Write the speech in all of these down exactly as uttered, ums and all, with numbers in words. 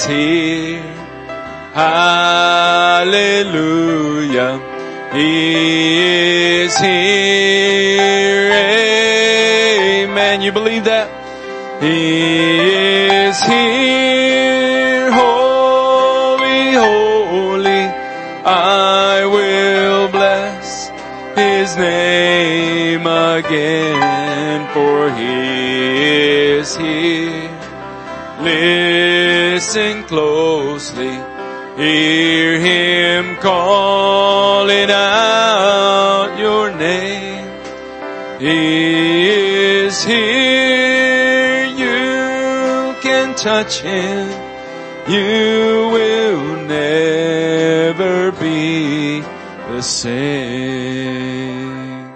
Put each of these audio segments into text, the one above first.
is here. Hallelujah. He is here. Amen. You believe that? He is here. Holy, holy. I will bless His name again, for He is here. Listen closely. Hear Him calling out your name. He is here. You can touch Him. You will never be the same.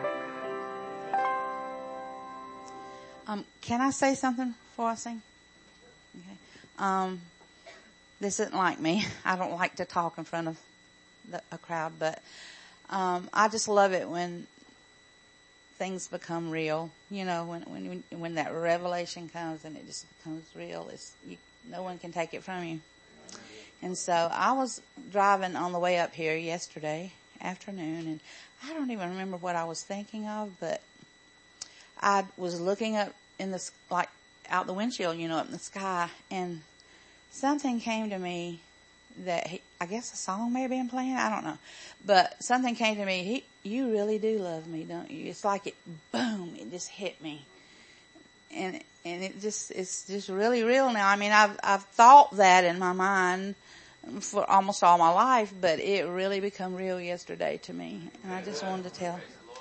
Um, can I say something before I sing? Okay. Um, this isn't like me. I don't like to talk in front of the, a crowd, but um, I just love it when things become real. You know, when when when that revelation comes and it just becomes real. It's you, no one can take it from you. And so I was driving on the way up here yesterday afternoon, and I don't even remember what I was thinking of, but I was looking up in the like out the windshield, you know, up in the sky, and something came to me that he, I guess a song may have been playing. I don't know, but something came to me. He, you really do love me, don't you? It's like it, boom, it just hit me, and and it just it's just really real now. I mean, I've I've thought that in my mind for almost all my life, but it really become real yesterday to me, and I just wanted to tell.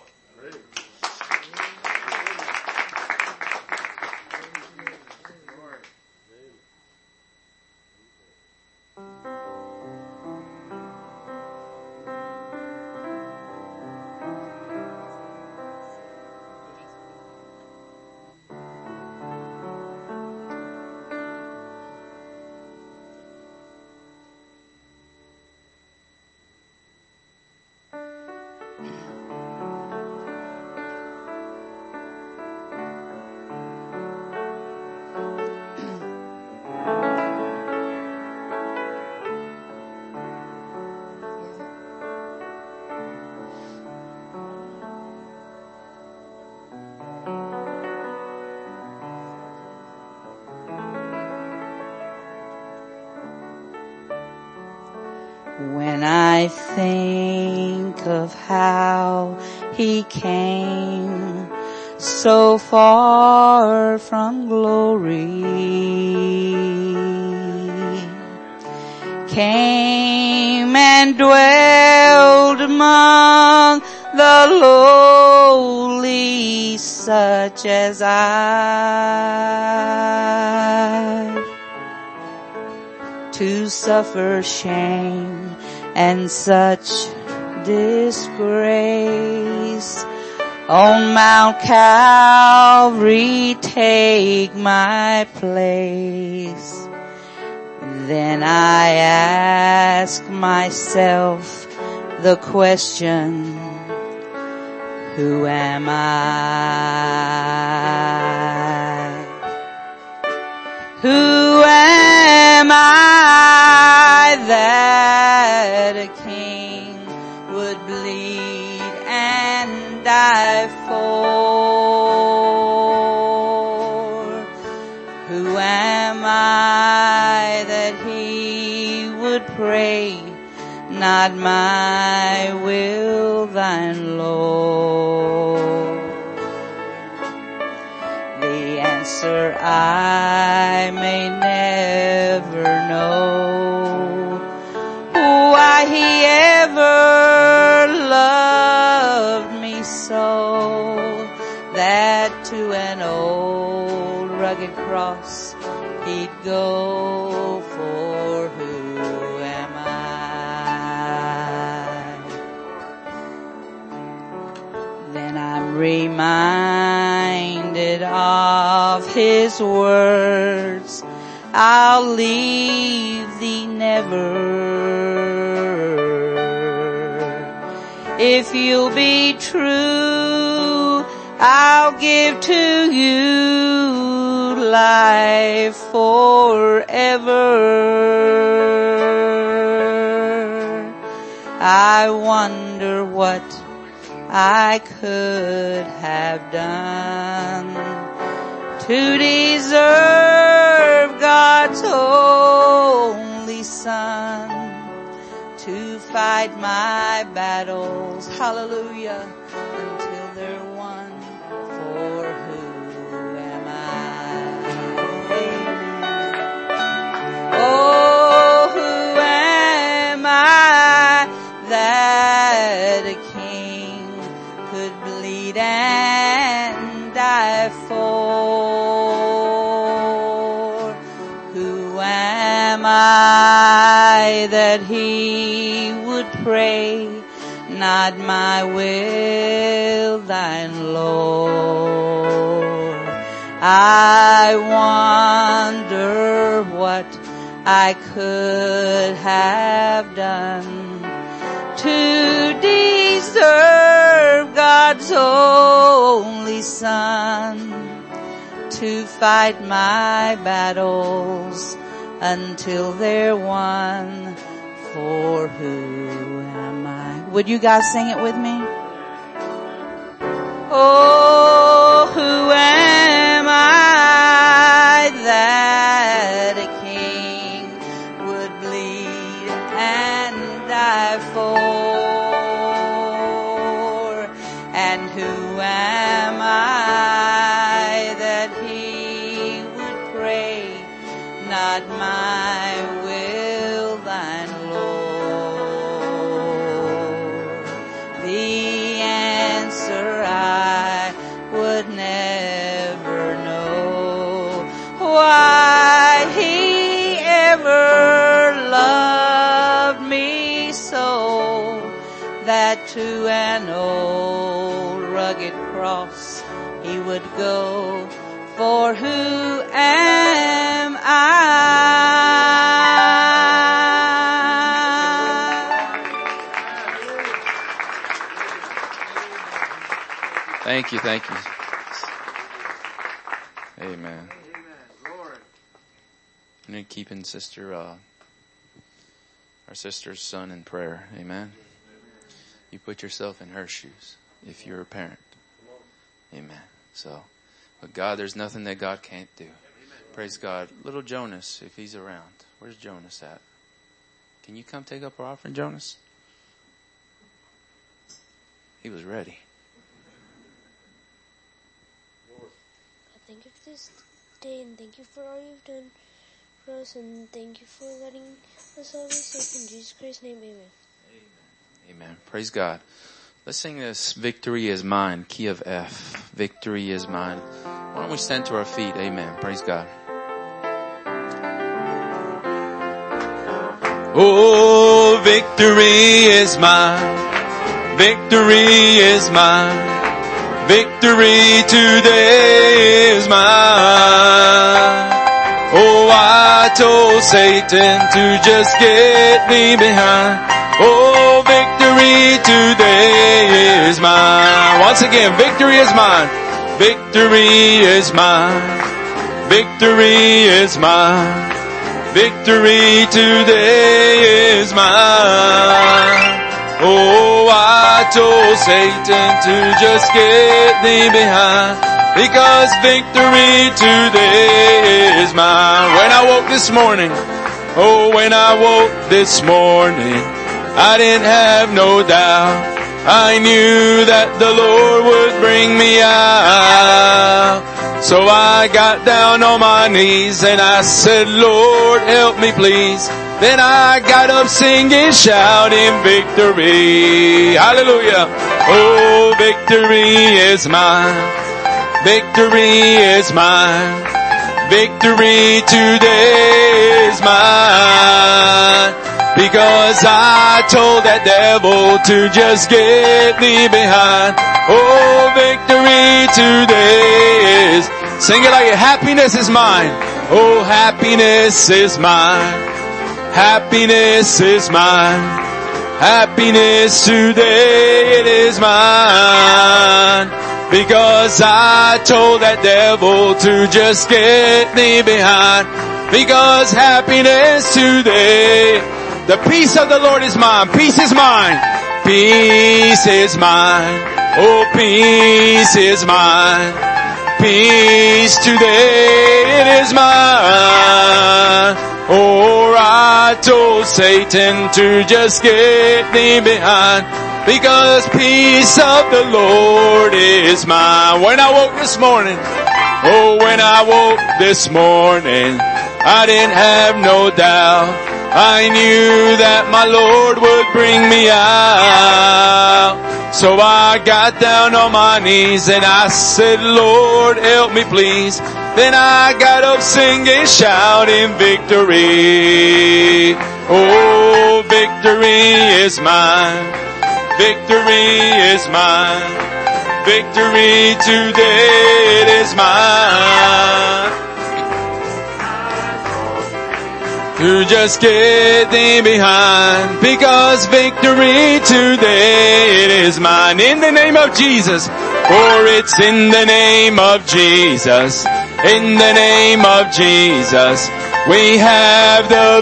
When I think of how He came so far from glory, came and dwelled among the lowly, such as I, to suffer shame and such disgrace, on Mount Calvary take my place. Then I ask myself the question, who am I? Who am I that a king would bleed and die for? Who am I that He would pray, not my will, thine, Lord? The answer I may never know, why He ever loved me so, that to an old rugged cross He'd go for. Who am I? Then I'm reminded of His words, I'll leave thee never. If you'll be true, I'll give to you life forever. I wonder what I could have done to deserve God's only Son to fight my battles, hallelujah, until they're won. For who am I? Oh, who am I that a king could bleed and die for? Who am I that he would pray, not my will, thine, Lord? I wonder what I could have done to deserve God's only Son to fight my battles until they're won. For who am I? Would you guys sing it with me? Oh, who am I that a king would bleed and die for? And who am I that he would pray, not my will, thine, Lord? The answer I would never know, why he ever loved me so, that to an old rugged cross he would go. For who am I? Thank you, thank you. Amen. I'm going to keep in sister, uh, our sister's son in prayer. Amen. You put yourself in her shoes if you're a parent. Amen. So, but God, there's nothing that God can't do. Praise God. Little Jonas, if he's around. Where's Jonas at? Can you come take up our offering, Jonas? He was ready. I thank you for this day, and thank you for all you've done for us, and thank you for letting us all be safe. In Jesus Christ's name, amen. Amen. Amen. Praise God. Let's sing this, Victory is Mine, key of F. Victory is mine. Why don't we stand to our feet? Amen. Praise God. Oh, victory is mine. Victory is mine. Victory today is mine. Oh, I told Satan to just get me behind. Oh, victory today is mine. Once again, victory is mine. Victory is mine. Victory is mine. Victory today is mine. Oh, I told Satan to just get thee behind, because victory today is mine. When I woke this morning, oh, when I woke this morning, I didn't have no doubt. I knew that the Lord would bring me out. So I got down on my knees and I said, Lord, help me please. Then I got up singing, shouting victory. Hallelujah. Oh, victory is mine. Victory is mine. Victory today is mine. Because I told that devil to just get me behind. Oh, victory today is. Sing it like it. Happiness is mine. Oh, happiness is mine. Happiness is mine. Happiness today it is mine. Because I told that devil to just get me behind. Because happiness today, the peace of the Lord is mine. Peace is mine. Peace is mine. Oh, peace is mine. Peace today, it is mine. Oh, I told Satan to just get me behind. Because peace of the Lord is mine. When I woke this morning, oh, when I woke this morning, I didn't have no doubt. I knew that my Lord would bring me out. So I got down on my knees and I said, Lord, help me please. Then I got up singing, shouting victory. Oh, victory is mine. Victory is mine. Victory today, it is mine. To just get thee behind, because victory today, it is mine. In the name of Jesus, for it's in the name of Jesus. In the name of Jesus, we have the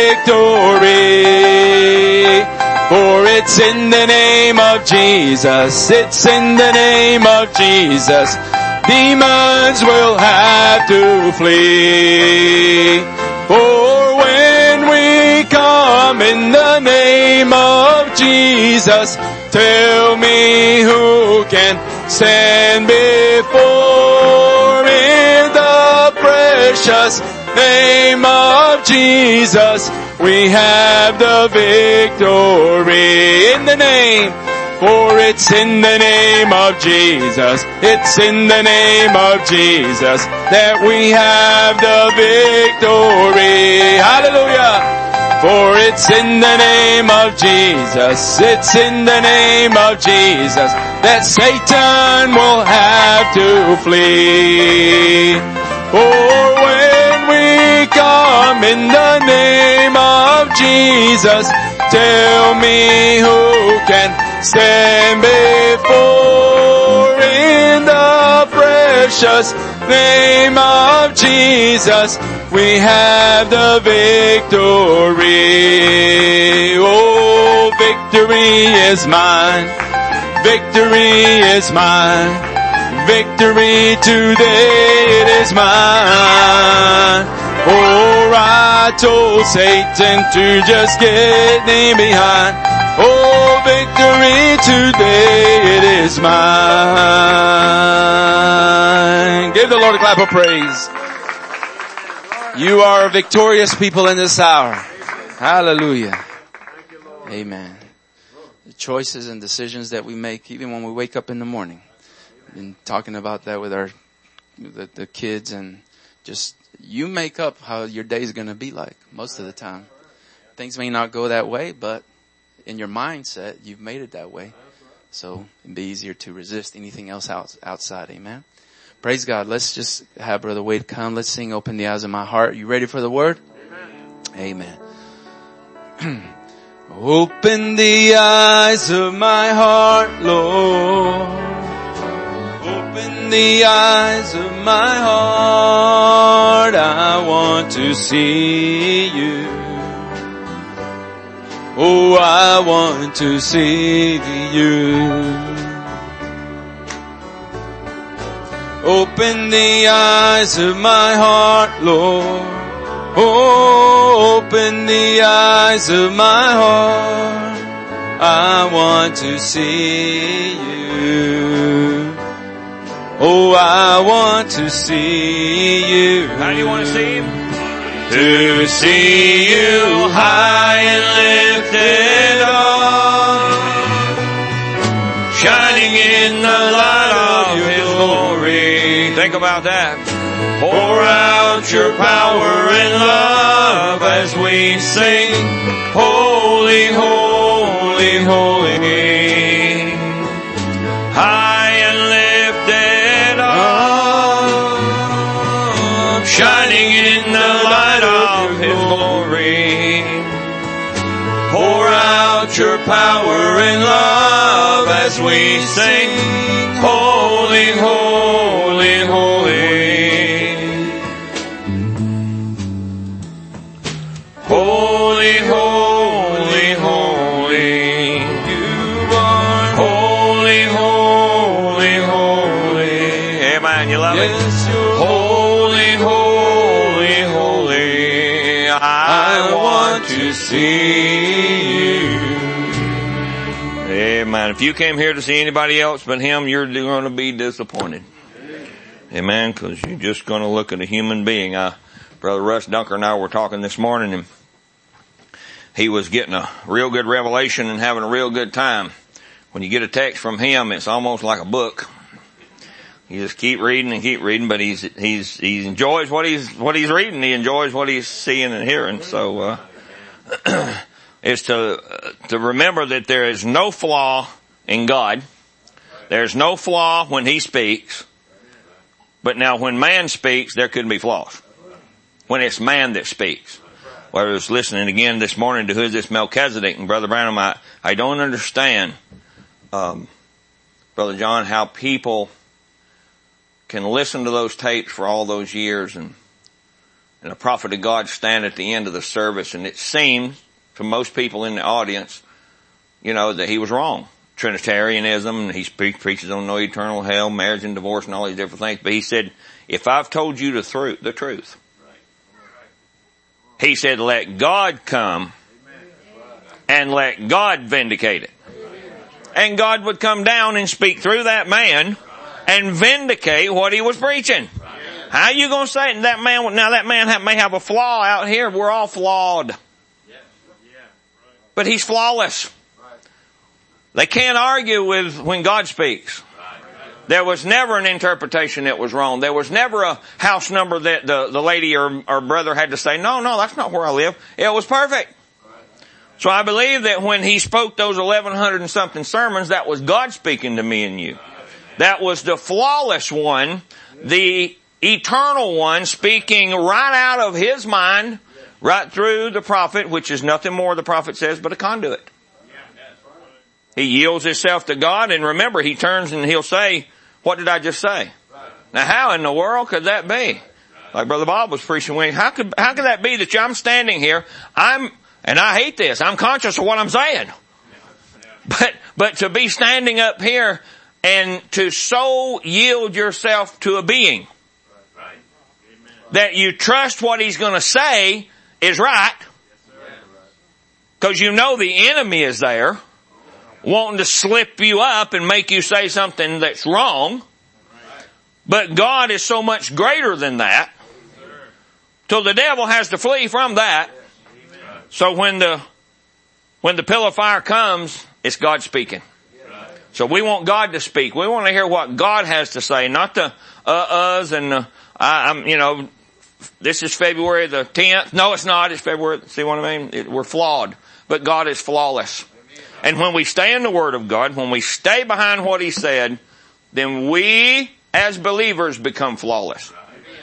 victory. For it's in the name of Jesus, it's in the name of Jesus, demons will have to flee. For when we come in the name of Jesus, tell me who can stand before in the precious name of Jesus. We have the victory in the name, for it's in the name of Jesus. It's in the name of Jesus that we have the victory. Hallelujah. For it's in the name of Jesus. It's in the name of Jesus that Satan will have to flee. For when we come in the name of Jesus, tell me who can stand before in the precious name of Jesus. We have the victory. Oh, victory is mine. Victory is mine. Victory today, it is mine. Oh, I told Satan to just get me behind. Oh, victory today, it is mine. Give the Lord a clap of praise. You are victorious people in this hour. Hallelujah. Amen. The choices and decisions that we make, even when we wake up in the morning. Been talking about that with our the, the kids, and just you make up how your day is going to be like most of the time. Things may not go that way, but in your mindset, you've made it that way. So it'd be easier to resist anything else out, outside. Amen. Praise God. Let's just have Brother Wade come. Let's sing Open the Eyes of My Heart. You ready for the word? Amen. Amen. Open the eyes of my heart, Lord. Open the eyes of my heart. I want to see you. Oh, I want to see you. Open the eyes of my heart, Lord. Oh, open the eyes of my heart. I want to see you. Oh, I want to see you. How do you want to see Him? To see you high and lifted up, shining in the light of His glory. Think about that. Pour out your power and love as we sing, holy, holy, holy. High and lifted up, shining in the light of His glory. Pour out your power and love as we sing, holy, Holy, holy, holy. Holy, holy, holy. You are holy, holy, holy. Amen. You love it? Holy, holy, holy. I want to see you. Amen. If you came here to see anybody else but him, you're going to be disappointed. Amen. Because you're just going to look at a human being. Uh, Brother Russ Dunker and I were talking this morning, and he was getting a real good revelation and having a real good time. When you get a text from him, it's almost like a book. You just keep reading and keep reading, but he's he's he enjoys what he's what he's reading. He enjoys what he's seeing and hearing. So uh is to to remember that there is no flaw in God. There's no flaw when he speaks. But now when man speaks, there could be flaws. When it's man that speaks. Well, I was listening again this morning to who is this Melchizedek, and Brother Branham, I, I don't understand, um, Brother John, how people can listen to those tapes for all those years and, and a prophet of God stand at the end of the service, and it seems to most people in the audience, you know, that he was wrong. Trinitarianism, and he pre- preaches on no eternal hell, marriage and divorce and all these different things. But he said, if I've told you the, thru- the truth, he said, let God come and let God vindicate it. And God would come down and speak through that man and vindicate what he was preaching. How are you going to say it? That man, now that man have, may have a flaw out here. We're all flawed. But he's flawless. They can't argue with when God speaks. There was never an interpretation that was wrong. There was never a house number that the, the lady or, or brother had to say, no, no, that's not where I live. It was perfect. So I believe that when he spoke those eleven hundred and something sermons, that was God speaking to me and you. That was the flawless one, the eternal one, speaking right out of his mind, right through the prophet, which is nothing more, the prophet says, but a conduit. He yields himself to God, and remember, he turns and he'll say, what did I just say? Now how in the world could that be? Like Brother Bob was preaching, how could, how could that be that I'm standing here, I'm, and I hate this, I'm conscious of what I'm saying. But, but to be standing up here and to so yield yourself to a being that you trust what he's going to say is right, because you know the enemy is there wanting to slip you up and make you say something that's wrong. But God is so much greater than that. So the devil has to flee from that. So when the, when the pillar of fire comes, it's God speaking. So we want God to speak. We want to hear what God has to say, not the uh-uhs and the, I, I'm, you know, this is February the tenth. No, it's not. It's February. See what I mean? It, we're flawed. But God is flawless. And when we stay in the Word of God, when we stay behind what He said, then we, as believers, become flawless.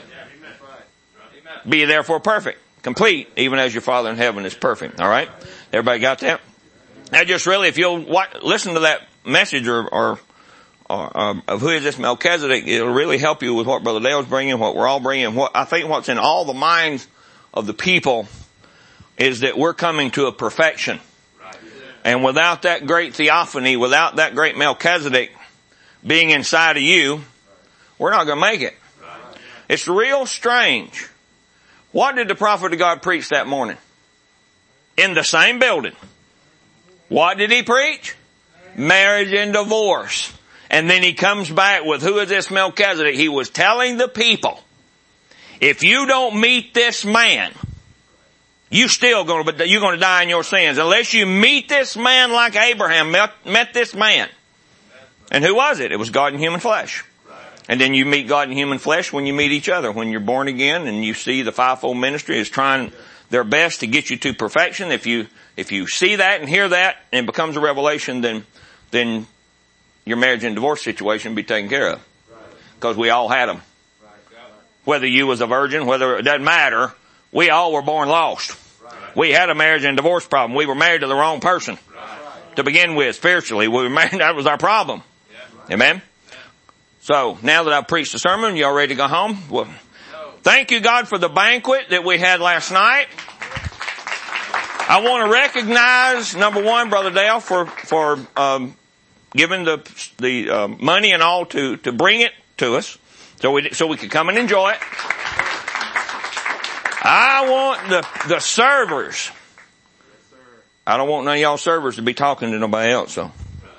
Be therefore perfect, complete, even as your Father in heaven is perfect. All right? Everybody got that? Now just really, if you'll watch, listen to that message or, or, or um, of who is this Melchizedek, it'll really help you with what Brother Dale's bringing, what we're all bringing. What I think what's in all the minds of the people is that we're coming to a perfection. And without that great theophany, without that great Melchizedek being inside of you, we're not going to make it. It's real strange. What did the prophet of God preach that morning? In the same building. What did he preach? Marriage and divorce. And then he comes back with, who is this Melchizedek? He was telling the people, if you don't meet this man, you still going to, you're going to die in your sins. Unless you meet this man like Abraham met, met this man. And who was it? It was God in human flesh. And then you meet God in human flesh when you meet each other. When you're born again and you see the fivefold ministry is trying their best to get you to perfection. If you, if you see that and hear that and it becomes a revelation, then, then your marriage and divorce situation will be taken care of. Because we all had them. Whether you was a virgin, whether it doesn't matter. We all were born lost. We had a marriage and divorce problem. We were married to the wrong person to begin with spiritually. We were married, that was our problem. Amen? So now that I've preached the sermon, y'all ready to go home? Well, thank you, God, for the banquet that we had last night. I want to recognize, number one, Brother Dale, for, for, um, giving the, the, uh, money and all to, to bring it to us. So we, so we could come and enjoy it. I want the, the servers. I don't want none of y'all servers to be talking to nobody else, so.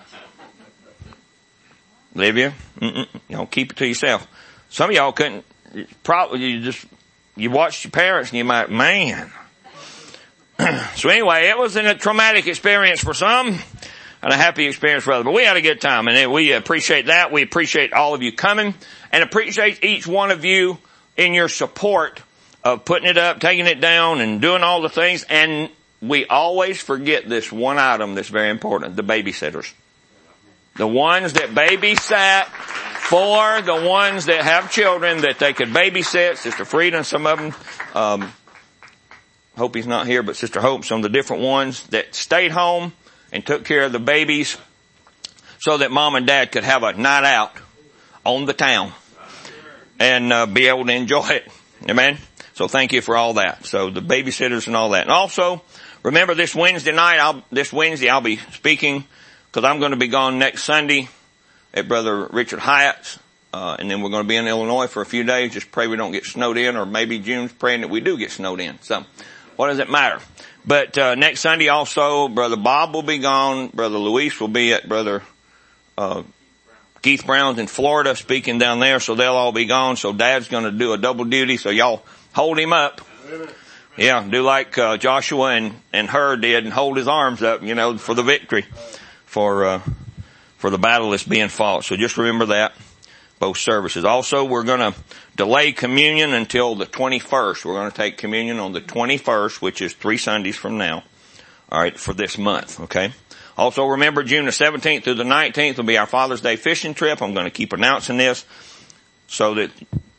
Livia, mm-mm, you know, keep it to yourself. Some of y'all couldn't, probably, you just, you watched your parents and you might, man. So anyway, it was a traumatic experience for some and a happy experience for others. But we had a good time, and we appreciate that. We appreciate all of you coming and appreciate each one of you in your support of putting it up, taking it down, and doing all the things. And we always forget this one item that's very important, the babysitters. The ones that babysat for the ones that have children that they could babysit. Sister Frida and some of them, um, hope he's not here, but Sister Hope, some of the different ones that stayed home and took care of the babies so that Mom and Dad could have a night out on the town and uh, be able to enjoy it. Amen? So thank you for all that. So the babysitters and all that. And also, remember this Wednesday night, I'll, this Wednesday I'll be speaking because I'm going to be gone next Sunday at Brother Richard Hyatt's. Uh, and then we're going to be in Illinois for a few days. Just pray we don't get snowed in, or maybe June's praying that we do get snowed in. So, what does it matter? But, uh, next Sunday also, Brother Bob will be gone. Brother Luis will be at Brother, uh, Keith Brown's in Florida speaking down there. So they'll all be gone. So Dad's going to do a double duty. So y'all hold him up. Yeah, do like, uh, Joshua and, and Hur did and hold his arms up, you know, for the victory, for, uh, for the battle that's being fought. So just remember that. Both services. Also, we're going to delay communion until the twenty-first. We're going to take communion on the twenty-first, which is three Sundays from now. All right, for this month, okay? Also, remember June the seventeenth through the nineteenth will be our Father's Day fishing trip. I'm going to keep announcing this so that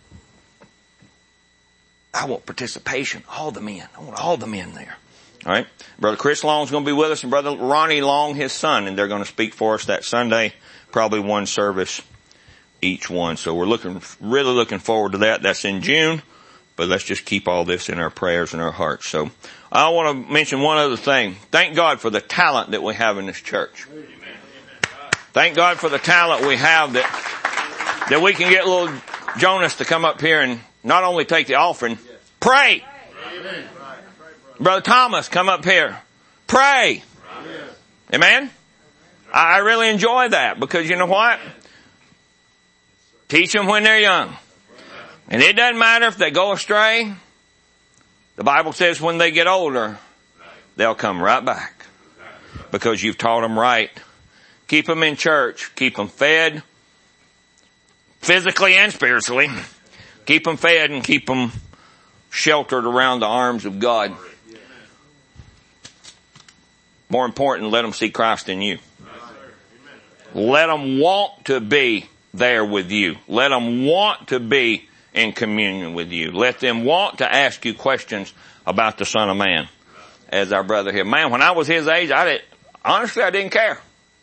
I want participation. All the men. I want all the men there. All right? Brother Chris Long's going to be with us, and Brother Ronnie Long, his son, and they're going to speak for us that Sunday. Probably one service each one. So we're looking, really looking forward to that. That's in June, but let's just keep all this in our prayers and our hearts. So I want to mention one other thing. Thank God for the talent that we have in this church. Thank God for the talent we have that, that we can get little Jonas to come up here and not only take the offering, pray. Brother Thomas, come up here. Pray. Amen? I really enjoy that because you know what? Teach them when they're young. And it doesn't matter if they go astray. The Bible says when they get older, they'll come right back. Because you've taught them right. Keep them in church. Keep them fed. Physically and spiritually. Keep them fed and keep them sheltered around the arms of God. More important, let them see Christ in you. Let them want to be there with you. Let them want to be in communion with you. Let them want to ask you questions about the Son of Man. As our brother here. Man, when I was his age, I did, honestly, I didn't care.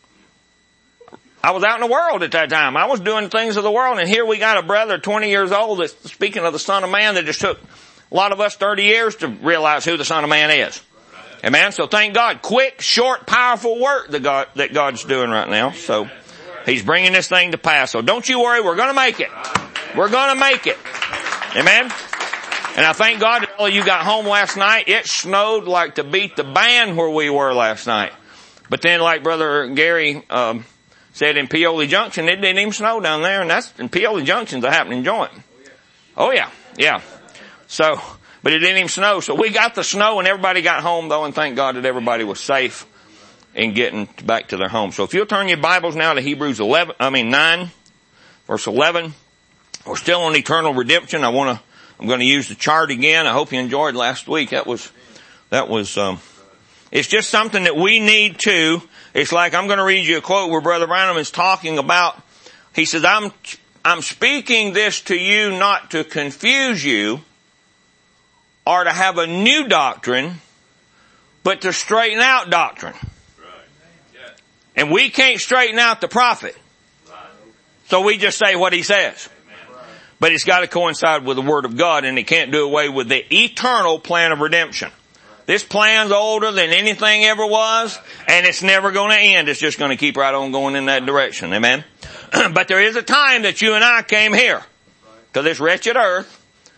I was out in the world at that time. I was doing things of the world, and here we got a brother twenty years old that's speaking of the Son of Man that just took a lot of us thirty years to realize who the Son of Man is. Amen. So thank God. Quick, short, powerful work that God, that God's doing right now. So He's bringing this thing to pass. So don't you worry. We're going to make it. We're going to make it. Amen. And I thank God that all of you got home last night. It snowed like to beat the band where we were last night. But then like Brother Gary, um, said in Pioli Junction, it didn't even snow down there. And that's, and Pioli Junction's a happening joint. Oh yeah. Yeah. So, but it didn't even snow. So we got the snow and everybody got home though, and thank God that everybody was safe in getting back to their home. So if you'll turn your Bibles now to Hebrews eleven, I mean nine, verse eleven. We're still on eternal redemption. I want to, I'm going to use the chart again. I hope you enjoyed last week. That was, that was, um, it's just something that we need to, it's like I'm going to read you a quote where Brother Branham is talking about, he says, I'm, I'm speaking this to you not to confuse you or to have a new doctrine, but to straighten out doctrine. And we can't straighten out the prophet. So we just say what he says. But it's got to coincide with the Word of God, and it can't do away with the eternal plan of redemption. This plan's older than anything ever was, and it's never going to end. It's just going to keep right on going in that direction. Amen? But there is a time that you and I came here to this wretched earth,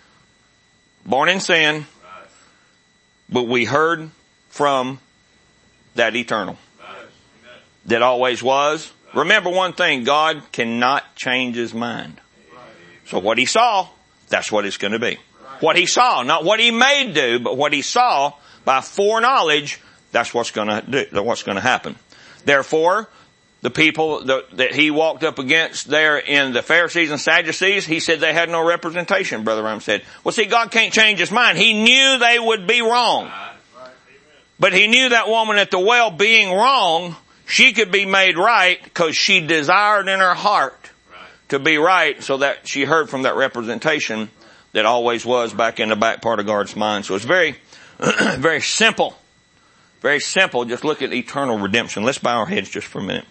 born in sin, but we heard from that eternal, that always was. Remember one thing, God cannot change his mind. So what he saw, that's what it's going to be. What he saw, not what he may do, but what he saw by foreknowledge, that's what's going to do, what's going to happen. Therefore, the people that, that he walked up against there in the Pharisees and Sadducees, he said they had no representation, Brother Ram said. Well, see, God can't change his mind. He knew they would be wrong. But he knew that woman at the well being wrong, she could be made right because she desired in her heart to be right, so that she heard from that representation that always was back in the back part of God's mind. So it's very, very simple. Very simple. Just look at eternal redemption. Let's bow our heads just for a minute.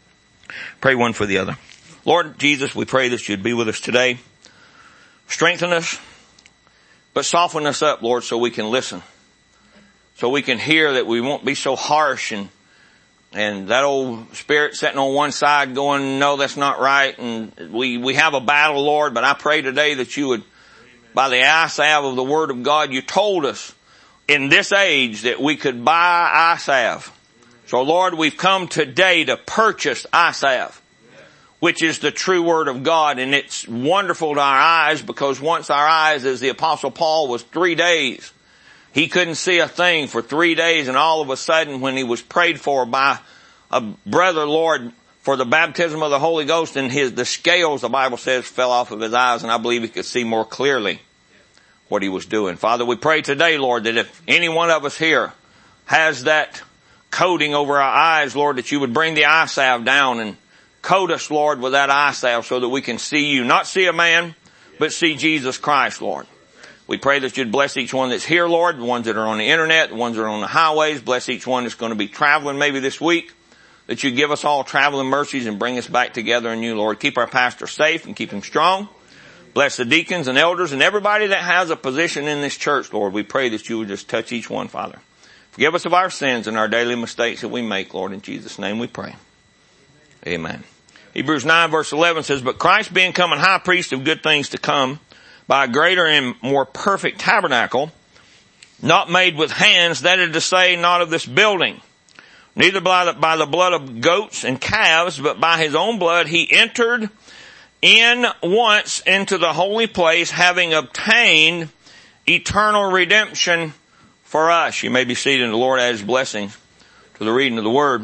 Pray one for the other. Lord Jesus, we pray that you'd be with us today. Strengthen us, but soften us up, Lord, so we can listen. So we can hear, that we won't be so harsh and And that old spirit sitting on one side going, no, that's not right. And we, we have a battle, Lord, but I pray today that you would, by the eye salve of the Word of God, you told us in this age that we could buy eye salve. So Lord, we've come today to purchase eye salve, which is the true Word of God. And it's wonderful to our eyes, because once our eyes, as the Apostle Paul was three days, he couldn't see a thing for three days, and all of a sudden when he was prayed for by a brother, Lord, for the baptism of the Holy Ghost, and his, the scales, the Bible says, fell off of his eyes, and I believe he could see more clearly what he was doing. Father, we pray today, Lord, that if any one of us here has that coating over our eyes, Lord, that you would bring the eye salve down and coat us, Lord, with that eye salve so that we can see you, not see a man, but see Jesus Christ, Lord. We pray that you'd bless each one that's here, Lord, the ones that are on the internet, the ones that are on the highways. Bless each one that's going to be traveling maybe this week, that you give us all traveling mercies and bring us back together in you, Lord. Keep our pastor safe and keep him strong. Bless the deacons and elders and everybody that has a position in this church, Lord. We pray that you would just touch each one, Father. Forgive us of our sins and our daily mistakes that we make, Lord. In Jesus' name we pray. Amen. Hebrews nine verse eleven says, but Christ being come an high priest of good things to come, by a greater and more perfect tabernacle, not made with hands, that is to say, not of this building, neither by the, by the blood of goats and calves, but by his own blood he entered in once into the holy place, having obtained eternal redemption for us. You may be seated, and the Lord add his blessings to the reading of the Word.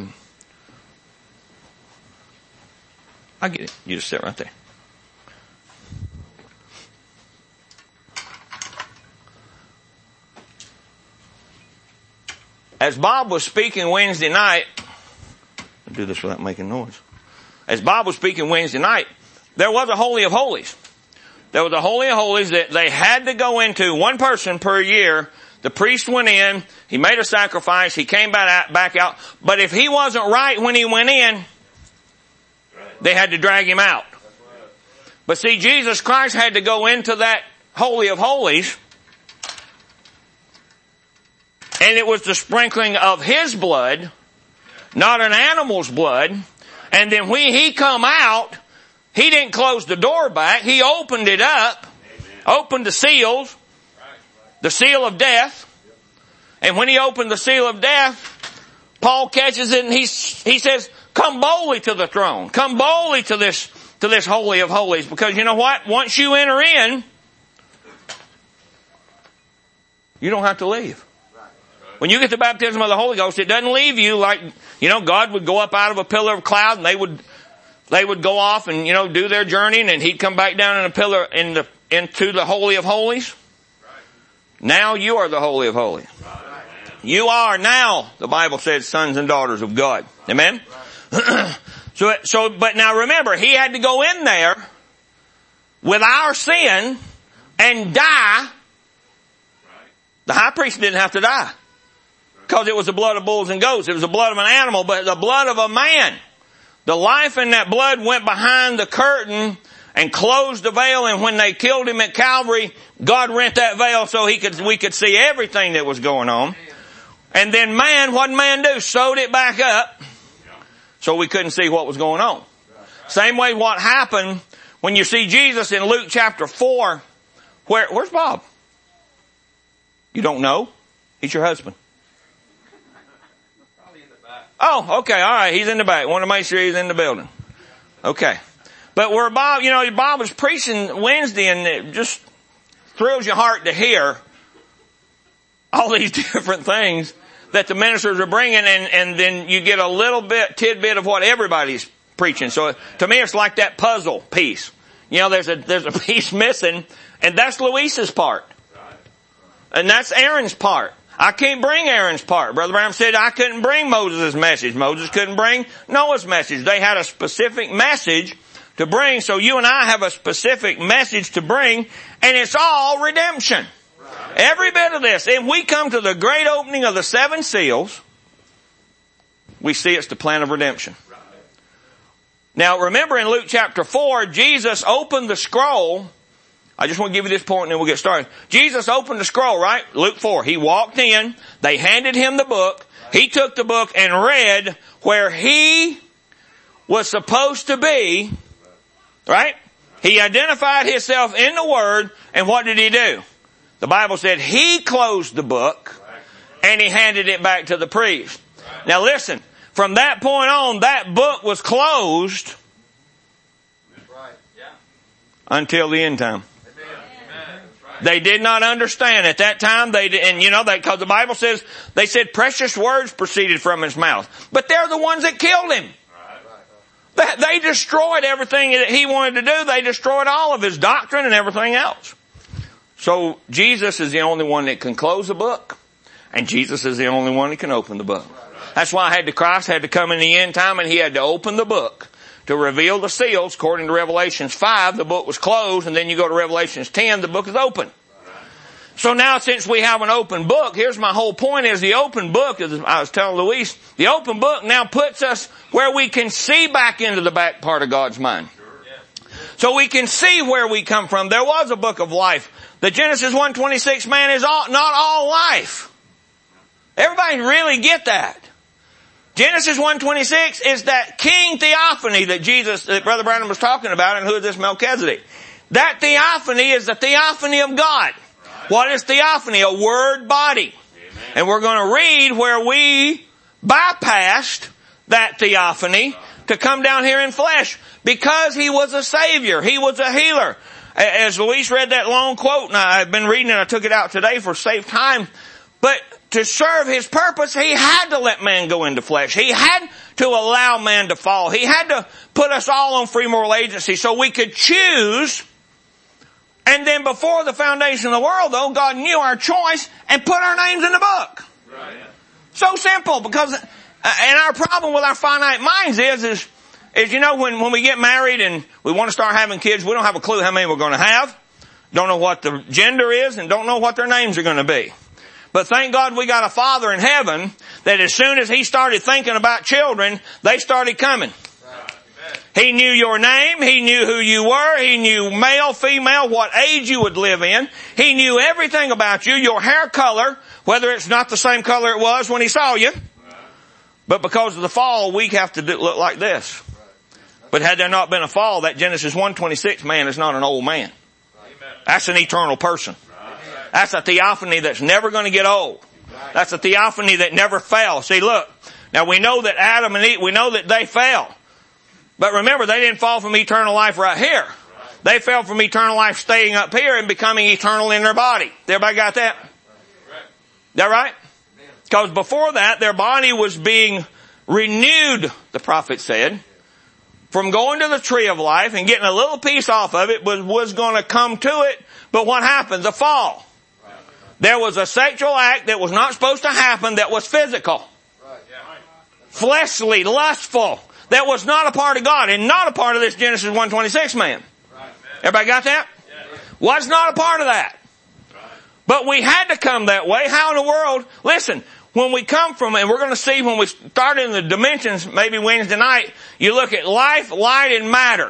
I get it. You just sit right there. As Bob was speaking Wednesday night, I'll do this without making noise. As Bob was speaking Wednesday night, there was a Holy of Holies. There was a Holy of Holies that they had to go into, one person per year. The priest went in, he made a sacrifice, he came back out, back out. But if he wasn't right when he went in, they had to drag him out. But see, Jesus Christ had to go into that Holy of Holies, and it was the sprinkling of his blood, not an animal's blood. And then when he come out, he didn't close the door back. He opened it up, opened the seals, the seal of death. And when he opened the seal of death, Paul catches it and he, he says, come boldly to the throne. Come boldly to this, to this Holy of Holies. Because you know what? Once you enter in, you don't have to leave. When you get the baptism of the Holy Ghost, it doesn't leave you like, you know, God would go up out of a pillar of cloud and they would, they would go off and, you know, do their journey, and then he'd come back down in a pillar in the, into the Holy of Holies. Now you are the Holy of Holies. You are now, the Bible says, sons and daughters of God. Amen? so, so, but now remember, he had to go in there with our sin and die. The high priest didn't have to die, because it was the blood of bulls and goats. It was the blood of an animal, but the blood of a man. The life in that blood went behind the curtain and closed the veil, and when they killed him at Calvary, God rent that veil so he could, we could see everything that was going on. And then man, what did man do? Sewed it back up so we couldn't see what was going on. Same way what happened when you see Jesus in Luke chapter four. Where, where's Bob? You don't know? He's your husband. Probably in the back. Oh, okay, all right. He's in the back. Want to make sure he's in the building. Okay. But where Bob, you know, Bob was preaching Wednesday, and it just thrills your heart to hear all these different things that the ministers are bringing, and, and then you get a little bit, tidbit of what everybody's preaching. So to me, it's like that puzzle piece. You know, there's a, there's a piece missing, and that's Luis's part. And that's Aaron's part. I can't bring Aaron's part. Brother Branham said I couldn't bring Moses' message. Moses couldn't bring Noah's message. They had a specific message to bring, so you and I have a specific message to bring, and it's all redemption. Every bit of this. And we come to the great opening of the seven seals, we see it's the plan of redemption. Now remember in Luke chapter four, Jesus opened the scroll. I just want to give you this point and then we'll get started. Jesus opened the scroll, right? Luke four. He walked in, they handed him the book, he took the book and read where he was supposed to be. Right? He identified himself in the Word, and what did he do? The Bible said he closed the book, and he handed it back to the priest. Now listen, from that point on, that book was closed until the end time. They did not understand at that time. They did, and you know, they, cause the Bible says, they said precious words proceeded from his mouth. But they're the ones that killed him. They destroyed everything that he wanted to do. They destroyed all of his doctrine and everything else. So Jesus is the only one that can close the book, and Jesus is the only one that can open the book. That's why I had to, Christ had to come in the end time, and he had to open the book to reveal the seals. According to Revelations five, the book was closed, and then you go to Revelations ten, the book is open. So now since we have an open book, here's my whole point is the open book, as I was telling Luis, the open book now puts us where we can see back into the back part of God's mind. So we can see where we come from. There was a book of life. The Genesis one twenty-six man is all, not all life. Everybody really get that. Genesis one twenty-six is that king theophany that Jesus, that Brother Branham was talking about, and who is this Melchizedek? That theophany is the theophany of God. What is theophany? A word body. Amen. And we're going to read where we bypassed that theophany to come down here in flesh because he was a savior. He was a healer. As Luis read that long quote, and I've been reading it, I took it out today for safe time, but to serve his purpose, he had to let man go into flesh. He had to allow man to fall. He had to put us all on free moral agency so we could choose. And then before the foundation of the world, though, God knew our choice and put our names in the book. Right. So simple, because, uh, and our problem with our finite minds is, is, is, you know, when, when we get married and we want to start having kids, we don't have a clue how many we're going to have. Don't know what the gender is and don't know what their names are going to be. But thank God we got a Father in heaven that as soon as he started thinking about children, they started coming. He knew your name. He knew who you were. He knew male, female, what age you would live in. He knew everything about you, your hair color, whether it's not the same color it was when he saw you. But because of the fall, we have to do, look like this. But had there not been a fall, that Genesis one twenty-six man is not an old man. That's an eternal person. That's a theophany that's never going to get old. That's a theophany that never fell. See, look. Now we know that Adam and Eve, we know that they fell. But remember, they didn't fall from eternal life right here. They fell from eternal life staying up here and becoming eternal in their body. Everybody got that? Is that right? Because before that, their body was being renewed, the prophet said, from going to the tree of life and getting a little piece off of it was, was going to come to it. But what happened? The fall. There was a sexual act that was not supposed to happen that was physical. Fleshly, lustful. That was not a part of God and not a part of this Genesis one twenty-six man. Right. Everybody got that? Yeah. Was not a part of that. Right. But we had to come that way. How in the world? Listen, when we come from, and we're going to see when we start in the dimensions, maybe Wednesday night, you look at life, light, and matter.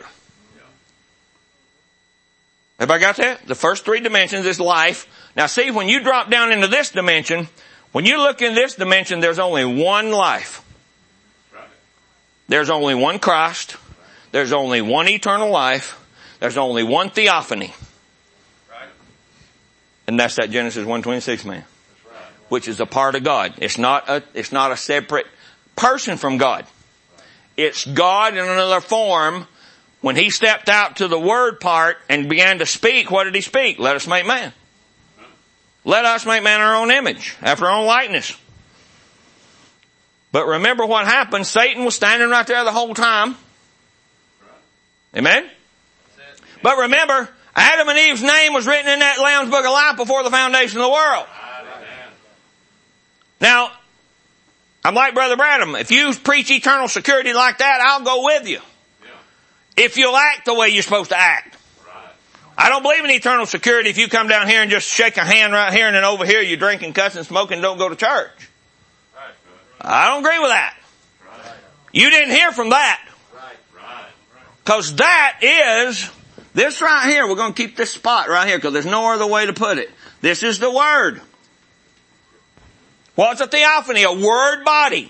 Everybody got that? The first three dimensions is life. Now see, when you drop down into this dimension, when you look in this dimension, there's only one life. There's only one Christ. There's only one eternal life. There's only one theophany. And that's that Genesis one twenty-six man. Which is a part of God. It's not a, it's not a separate person from God. It's God in another form. When he stepped out to the word part and began to speak, what did he speak? Let us make man. Let us make man in our own image, after our own likeness. But remember what happened. Satan was standing right there the whole time. Amen? But remember, Adam and Eve's name was written in that Lamb's Book of Life before the foundation of the world. Now, I'm like Brother Branham. If you preach eternal security like that, I'll go with you. If you'll act the way you're supposed to act. I don't believe in eternal security if you come down here and just shake a hand right here and then over here you're drinking, cussing, smoking, don't go to church. I don't agree with that. You didn't hear from that. Because that is, this right here, we're going to keep this spot right here because there's no other way to put it. This is the Word. What's a theophany? A word body.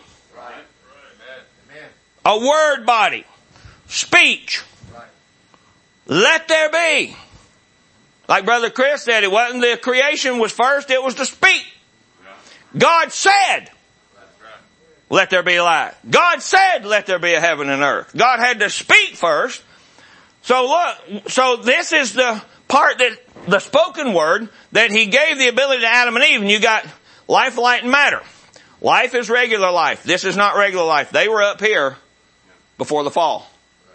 A word body. Speech. Let there be. Like Brother Chris said, it wasn't the creation was first, it was to speak. God said, let there be light. God said, let there be a heaven and earth. God had to speak first. So look, so this is the part that, the spoken word, that he gave the ability to Adam and Eve, and you got life, light, and matter. Life is regular life. This is not regular life. They were up here before the fall.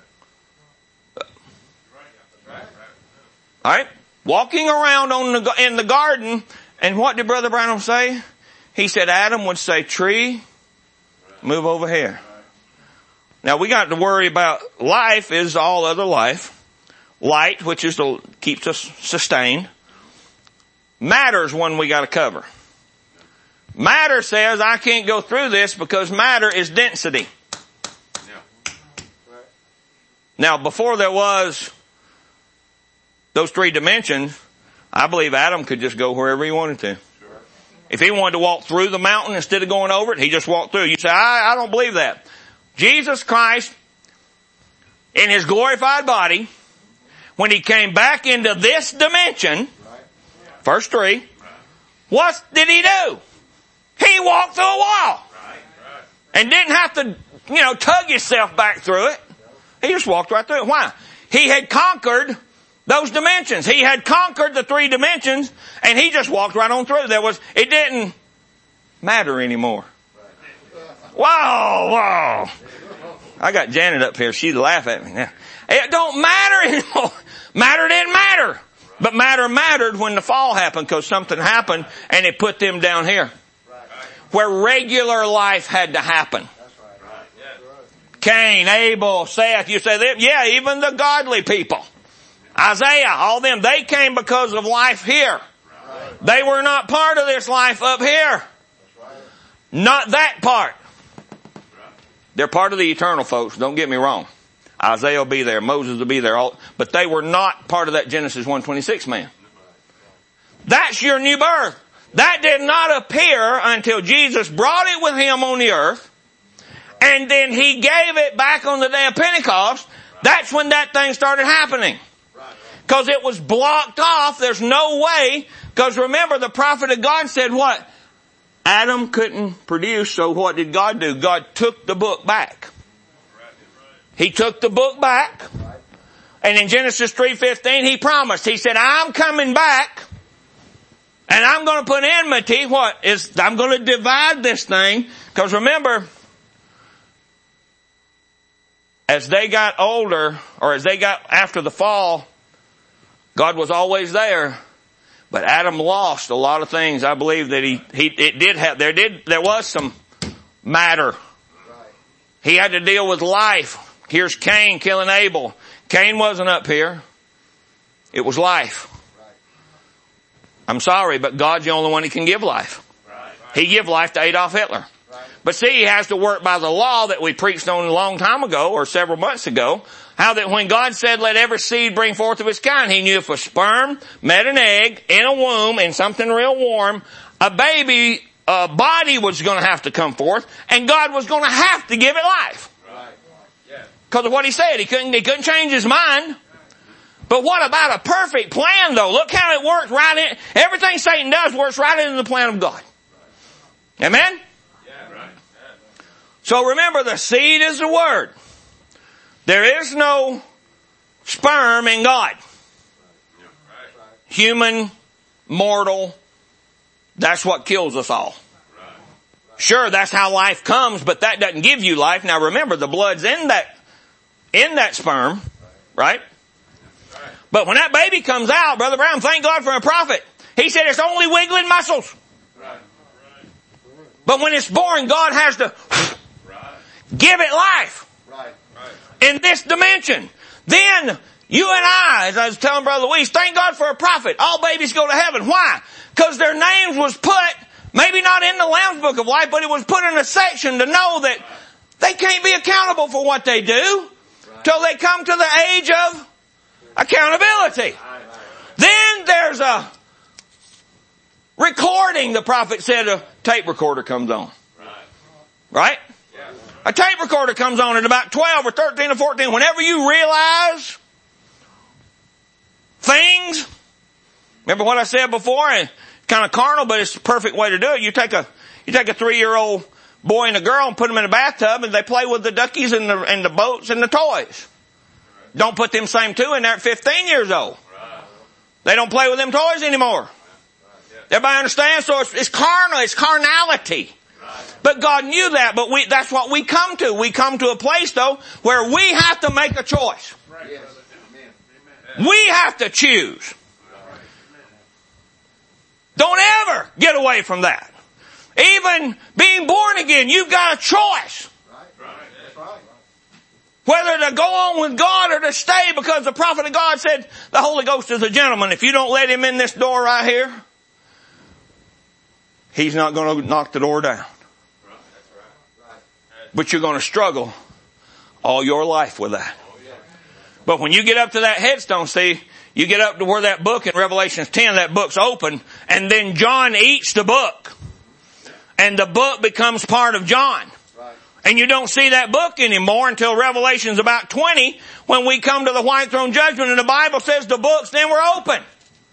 Alright? Walking around on the, in the garden, and what did Brother Branham say? He said Adam would say, tree, move over here. Now we got to worry about life is all other life. Light, which is the, keeps us sustained. Matter is one we got to cover. Matter says I can't go through this because matter is density. Now before there was those three dimensions, I believe Adam could just go wherever he wanted to. If he wanted to walk through the mountain instead of going over it, he just walked through. You say, I, I don't believe that. Jesus Christ, in his glorified body, when he came back into this dimension, first three, what did he do? He walked through a wall. And didn't have to, you know, tug himself back through it. He just walked right through it. Why? He had conquered those dimensions. He had conquered the three dimensions, and he just walked right on through. There was, it didn't matter anymore. Wow, wow. I got Janet up here. She'd laugh at me now. It don't matter anymore. Matter didn't matter. But matter mattered when the fall happened because something happened and it put them down here. Where regular life had to happen. Cain, Abel, Seth, you say them? Yeah, even the godly people. Isaiah, all them, they came because of life here. They were not part of this life up here. Not that part. They're part of the eternal, folks. Don't get me wrong. Isaiah will be there. Moses will be there. All, but they were not part of that Genesis one twenty-six man. That's your new birth. That did not appear until Jesus brought it with him on the earth. And then he gave it back on the day of Pentecost. That's when that thing started happening. Because it was blocked off. There's no way. Because remember, the prophet of God said what? Adam couldn't produce, so what did God do? God took the book back. He took the book back. And in Genesis three fifteen, he promised. He said, I'm coming back. And I'm going to put enmity. What is, I'm going to divide this thing. Because remember, as they got older, or as they got after the fall, God was always there. But Adam lost a lot of things. I believe that he, he, it did have, there did, there was some matter. He had to deal with life. Here's Cain killing Abel. Cain wasn't up here. It was life. I'm sorry, but God's the only one who can give life. He gave life to Adolf Hitler. But see, he has to work by the law that we preached on a long time ago or several months ago. How that when God said, let every seed bring forth of its kind, he knew if a sperm met an egg in a womb in something real warm, a baby uh, body was going to have to come forth, and God was going to have to give it life. Because of what he said. He couldn't, he couldn't change his mind. But what about a perfect plan though? Look how it works right in, everything Satan does works right into the plan of God. Amen? So remember, the seed is the word. There is no sperm in God. Human, mortal, that's what kills us all. Sure, that's how life comes, but that doesn't give you life. Now remember, the blood's in that, in that sperm, right? But when that baby comes out, Brother Brown, thank God for a prophet. He said it's only wiggling muscles. But when it's born, God has to give it life. In this dimension. Then, you and I, as I was telling Brother Louise, thank God for a prophet. All babies go to heaven. Why? Because their names was put, maybe not in the Lamb's Book of Life, but it was put in a section to know that they can't be accountable for what they do till they come to the age of accountability. Then there's a recording, the prophet said a tape recorder comes on. Right? A tape recorder comes on at about twelve or thirteen or fourteen. Whenever you realize things, remember what I said before? And kind of carnal, but it's the perfect way to do it. You take a, you take a three-year-old boy and a girl and put them in a bathtub and they play with the duckies and the, and the boats and the toys. Don't put them same two in there at fifteen years old. They don't play with them toys anymore. Everybody understand? So it's, it's carnal, it's carnality. But God knew that, but we, that's what we come to. We come to a place though, where we have to make a choice. We have to choose. Don't ever get away from that. Even being born again, you've got a choice. Whether to go on with God or to stay, because the prophet of God said, the Holy Ghost is a gentleman. If you don't let him in this door right here, he's not going to knock the door down. But you're going to struggle all your life with that. But when you get up to that headstone, see, you get up to where that book in Revelation ten, that book's open, and then John eats the book. And the book becomes part of John. And you don't see that book anymore until Revelation's about twenty, when we come to the white throne judgment, and the Bible says the books then were open.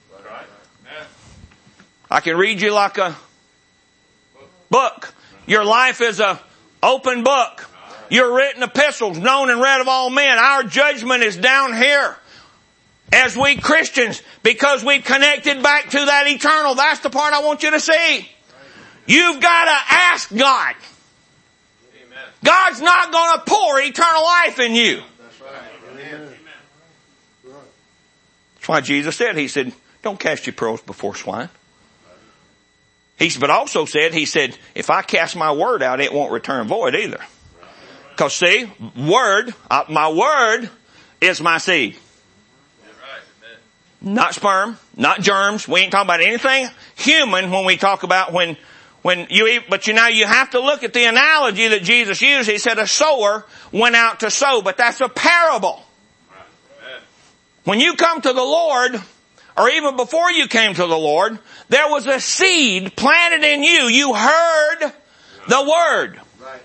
I can read you like a book. Your life is a open book. Your written epistles, known and read of all men. Our judgment is down here. As we Christians, because we've connected back to that eternal. That's the part I want you to see. You've got to ask God. God's not going to pour eternal life in you. That's why Jesus said, he said, don't cast your pearls before swine. He but also said, he said, if I cast my word out, it won't return void either. Because see, word, uh, my word is my seed. Not sperm, not germs. We ain't talking about anything human when we talk about when, when you eat, but you know, you have to look at the analogy that Jesus used. He said a sower went out to sow, but that's a parable. When you come to the Lord, or even before you came to the Lord, there was a seed planted in you. You heard the word.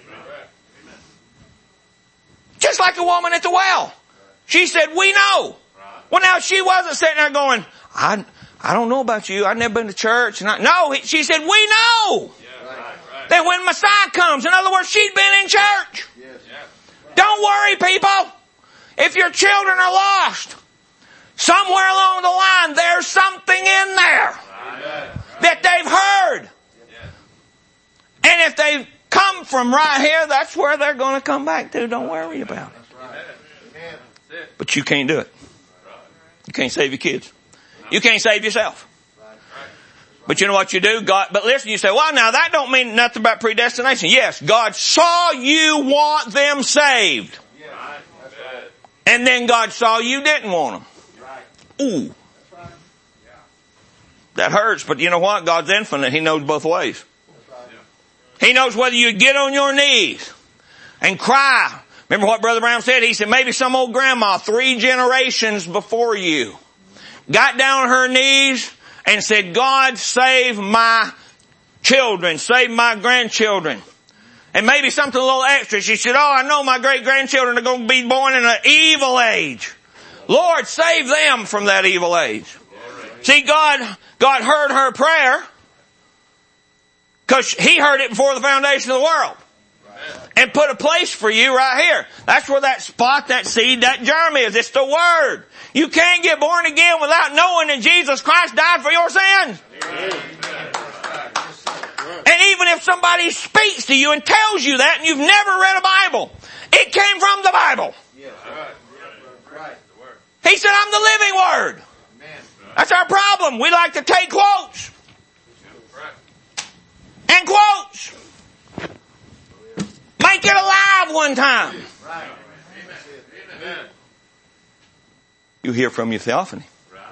Just like a woman at the well. She said, we know. Well, now she wasn't sitting there going, I, I don't know about you. I've never been to church. And I, no, she said, we know. Yeah, right, right. That when Messiah comes, in other words, she'd been in church. Yes. Don't worry, people. If your children are lost, somewhere along the line, there's something in there right. that they've heard. Yeah. And if they come from right here, that's where they're going to come back to. Don't worry about it. Right. But you can't do it. You can't save your kids. You can't save yourself. But you know what you do? God, but listen, you say, well, now that don't mean nothing about predestination. Yes, God saw you want them saved. And then God saw you didn't want them. Ooh. That hurts, but you know what? God's infinite. He knows both ways. He knows whether you get on your knees and cry. Remember what Brother Brown said? He said maybe some old grandma three generations before you got down on her knees and said, God, save my children, save my grandchildren. And maybe something a little extra. She said, oh, I know my great-grandchildren are going to be born in an evil age. Lord, save them from that evil age. See, God, God heard her prayer because He heard it before the foundation of the world. And put a place for you right here. That's where that spot, that seed, that germ is. It's the Word. You can't get born again without knowing that Jesus Christ died for your sins. And even if somebody speaks to you and tells you that and you've never read a Bible, it came from the Bible. He said, I'm the living Word. That's our problem. We like to take quotes. And quotes. Make it alive one time. You hear from your theophany.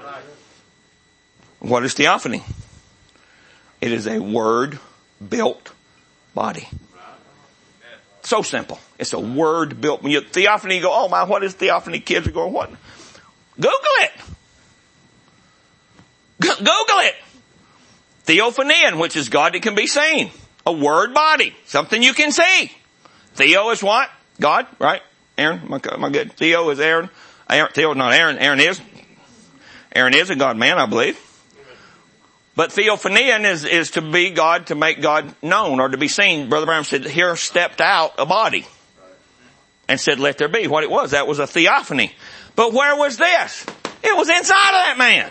What is theophany? It is a Word-built body. So simple. It's a Word-built. When you theophany, you go, oh my, what is theophany? Kids are going, what? Google it. Google it. Theophanian, which is God that can be seen. A Word body. Something you can see. Theo is what? God, right? Aaron, am I, am I good? Theo is Aaron. Aaron. Theo is not Aaron. Aaron is. Aaron is a God man, I believe. But theophanian is, is to be God, to make God known or to be seen. Brother Brown said, here stepped out a body and said, let there be. What it was, that was a theophany. But where was this? It was inside of that man.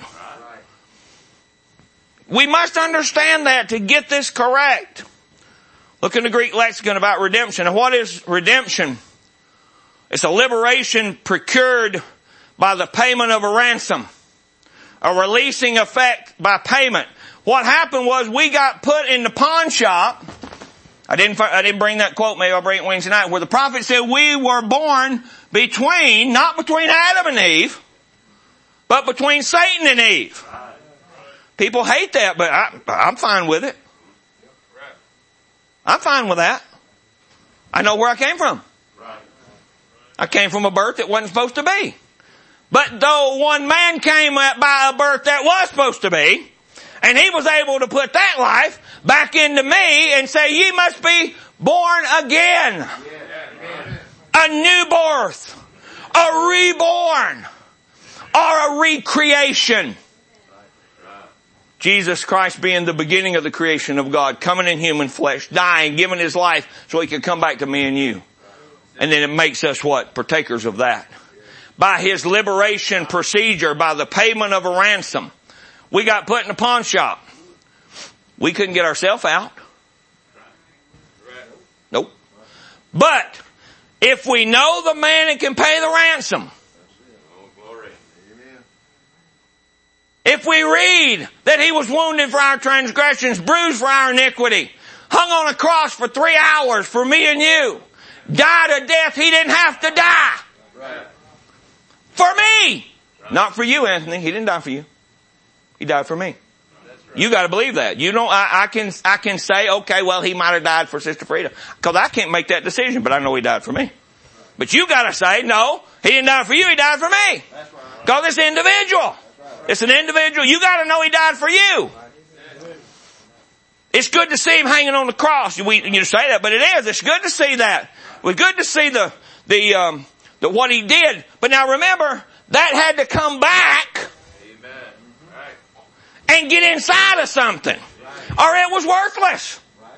We must understand that to get this correct. Look in the Greek lexicon about redemption. And what is redemption? It's a liberation procured by the payment of a ransom. A releasing effect by payment. What happened was we got put in the pawn shop. I didn't, I didn't bring that quote, maybe I'll bring it Wednesday night, where the prophet said we were born between, not between Adam and Eve, but between Satan and Eve. People hate that, but I, I'm fine with it. I'm fine with that. I know where I came from. I came from a birth that wasn't supposed to be. But though one man came by a birth that was supposed to be, and he was able to put that life back into me and say, ye must be born again. A new birth. A reborn. Or a recreation. Jesus Christ being the beginning of the creation of God, coming in human flesh, dying, giving His life so He could come back to me and you. And then it makes us what? Partakers of that. By His liberation procedure, by the payment of a ransom, we got put in a pawn shop. We couldn't get ourselves out. Nope. But if we know the man that can pay the ransom, if we read that He was wounded for our transgressions, bruised for our iniquity, hung on a cross for three hours for me and you, died a death He didn't have to die. Right. For me. Right. Not for you, Anthony. He didn't die for you. He died for me. Right. You gotta believe that. You don't, I, I can, I can say, okay, well, He might have died for Sister Frida. Cause I can't make that decision, but I know He died for me. But you gotta say, no, He didn't die for you, He died for me. That's right. Cause it's individual. It's an individual. You gotta know He died for you. It's good to see Him hanging on the cross. We, you say that, but it is. It's good to see that. It was good to see the, the, um, the, what He did. But now remember, that had to come back and get inside of something. Or it was worthless.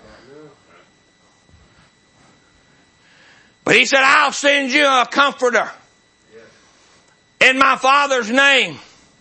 But He said, I'll send you a comforter in my Father's name.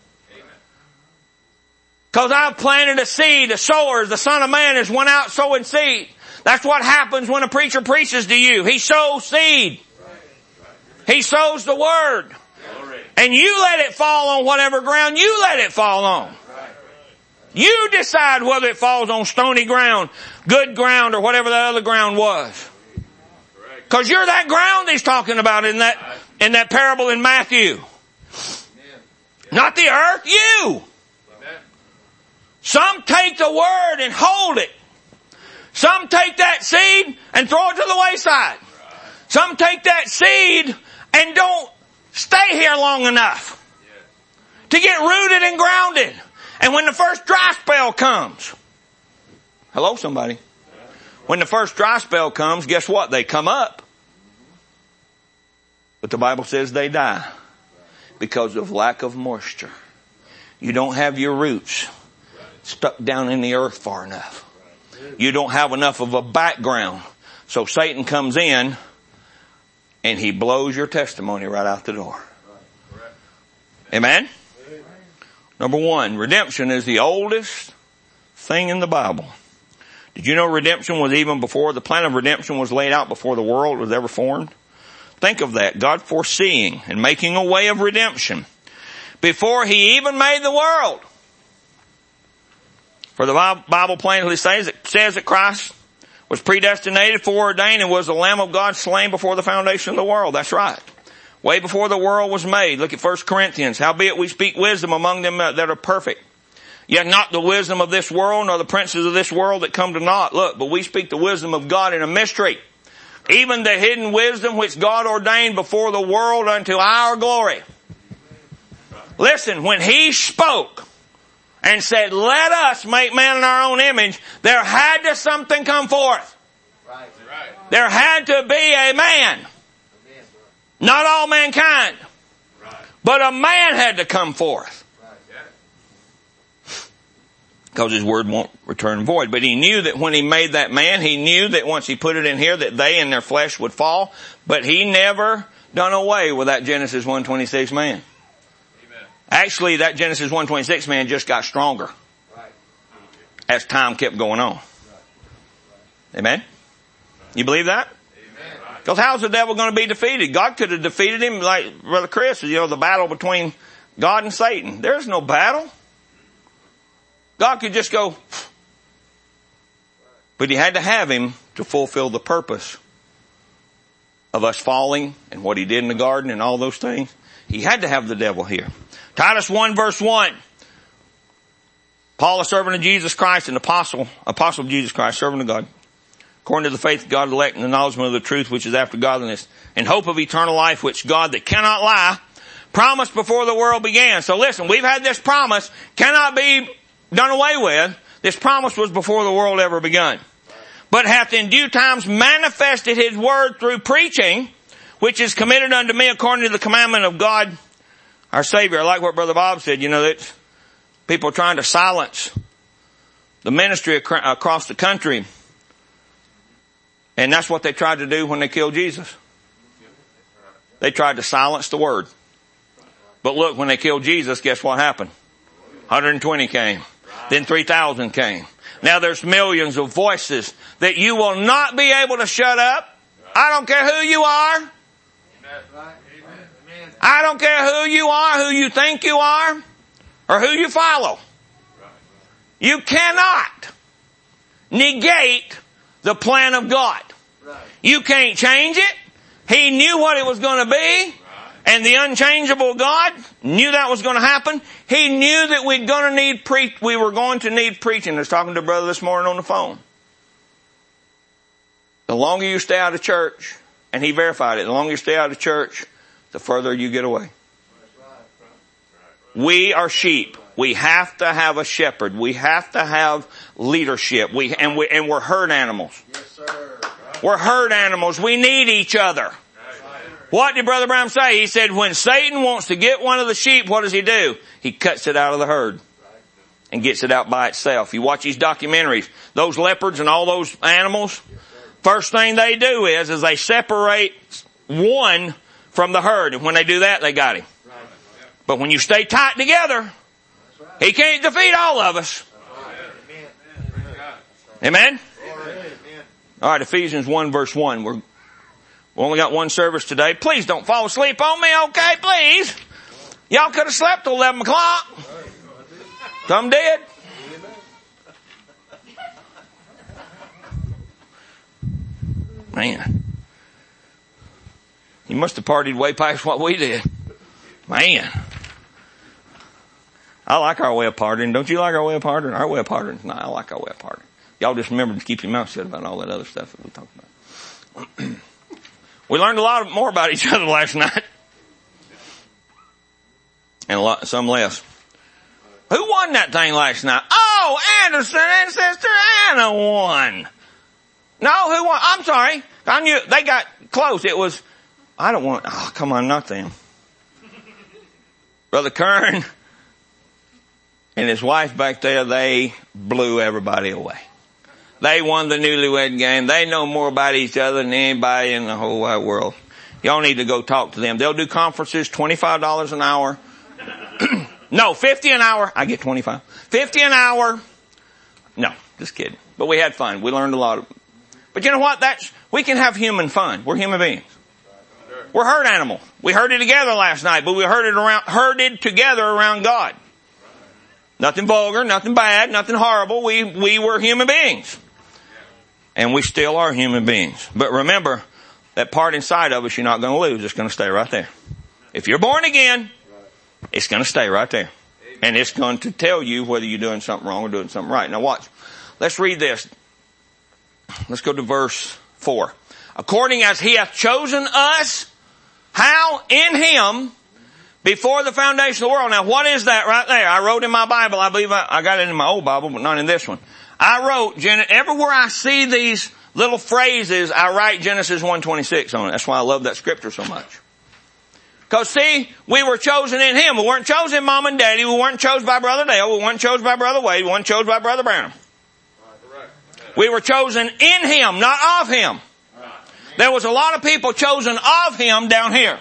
Cause I've planted a seed, the sower, the Son of Man has went out sowing seed. That's what happens when a preacher preaches to you. He sows seed. He sows the Word. And you let it fall on whatever ground you let it fall on. You decide whether it falls on stony ground, good ground, or whatever that other ground was. Cause you're that ground He's talking about in that, in that parable in Matthew. Not the earth, you. Some take the Word and hold it. Some take that seed and throw it to the wayside. Some take that seed and don't stay here long enough to get rooted and grounded. And when the first dry spell comes, hello somebody. When the first dry spell comes, guess what? They come up. But the Bible says they die because of lack of moisture. You don't have your roots stuck down in the earth far enough. You don't have enough of a background. So Satan comes in and he blows your testimony right out the door. Amen? Number one, redemption is the oldest thing in the Bible. Did you know redemption was even before, the plan of redemption was laid out before the world was ever formed? Think of that. God foreseeing and making a way of redemption before he even made the world. For the Bible plainly says, it says that Christ was predestinated, foreordained, and was the Lamb of God slain before the foundation of the world. That's right. Way before the world was made. Look at First Corinthians. Howbeit we speak wisdom among them that are perfect. Yet not the wisdom of this world, nor the princes of this world that come to naught. Look, but we speak the wisdom of God in a mystery. Even the hidden wisdom which God ordained before the world unto our glory. Listen, when he spoke and said, let us make man in our own image, there had to something come forth. Right. There had to be a man. Not all mankind. But a man had to come forth. Because his word won't return void. But he knew that when he made that man, he knew that once he put it in here that they in their flesh would fall. But he never done away with that Genesis one twenty-six man. Amen. Actually, that Genesis one twenty-six man just got stronger. Right. As time kept going on. Right. Right. Amen? You believe that? Because how's the devil going to be defeated? God could have defeated him like Brother Chris, you know, the battle between God and Satan. There's no battle. God could just go, but he had to have him to fulfill the purpose of us falling and what he did in the garden and all those things. He had to have the devil here. Titus one verse one. Paul, a servant of Jesus Christ, an apostle, apostle of Jesus Christ, servant of God, according to the faith of God elect and the knowledge of the truth which is after godliness, and hope of eternal life which God that cannot lie promised before the world began. So listen, we've had this promise, cannot be done away with. This promise was before the world ever begun. But hath in due times manifested his word through preaching, which is committed unto me according to the commandment of God our Savior. I like what Brother Bob said, you know, that people are trying to silence the ministry ac- across the country. And that's what they tried to do when they killed Jesus. They tried to silence the word. But look, when they killed Jesus, guess what happened? one hundred twenty came. Then three thousand came. Now there's millions of voices that you will not be able to shut up. I don't care who you are. I don't care who you are, who you think you are, or who you follow. You cannot negate the plan of God. You can't change it. He knew what it was going to be. And the unchangeable God knew that was going to happen. He knew that we're going to need pre- we were going to need preaching. I was talking to a brother this morning on the phone. The longer you stay out of church, and he verified it, the longer you stay out of church, the further you get away. We are sheep. We have to have a shepherd. We have to have leadership. We and we and we're herd animals. Yes, sir. We're herd animals. We need each other. What did Brother Brown say? He said, when Satan wants to get one of the sheep, what does he do? He cuts it out of the herd and gets it out by itself. You watch these documentaries, those leopards and all those animals, first thing they do is, is they separate one from the herd. And when they do that, they got him. But when you stay tight together, he can't defeat all of us. Amen? All right, Ephesians one verse one. We're We only got one service today. Please don't fall asleep on me, okay, please. Y'all could have slept till eleven o'clock. Some did. Man. You must have partied way past what we did. Man. I like our way of partying. Don't you like our way of partying? Our way of partying. No, I like our way of partying. Y'all just remember to keep your mouth shut about all that other stuff that we talked about. We learned a lot more about each other last night. And a lot, some less. Who won that thing last night? Oh, Anderson and Sister Anna won. No, who won? I'm sorry. I knew they got close. It was, I don't want, oh, come on, not them. Brother Kern and his wife back there, they blew everybody away. They won the newlywed game. They know more about each other than anybody in the whole wide world. Y'all need to go talk to them. They'll do conferences, twenty-five dollars an hour. No, fifty an hour. I get twenty-five. fifty an hour. No, just kidding. But we had fun. We learned a lot of, but you know what? That's, we can have human fun. We're human beings. We're herd animals. We herded together last night, but we herded around, herded together around God. Nothing vulgar, nothing bad, nothing horrible. We, we were human beings. And we still are human beings. But remember, that part inside of us you're not going to lose. It's going to stay right there. If you're born again, it's going to stay right there. And it's going to tell you whether you're doing something wrong or doing something right. Now watch. Let's read this. Let's go to verse four. According as he hath chosen us, how? In him, before the foundation of the world. Now what is that right there? I wrote in my Bible, I believe I, I got it in my old Bible, but not in this one. I wrote, everywhere I see these little phrases, I write Genesis one twenty-six on it. That's why I love that scripture so much. Because see, we were chosen in him. We weren't chosen in mom and daddy. We weren't chosen by Brother Dale. We weren't chosen by Brother Wade. We weren't chosen by Brother Branham. We were chosen in him, not of him. There was a lot of people chosen of him down here.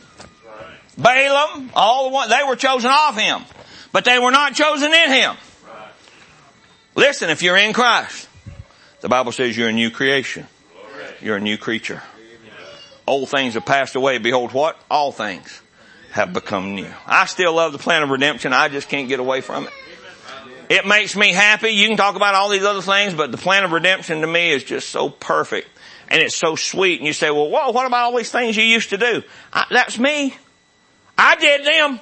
Balaam, all the one, they were chosen of him. But they were not chosen in him. Listen, if you're in Christ, the Bible says you're a new creation. You're a new creature. Old things have passed away. Behold, what? All things have become new. I still love the plan of redemption. I just can't get away from it. It makes me happy. You can talk about all these other things, but the plan of redemption to me is just so perfect. And it's so sweet. And you say, well, whoa, what about all these things you used to do? I, that's me. I did them.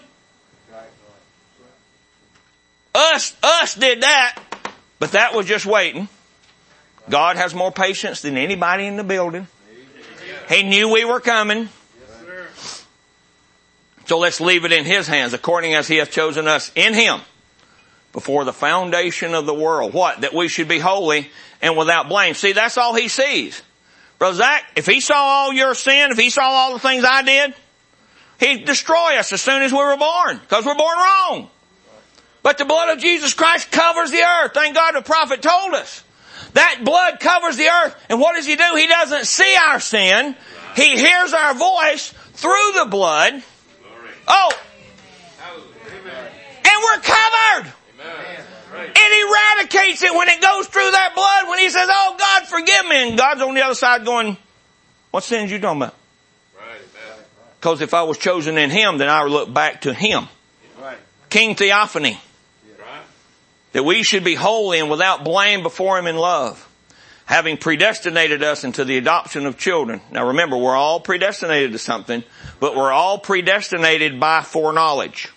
Us, us did that. But that was just waiting. God has more patience than anybody in the building. He knew we were coming. So let's leave it in his hands, according as he hath chosen us in him before the foundation of the world. What? That we should be holy and without blame. See, that's all he sees. Brother Zach, if he saw all your sin, if he saw all the things I did, he'd destroy us as soon as we were born, because we're born wrong. But the blood of Jesus Christ covers the earth. Thank God the prophet told us. That blood covers the earth. And what does he do? He doesn't see our sin. He hears our voice through the blood. Oh! And we're covered! It eradicates it when it goes through that blood. When he says, oh God, forgive me. And God's on the other side going, what sins you talking about? Because if I was chosen in him, then I would look back to him. King Theophany. That we should be holy and without blame before him in love, having predestinated us into the adoption of children. Now remember, we're all predestinated to something, but we're all predestinated by foreknowledge.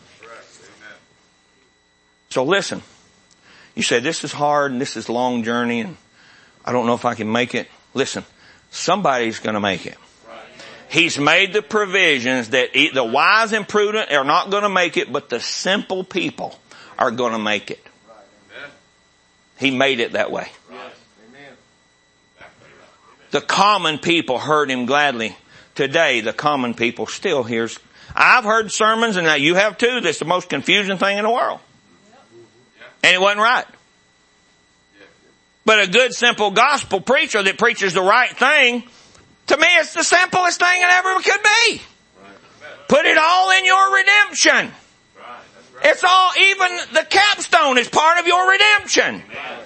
So listen, you say this is hard and this is a long journey and I don't know if I can make it. Listen, somebody's going to make it. He's made the provisions that the wise and prudent are not going to make it, but the simple people are going to make it. He made it that way. The common people heard him gladly. Today, the common people still hears. I've heard sermons, and now you have too, that's the most confusing thing in the world. And it wasn't right. But a good, simple gospel preacher that preaches the right thing, to me, it's the simplest thing it ever could be. Put it all in your redemption. It's all, even the capstone is part of your redemption.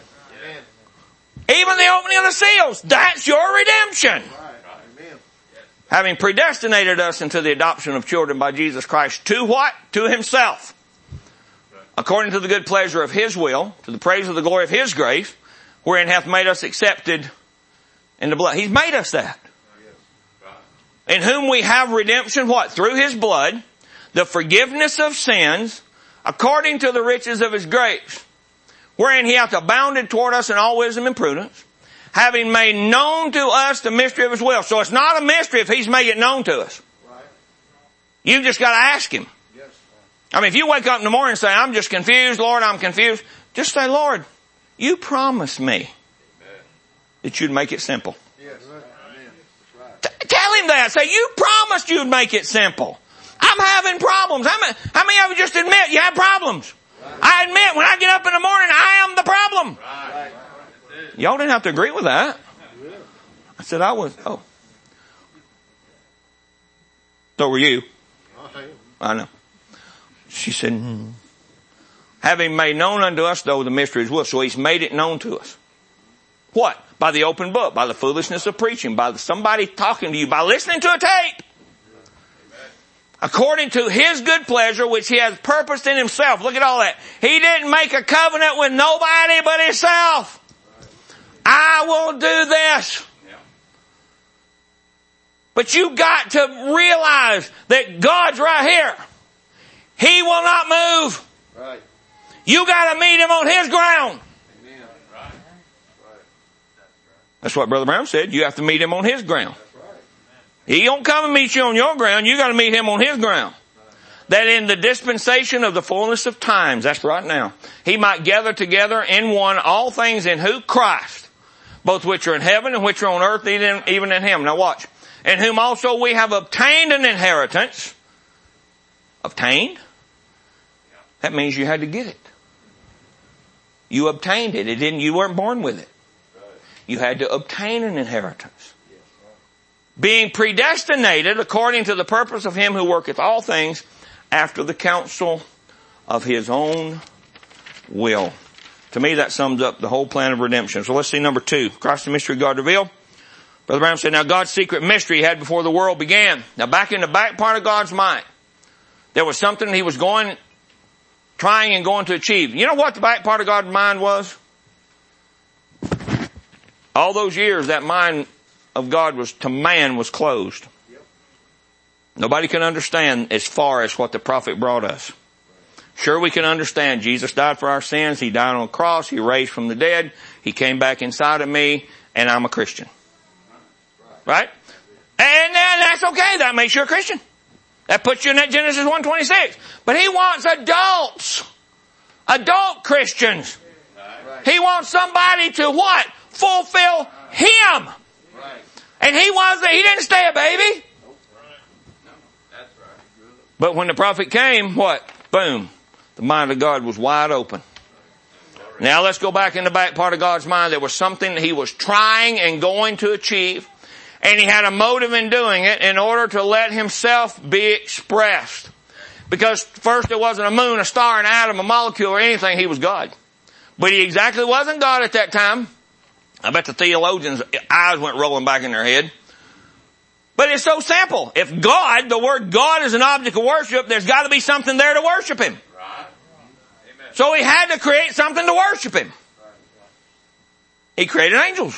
Even the opening of the seals, that's your redemption. Having predestinated us into the adoption of children by Jesus Christ to what? To himself. According to the good pleasure of his will, to the praise of the glory of his grace, wherein hath made us accepted in the blood. He's made us that. In whom we have redemption, what? Through his blood, the forgiveness of sins, according to the riches of his grace, wherein he hath abounded toward us in all wisdom and prudence, having made known to us the mystery of his will. So it's not a mystery if he's made it known to us. You just got to ask him. I mean, if you wake up in the morning and say, I'm just confused, Lord, I'm confused, just say, Lord, you promised me that you'd make it simple. T- tell him that. Say, you promised you'd make it simple. I'm having problems. How many, how many of you just admit you have problems? I admit when I get up in the morning, I am the problem. Y'all didn't have to agree with that. I said I was. Oh. So were you. I know. She said, hmm. Having made known unto us, though, the mystery is will. So he's made it known to us. What? By the open book, by the foolishness of preaching, by somebody talking to you, by listening to a tape. According to his good pleasure, which he has purposed in himself. Look at all that. He didn't make a covenant with nobody but himself. I will do this. But you got to realize that God's right here. He will not move. Right. You got to meet him on his ground. Amen. Right. That's what Brother Brown said. You have to meet him on his ground. He don't come and meet you on your ground. You got to meet him on his ground. That in the dispensation of the fullness of times, that's right now, he might gather together in one all things in who? Christ. Both which are in heaven and which are on earth, even in him. Now watch. In whom also we have obtained an inheritance. Obtained? That means you had to get it. You obtained it. It didn't, you weren't born with it. You had to obtain an inheritance. Being predestinated according to the purpose of him who worketh all things after the counsel of his own will. To me, that sums up the whole plan of redemption. So let's see number two. Christ the mystery of God revealed. Brother Brown said, now God's secret mystery he had before the world began. Now back in the back part of God's mind, there was something he was going, trying and going to achieve. You know what the back part of God's mind was? All those years that mind of God was to man was closed. Nobody can understand as far as what the prophet brought us. Sure, we can understand Jesus died for our sins. He died on the cross. He raised from the dead. He came back inside of me, and I'm a Christian. Right? And then that's okay. That makes you a Christian. That puts you in that Genesis one twenty-six. But he wants adults. Adult Christians. He wants somebody to what? Fulfill him. And he was, he didn't stay a baby. But when the prophet came, what? Boom. The mind of God was wide open. Now let's go back in the back part of God's mind. There was something he was trying and going to achieve. And he had a motive in doing it in order to let himself be expressed. Because first there wasn't a moon, a star, an atom, a molecule, or anything. He was God. But he exactly wasn't God at that time. I bet the theologians' eyes went rolling back in their head. But it's so simple. If God, the word God is an object of worship, there's got to be something there to worship him. Right. Amen. So he had to create something to worship him. He created angels.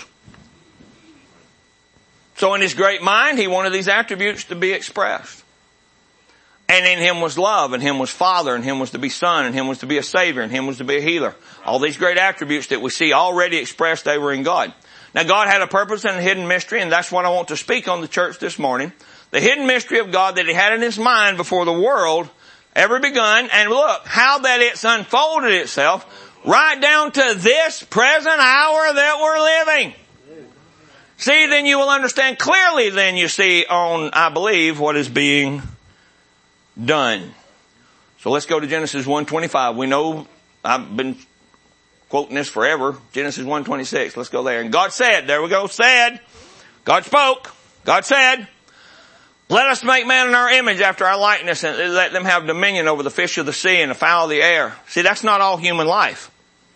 So in his great mind, he wanted these attributes to be expressed. And in him was love, and him was Father, and him was to be Son, and him was to be a Savior, and him was to be a healer. All these great attributes that we see already expressed, they were in God. Now God had a purpose and a hidden mystery, and that's what I want to speak on the church this morning. The hidden mystery of God that he had in his mind before the world ever begun. And look, how that it's unfolded itself right down to this present hour that we're living. See, then you will understand clearly then you see on, I believe, what is being done. So let's go to Genesis one twenty-five. We know, I've been quoting this forever. Genesis one twenty-six. Let's go there. And God said, there we go, said, God spoke, God said, let us make man in our image after our likeness and let them have dominion over the fish of the sea and the fowl of the air. See, that's not all human life.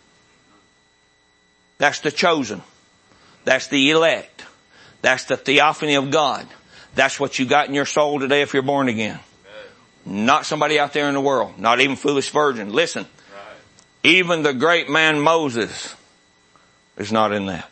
That's the chosen. That's the elect. That's the theophany of God. That's what you got in your soul today if you're born again. Not somebody out there in the world. Not even foolish virgin. Listen. Even the great man Moses is not in that.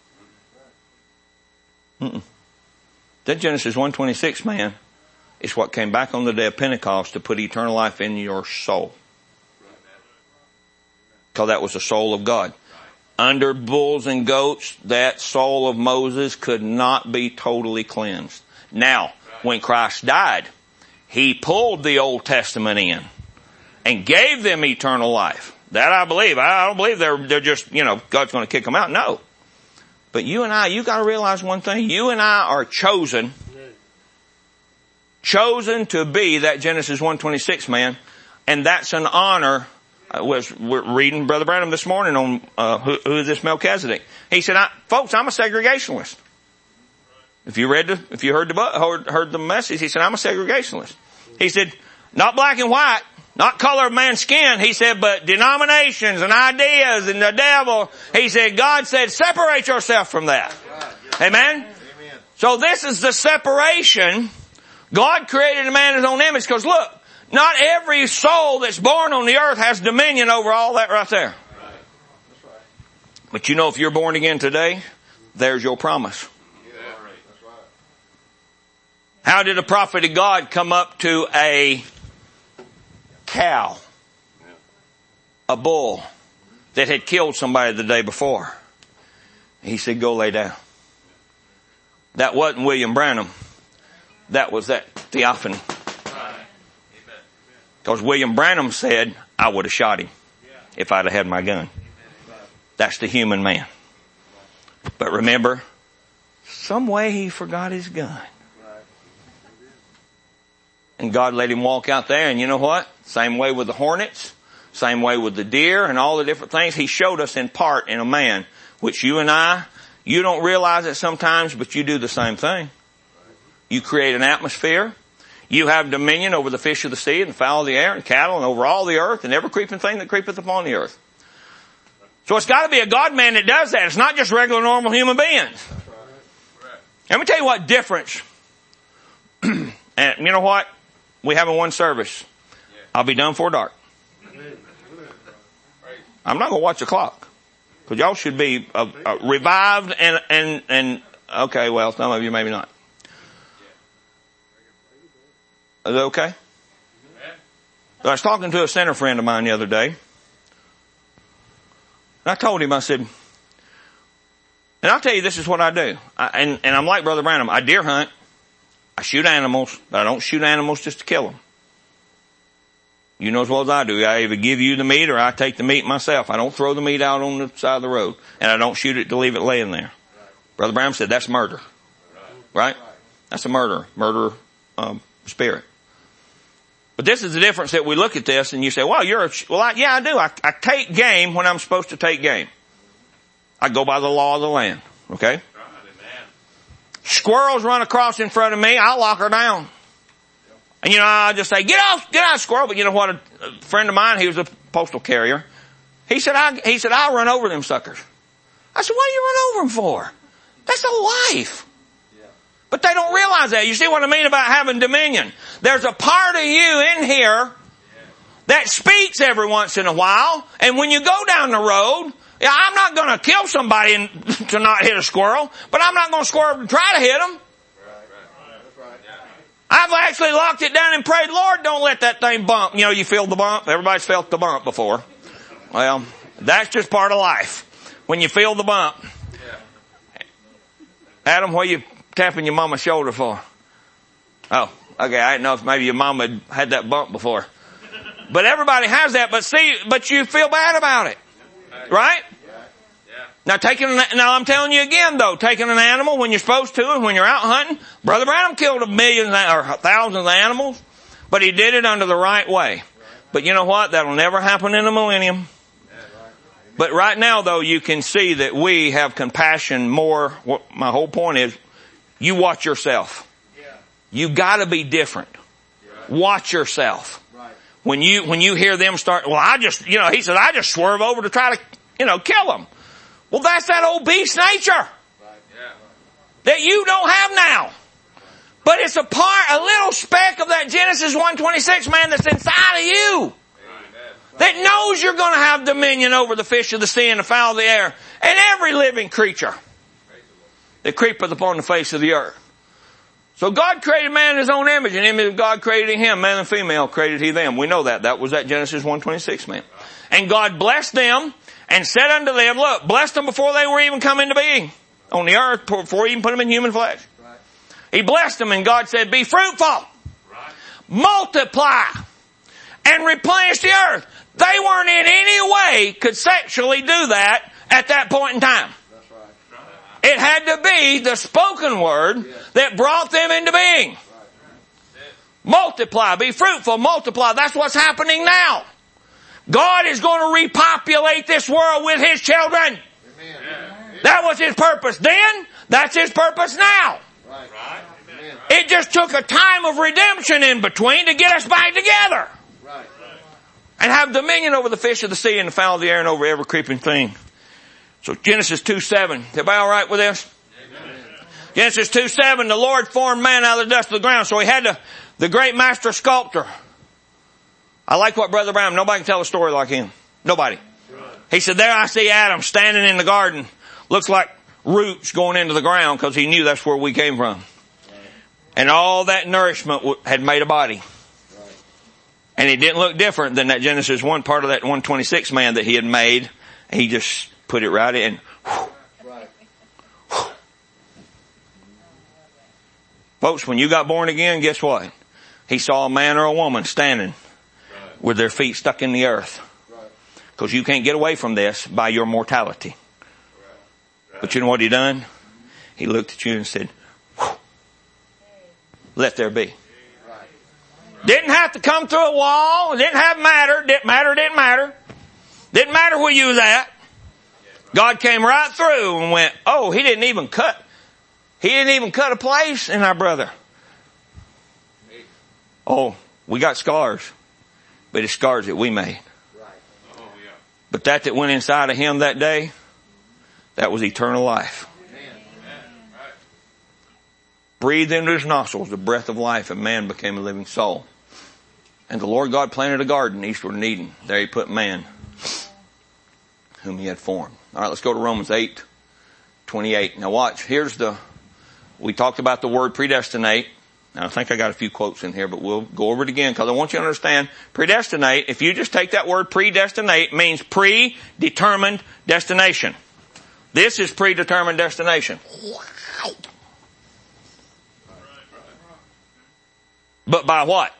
Mm-mm. That Genesis one twenty-six, man, is what came back on the day of Pentecost to put eternal life in your soul. Because that was the soul of God. Under bulls and goats, that soul of Moses could not be totally cleansed. Now, when Christ died, He pulled the Old Testament in and gave them eternal life. That I believe. I don't believe they're, they're just, you know, God's going to kick them out. No. But you and I, you got to realize one thing. You and I are chosen, chosen to be that Genesis one twenty-six man, and that's an honor. I was we're reading Brother Branham this morning on uh, who, who is this Melchizedek. He said, I, "Folks, I'm a segregationist." If you read the, if you heard the heard, heard the message, he said, "I'm a segregationist." He said, "Not black and white, not color of man's skin." He said, "But denominations and ideas and the devil." He said, God said, "Separate yourself from that." Amen. Amen. So this is the separation. God created a man in His own image because look. Not every soul that's born on the earth has dominion over all that right there. But you know, if you're born again today, there's your promise. How did a prophet of God come up to a cow, a bull that had killed somebody the day before? He said, "Go lay down." That wasn't William Branham. That was that theophany. Because William Branham said, "I would have shot him if I'd have had my gun." That's the human man. But remember, some way he forgot his gun. And God let him walk out there, and you know what? Same way with the hornets, same way with the deer and all the different things. He showed us in part in a man, which you and I, you don't realize it sometimes, but you do the same thing. You create an atmosphere. You have dominion over the fish of the sea and the fowl of the air and cattle and over all the earth and every creeping thing that creepeth upon the earth. So it's got to be a God man that does that. It's not just regular normal human beings. Let me tell you what difference. And you know what? We have in one service. I'll be done before dark. I'm not going to watch the clock. Because y'all should be uh, uh, revived and, and, and, okay, well, some of you maybe not. Is that okay? So I was talking to a center friend of mine the other day. And I told him, I said, and I'll tell you, this is what I do. I, and, and I'm like Brother Branham. I deer hunt. I shoot animals, but I don't shoot animals just to kill them. You know as well as I do. I either give you the meat or I take the meat myself. I don't throw the meat out on the side of the road. And I don't shoot it to leave it laying there. Brother Branham said that's murder. Right? That's a murder. Murder um, spirit. But this is the difference that we look at this and you say, well, you're a, well, I, yeah, I do. I, I take game when I'm supposed to take game. I go by the law of the land. Okay? Squirrels run across in front of me, I'll lock her down. And you know, I'll just say, get off, get out, squirrel. But you know what? A, a friend of mine, he was a postal carrier. He said, I, he said, I'll run over them suckers. I said, what do you run over them for? That's a life. But they don't realize that. You see what I mean about having dominion? There's a part of you in here that speaks every once in a while. And when you go down the road, yeah, I'm not going to kill somebody and, to not hit a squirrel, but I'm not going to squirrel to try to hit them. I've actually locked it down and prayed, Lord, don't let that thing bump. You know, you feel the bump. Everybody's felt the bump before. Well, that's just part of life. When you feel the bump. Adam, what are you tapping your mama's shoulder for? Oh, okay. I didn't know if maybe your mama had had that bump before. But everybody has that. But see, but you feel bad about it. Right? Now taking, now I'm telling you again though, taking an animal when you're supposed to and when you're out hunting, Brother Branham killed a million or thousands of animals, but he did it under the right way. But you know what? That'll never happen in the millennium. But right now though, you can see that we have compassion more. What my whole point is, you watch yourself. You gotta be different. Watch yourself. When you, when you hear them start, well, I just, you know, he said, I just swerve over to try to, you know, kill them. Well, that's that old beast nature that you don't have now. But it's a part, a little speck of that Genesis one twenty-six man that's inside of you. That knows you're going to have dominion over the fish of the sea and the fowl of the air and every living creature that creepeth upon the face of the earth. So God created man in His own image, and in the image of God created him, male and female created He them. We know that. That was that Genesis one twenty-six man. And God blessed them and said unto them, look, blessed them before they were even come into being on the earth, before he even put them in human flesh. Right. He blessed them and God said, be fruitful, right. multiply, and replenish the earth. They weren't in any way could sexually do that at that point in time. That's right. It had to be the spoken word yes. that brought them into being. Right. Multiply, be fruitful, multiply. That's what's happening now. God is going to repopulate this world with His children. Amen. That was His purpose then. That's His purpose now. Right. It just took a time of redemption in between to get us back together. Right. And have dominion over the fish of the sea and the fowl of the air and over every creeping thing. So Genesis two seven. Everybody all right with this? Amen. Genesis two seven. The Lord formed man out of the dust of the ground. So He had to, the great master sculptor. I like what Brother Brown, nobody can tell a story like him. Nobody. He said, there I see Adam standing in the garden. Looks like roots going into the ground because he knew that's where we came from. And all that nourishment had made a body. And it didn't look different than that Genesis one part of that one twenty-six man that he had made. He just put it right in. Folks, when you got born again, guess what? He saw a man or a woman standing with their feet stuck in the earth. Because you can't get away from this by your mortality. But you know what He done? He looked at you and said, let there be. Didn't have to come through a wall. Didn't have matter. Didn't matter. Didn't matter. Didn't matter where you was at. God came right through and went, oh, He didn't even cut. He didn't even cut a place in our brother. Oh, we got scars. But it's scars that we made. But that that went inside of him that day, that was eternal life. Breathed into his nostrils the breath of life, and man became a living soul. And the Lord God planted a garden eastward in Eden. There He put man, whom He had formed. All right, let's go to Romans eight twenty-eight. Now watch, here's the, we talked about the word predestinate. Now I think I got a few quotes in here, but we'll go over it again because I want you to understand, predestinate, if you just take that word predestinate, means predetermined destination. This is predetermined destination. But by what?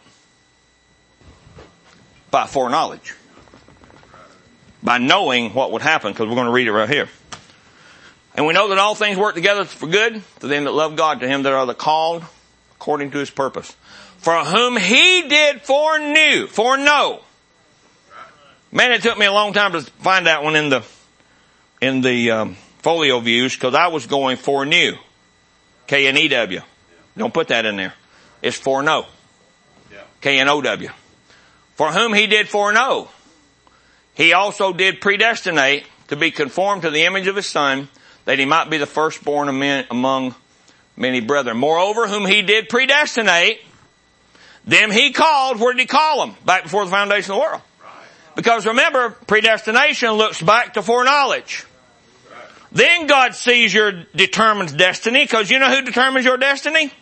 By foreknowledge. By knowing what would happen, because we're going to read it right here. And we know that all things work together for good to them that love God, to Him that are the called according to His purpose. For whom He did foreknew, foreknow. Man, it took me a long time to find that one in the, in the, um, folio views, because I was going foreknew. K N E W. Don't put that in there. It's foreknow. K N O W. For whom He did foreknow, He also did predestinate to be conformed to the image of His Son, that He might be the firstborn among many brethren. Moreover, whom He did predestinate, them He called. Where did He call them? Back before the foundation of the world. Because remember, predestination looks back to foreknowledge. Then God sees your determined destiny, because you know who determines your destiny?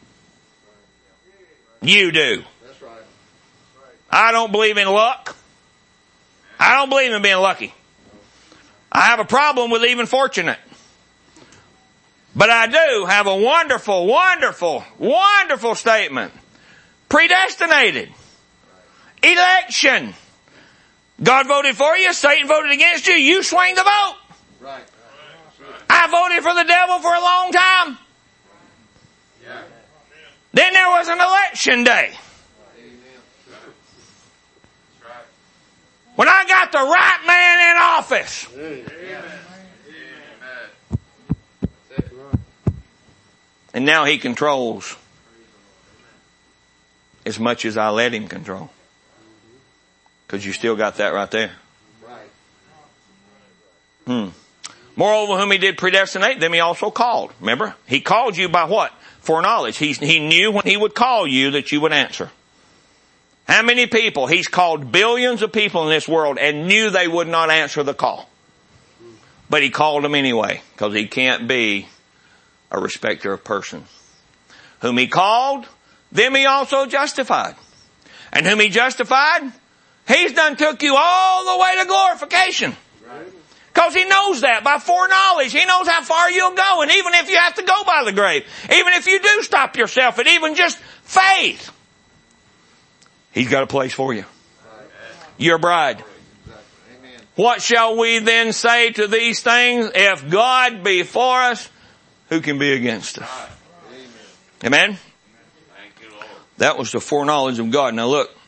You do. I don't believe in luck. I don't believe in being lucky. I have a problem with even fortunate. But I do have a wonderful, wonderful, wonderful statement. Predestinated. Election. God voted for you. Satan voted against you. You swing the vote. Right. I voted for the devil for a long time. Yeah. Then there was an election day. When I got the right man in office. And now he controls as much as I let him control. Because you still got that right there. Hmm. Moreover, whom He did predestinate, them He also called. Remember? He called you by what? Foreknowledge. He, he knew when He would call you that you would answer. How many people? He's called billions of people in this world and knew they would not answer the call. But He called them anyway, because He can't be a respecter of persons. Whom He called, them He also justified. And whom He justified, He's done took you all the way to glorification. Because He knows that by foreknowledge. He knows how far you'll go. And even if you have to go by the grave, even if you do stop yourself at even just faith, He's got a place for you. Your bride. What shall we then say to these things? If God be for us, who can be against us? Amen? That was the foreknowledge of God. Now look.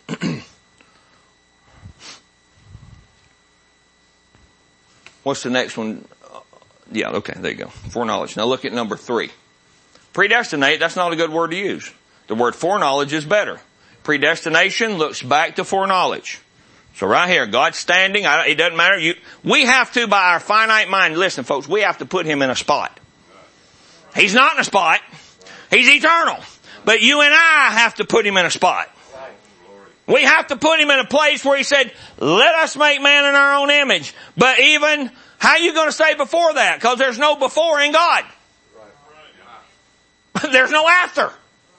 What's the next one? Yeah, okay, there you go. Foreknowledge. Now look at number three. Predestinate, that's not a good word to use. The word foreknowledge is better. Predestination looks back to foreknowledge. So right here, God's standing. I, it doesn't matter. You, we have to, by our finite mind, listen folks, we have to put Him in a spot. He's not in a spot. He's eternal. But you and I have to put Him in a spot. We have to put Him in a place where He said, let us make man in our own image. But even, how are you going to say before that? Because there's no before in God. There's no after.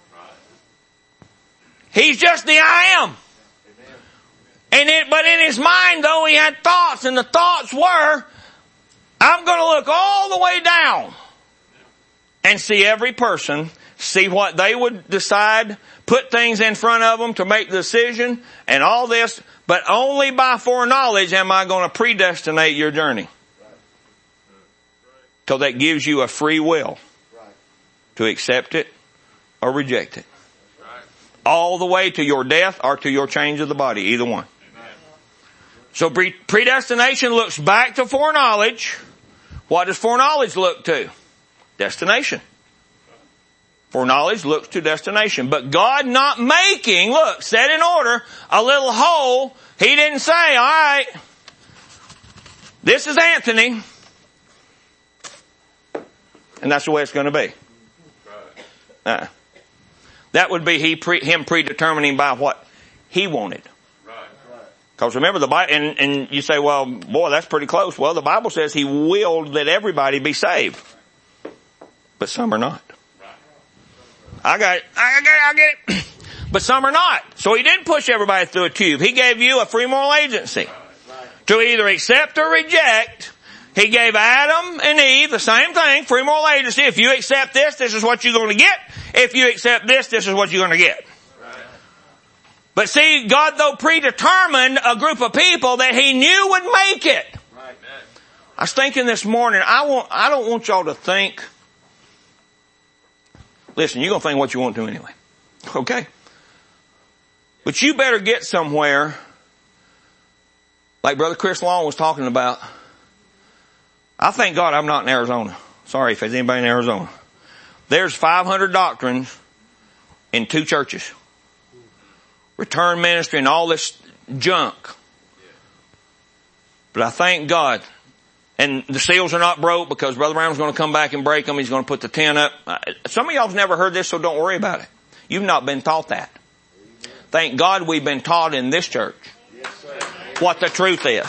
He's just the I am. And it, but in His mind though, He had thoughts, and the thoughts were, I'm going to look all the way down and see every person, see what they would decide, put things in front of them to make the decision and all this, but only by foreknowledge am I going to predestinate your journey. So that gives you a free will to accept it or reject it. All the way to your death or to your change of the body, either one. So predestination looks back to foreknowledge. What does foreknowledge look to? Destination. Foreknowledge looks to destination. But God not making, look, set in order, a little hole. He didn't say, all right, this is Anthony. And that's the way it's going to be. Uh, that would be he pre, him predetermining by what he wanted. Because remember the Bible, and, and you say, well, boy, that's pretty close. Well, the Bible says He willed that everybody be saved. But some are not. I got it. I get it. I get it. But some are not. So He didn't push everybody through a tube. He gave you a free moral agency to either accept or reject. He gave Adam and Eve the same thing, free moral agency. If you accept this, this is what you're going to get. If you accept this, this is what you're going to get. But see, God though predetermined a group of people that He knew would make it. I was thinking this morning, I want, I don't want y'all to think, listen, you're going to think what you want to anyway. Okay? But you better get somewhere, like Brother Chris Long was talking about. I thank God I'm not in Arizona. Sorry if there's anybody in Arizona. There's five hundred doctrines in two churches. Return ministry and all this junk. But I thank God. And the seals are not broke because Brother Brown's going to come back and break them. He's going to put the tent up. Some of y'all have never heard this, so don't worry about it. You've not been taught that. Thank God we've been taught in this church what the truth is.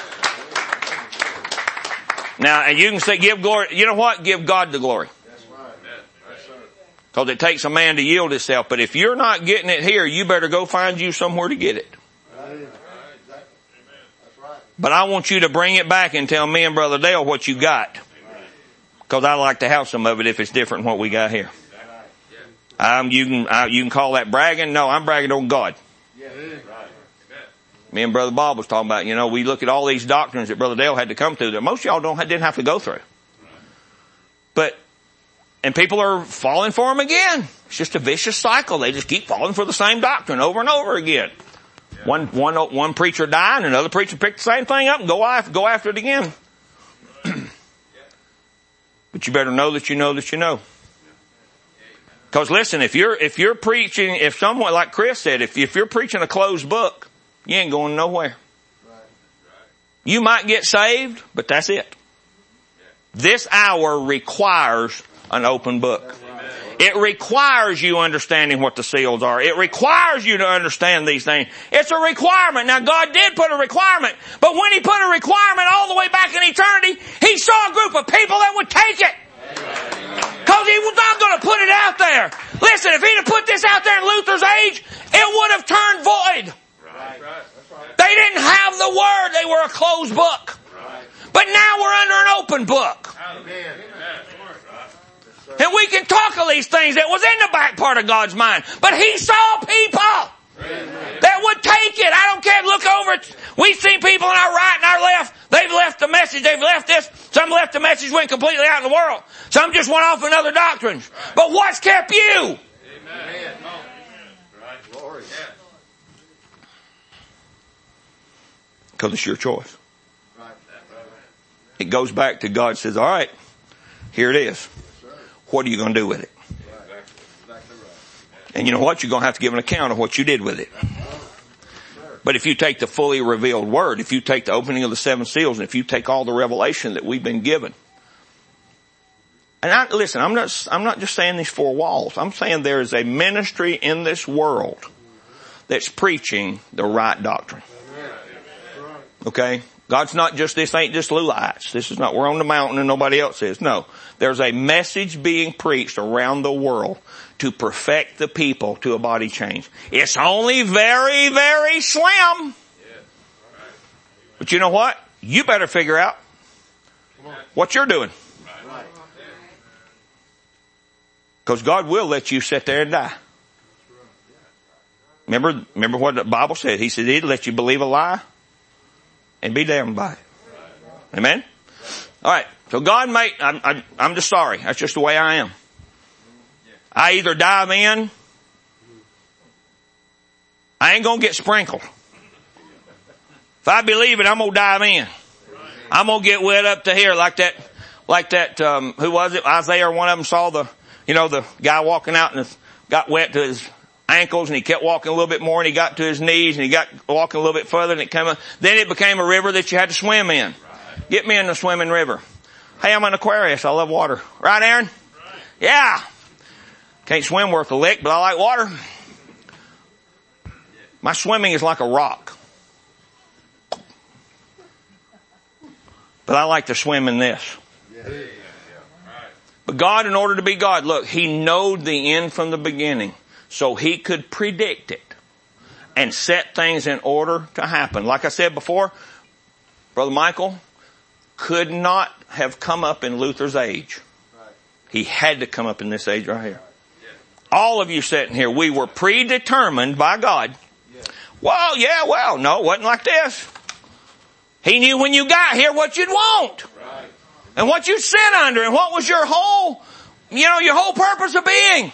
Now, and you can say, give glory. You know what? Give God the glory. Because it takes a man to yield himself. But if you're not getting it here, you better go find you somewhere to get it. But I want you to bring it back and tell me and Brother Dale what you got. Because I like to have some of it if it's different than what we got here. Um, you can uh, you can call that bragging. No, I'm bragging on God. Me and Brother Bob was talking about, you know, we look at all these doctrines that Brother Dale had to come through that most of y'all don't didn't have to go through. But, and people are falling for them again. It's just a vicious cycle. They just keep falling for the same doctrine over and over again. Yeah. One, one, one preacher died and another preacher picked the same thing up and go after, go after it again. But you better know that you know that you know. Because listen, if you're, if you're preaching, if someone, like Chris said, if, if you're preaching a closed book, you ain't going nowhere. You might get saved, but that's it. This hour requires an open book. It requires you understanding what the seals are. It requires you to understand these things. It's a requirement. Now God did put a requirement, but when He put a requirement all the way back in eternity, He saw a group of people that would take it. Because He was not going to put it out there. Listen, if He'd have put this out there in Luther's age, it would have turned void. Right. They didn't have the Word. They were a closed book. But now we're under an open book. And we can talk of these things that was in the back part of God's mind. But He saw people that would take it. I don't care. Look over it. We've seen people on our right and our left. They've left the message. They've left this. Some left the message, went completely out in the world. Some just went off in other doctrines. But what's kept you? Amen. Glory. Because it's your choice. It goes back to God says, all right, here it is. What are you going to do with it? And you know what? You're going to have to give an account of what you did with it. But if you take the fully revealed Word, if you take the opening of the seven seals, and if you take all the revelation that we've been given, and I, listen, I'm not, I'm not just saying these four walls. I'm saying there is a ministry in this world that's preaching the right doctrine. Okay? God's not just, this ain't just Lulites. This is not, we're on the mountain and nobody else is. No. There's a message being preached around the world to perfect the people to a body change. It's only very, very slim. But you know what? You better figure out what you're doing. Because God will let you sit there and die. Remember, remember what the Bible said? He said He'd let you believe a lie and be damned by it. Amen? All right. So God made, I'm, I'm, I'm just sorry. That's just the way I am. I either dive in, I ain't gonna get sprinkled. If I believe it, I'm gonna dive in. I'm gonna get wet up to here like that, like that, um, who was it? Isaiah or one of them saw the, you know, the guy walking out and got wet to his ankles and he kept walking a little bit more and he got to his knees and he got walking a little bit further and it came, then it became a river that you had to swim in. Get me in the swimming river. Hey, I'm an Aquarius. I love water. Right, Aaron? Yeah. Can't swim worth a lick, but I like water. My swimming is like a rock. But I like to swim in this. But God, in order to be God, look, He knowed the end from the beginning. So He could predict it and set things in order to happen. Like I said before, Brother Michael could not have come up in Luther's age. He had to come up in this age right here. All of you sitting here, we were predetermined by God. Well, yeah, well, no, it wasn't like this. He knew when you got here what you'd want. And what you'd sit under and what was your whole, you know, your whole purpose of being.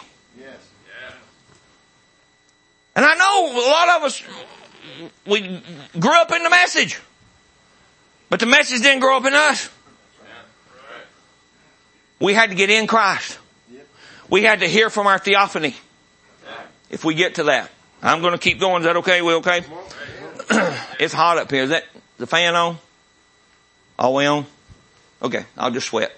And I know a lot of us, we grew up in the message. But the message didn't grow up in us. We had to get in Christ. We had to hear from our theophany. If we get to that. I'm going to keep going. Is that okay? We okay? It's hot up here. Is that the fan on? All the way on? Okay. I'll just sweat.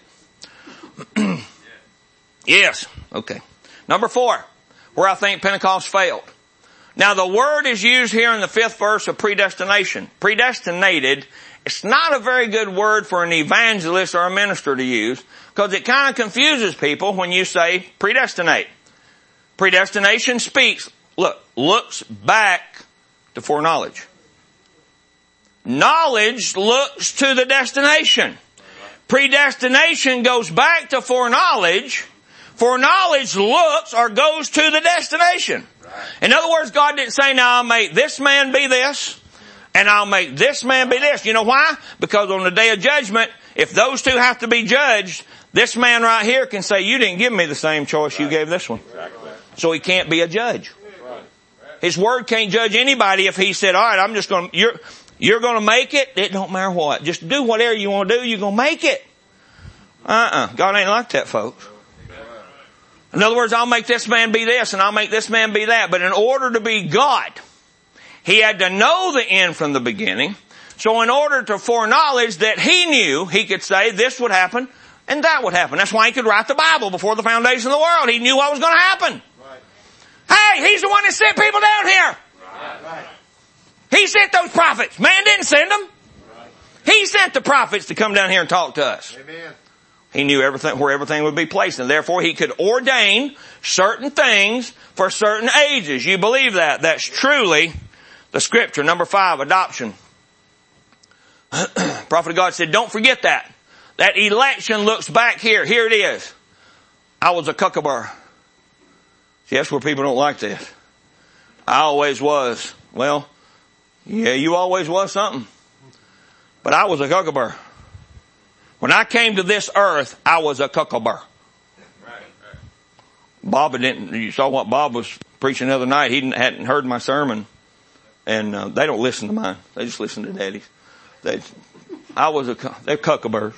Yes. Okay. Number four. Where I think Pentecost failed. Now the word is used here in the fifth verse of predestination. Predestinated. It's not a very good word for an evangelist or a minister to use because it kind of confuses people when you say predestinate. Predestination speaks, look, looks back to foreknowledge. Knowledge looks to the destination. Predestination goes back to foreknowledge. Foreknowledge looks or goes to the destination. In other words, God didn't say, now I'll make this man be this. And I'll make this man be this. You know why? Because on the day of judgment, if those two have to be judged, this man right here can say, you didn't give me the same choice you gave this one. So he can't be a judge. His word can't judge anybody if he said, all right, I'm just going to, you're, you're going to make it. It don't matter what. Just do whatever you want to do. You're going to make it. Uh-uh. God ain't like that, folks. In other words, I'll make this man be this and I'll make this man be that. But in order to be God, He had to know the end from the beginning. So in order to foreknowledge that He knew, He could say this would happen and that would happen. That's why He could write the Bible before the foundation of the world. He knew what was going to happen. Right. Hey, He's the one that sent people down here. Right. He sent those prophets. Man didn't send them. Right. He sent the prophets to come down here and talk to us. Amen. He knew everything, where everything would be placed, and therefore He could ordain certain things for certain ages. You believe that? That's truly The scripture, number five, adoption. Prophet of God said, don't forget that. That election looks back here. Here it is. I was a kookaburra. See, that's where people don't like this. I always was. Well, yeah, you always was something. But I was a kookaburra. When I came to this earth, I was a kookaburra. Bob didn't, you saw what Bob was preaching the other night. He hadn't heard my sermon. And uh, they don't listen to mine. They just listen to Daddy's. They, I was a, they're kookaburras.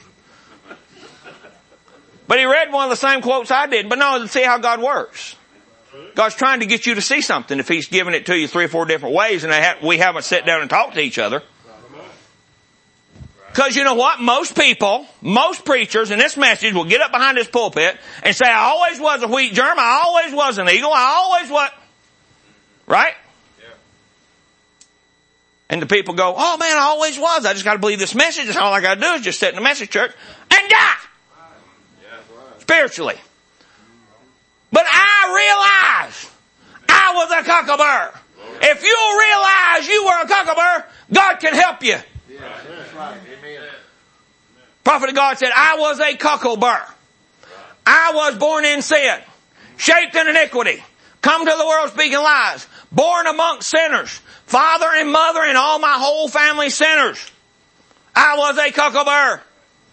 But he read one of the same quotes I did. But no, see how God works. God's trying to get you to see something if He's giving it to you three or four different ways and they ha- we haven't sat down and talked to each other. Because you know what? Most people, most preachers in this message will get up behind this pulpit and say, I always was a wheat germ. I always was an eagle. I always was. Right? Yeah. And the people go, oh man, I always was. I just got to believe this message. That's all I got to do is just sit in the message church and die. Yeah, right. Spiritually. But I realized I was a kookaburra. If you realize you were a kookaburra, God can help you. That's right. Amen. Prophet of God said, I was a kookaburra. I was born in sin, shaped in iniquity, come to the world speaking lies, born amongst sinners, father and mother and all my whole family sinners. I was a kookaburra.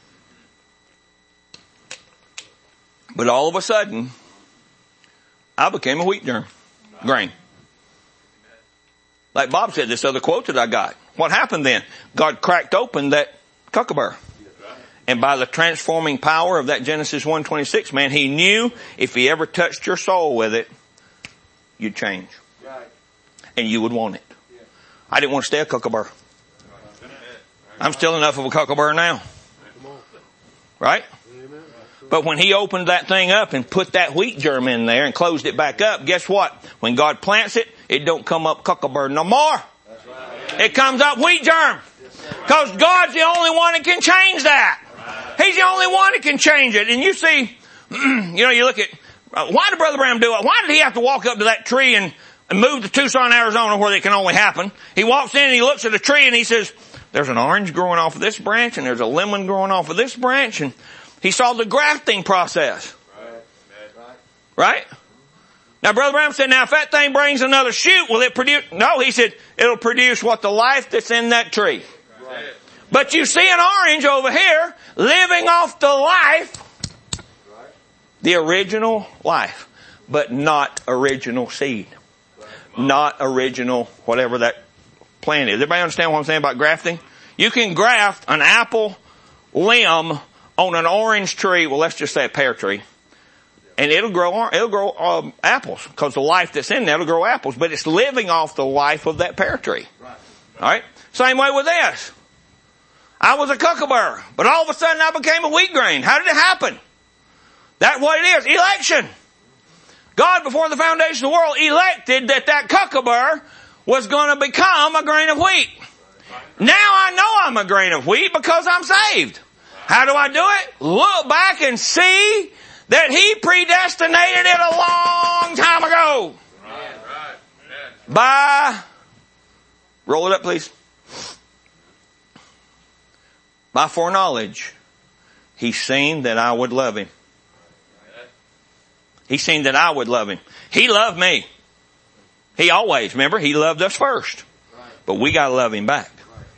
But all of a sudden, I became a wheat germ, grain. Like Bob said, this other quote that I got. What happened then? God cracked open that kookaburra. And by the transforming power of that Genesis one twenty-six, man, He knew if He ever touched your soul with it, you'd change. And you would want it. I didn't want to stay a kookaburra. I'm still enough of a kookaburra now. Right? But when He opened that thing up and put that wheat germ in there and closed it back up, guess what? When God plants it, it don't come up kookaburra no more. It comes up wheat germ. Because God's the only one that can change that. He's the only one that can change it. And you see, you know, you look at, uh, why did Brother Branham do it? Why did he have to walk up to that tree and, and move to Tucson, Arizona where it can only happen? He walks in and he looks at a tree and he says, there's an orange growing off of this branch and there's a lemon growing off of this branch. And he saw the grafting process. Right? Now, Brother Branham said, now if that thing brings another shoot, will it produce? No, he said, it'll produce what the life that's in that tree. Right. But you see an orange over here living off the life, right. The original life, but not original seed. Right. Not original whatever that plant is. Everybody understand what I'm saying about grafting? You can graft an apple limb on an orange tree, well let's just say a pear tree. And it'll grow, it'll grow um, apples because the life that's in there will grow apples, but it's living off the life of that pear tree. Right. All right. Same way with this. I was a kookaburra, but all of a sudden I became a wheat grain. How did it happen? That's what it is. Election. God, before the foundation of the world, elected that that kookaburra was going to become a grain of wheat. Now I know I'm a grain of wheat because I'm saved. How do I do it? Look back and see that He predestinated it a long time ago. Right, right. Yeah. By, roll it up please. By foreknowledge, He's seen that I would love Him. He's seen that I would love Him. He loved me. He always, remember, He loved us first. But we gotta love Him back.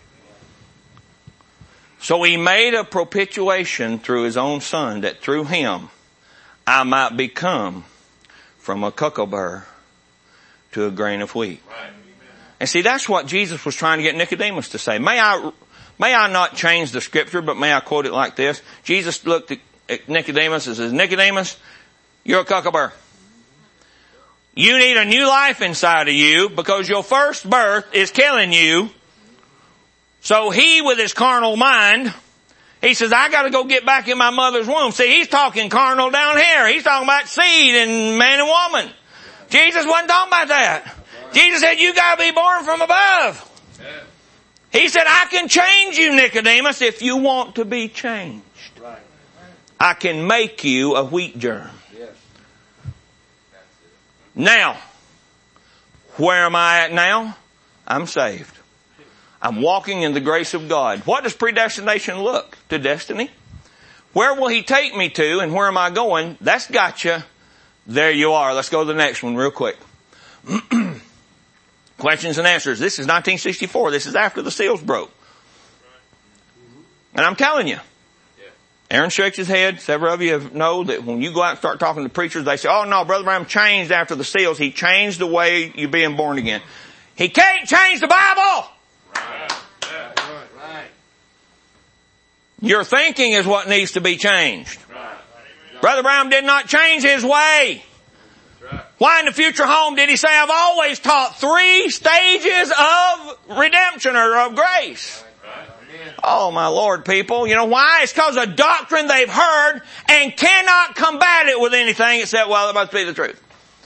So He made a propitiation through His own Son that through Him I might become from a kookaburra to a grain of wheat. Right. And see, that's what Jesus was trying to get Nicodemus to say. May I, may I not change the scripture, but may I quote it like this? Jesus looked at Nicodemus and says, Nicodemus, you're a kookaburra. You need a new life inside of you because your first birth is killing you. So he, with his carnal mind, he says, I gotta go get back in my mother's womb. See, he's talking carnal down here. He's talking about seed and man and woman. Jesus wasn't talking about that. Jesus said, you gotta be born from above. He said, I can change you, Nicodemus, if you want to be changed. I can make you a wheat germ. Now, where am I at now? I'm saved. I'm walking in the grace of God. What does predestination look to destiny? Where will He take me to and where am I going? That's gotcha. There you are. Let's go to the next one real quick. Questions and answers. This is nineteen sixty-four. This is after the seals broke. And I'm telling you, Aaron shakes his head. Several of you know that when you go out and start talking to preachers, they say, oh no, Brother Branham changed after the seals. He changed the way you're being born again. He can't change the Bible. Right. Right. Right. Your thinking is what needs to be changed. Right. Brother Branham did not change his way. Right. Why in the future home did he say, I've always taught three stages of redemption or of grace? Oh my Lord, people. You know why? It's because of doctrine they've heard and cannot combat it with anything except, well, it must be the truth.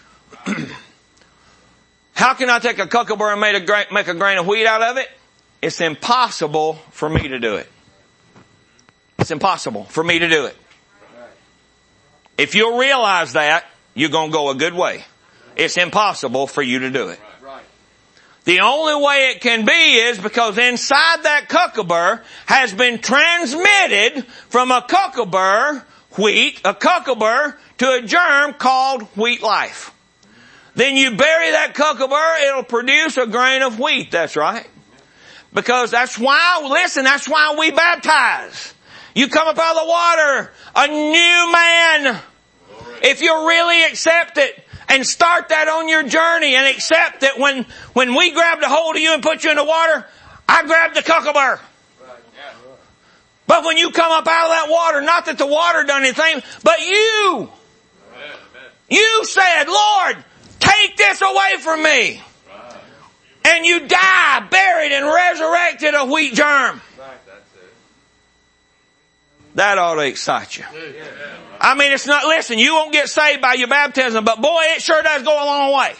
How can I take a kookaburra and make a, grain, make a grain of wheat out of it? It's impossible for me to do it. It's impossible for me to do it. If you'll realize that, you're going to go a good way. It's impossible for you to do it. The only way it can be is because inside that kookaburra has been transmitted from a kookaburra wheat, a kookaburra, to a germ called wheat life. Then you bury that kookaburra, it'll produce a grain of wheat. That's right. Because that's why, listen, that's why we baptize. You come up out of the water, a new man. If you really accept it, and start that on your journey and accept that when, when we grabbed a hold of you and put you in the water, I grabbed the kookaburra. But when you come up out of that water, not that the water done anything, but you, you said, Lord, take this away from me. And you die, buried and resurrected a wheat germ. That ought to excite you. I mean, it's not, listen, you won't get saved by your baptism, but boy, it sure does go a long way.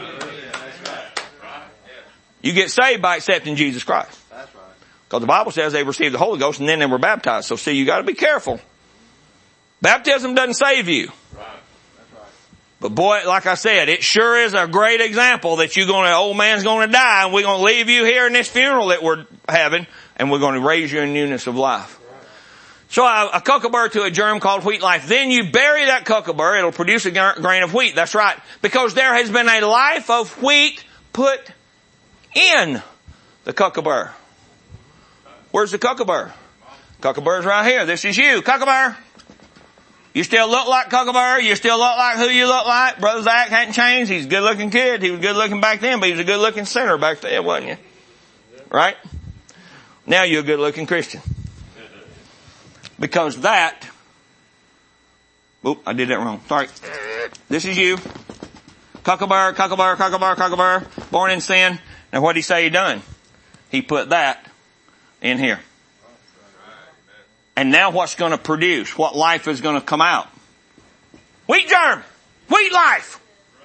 You get saved by accepting Jesus Christ. Because the Bible says they received the Holy Ghost and then they were baptized. So see, you gotta be careful. Baptism doesn't save you. But boy, like I said, it sure is a great example that you're gonna, old man's gonna die and we're gonna leave you here in this funeral that we're having and we're gonna raise you in newness of life. So a, a kookaburra to a germ called wheat life. Then you bury that kookaburra, it'll produce a grain of wheat. That's right. Because there has been a life of wheat put in the kookaburra. Where's the kookaburra? Kookaburra's right here. This is you. Kookaburra. You still look like kookaburra. You still look like who you look like. Brother Zach hadn't changed. He's a good looking kid. He was good looking back then, but he was a good looking sinner back then, wasn't you? Right? Now you're a good looking Christian. Because that, oop, I did that wrong. Sorry. This is you. Kookaburra, kookaburra, kookaburra, kookaburra, born in sin. Now what did he say he done? He put that in here. And now what's going to produce? What life is going to come out? Wheat germ. Wheat life.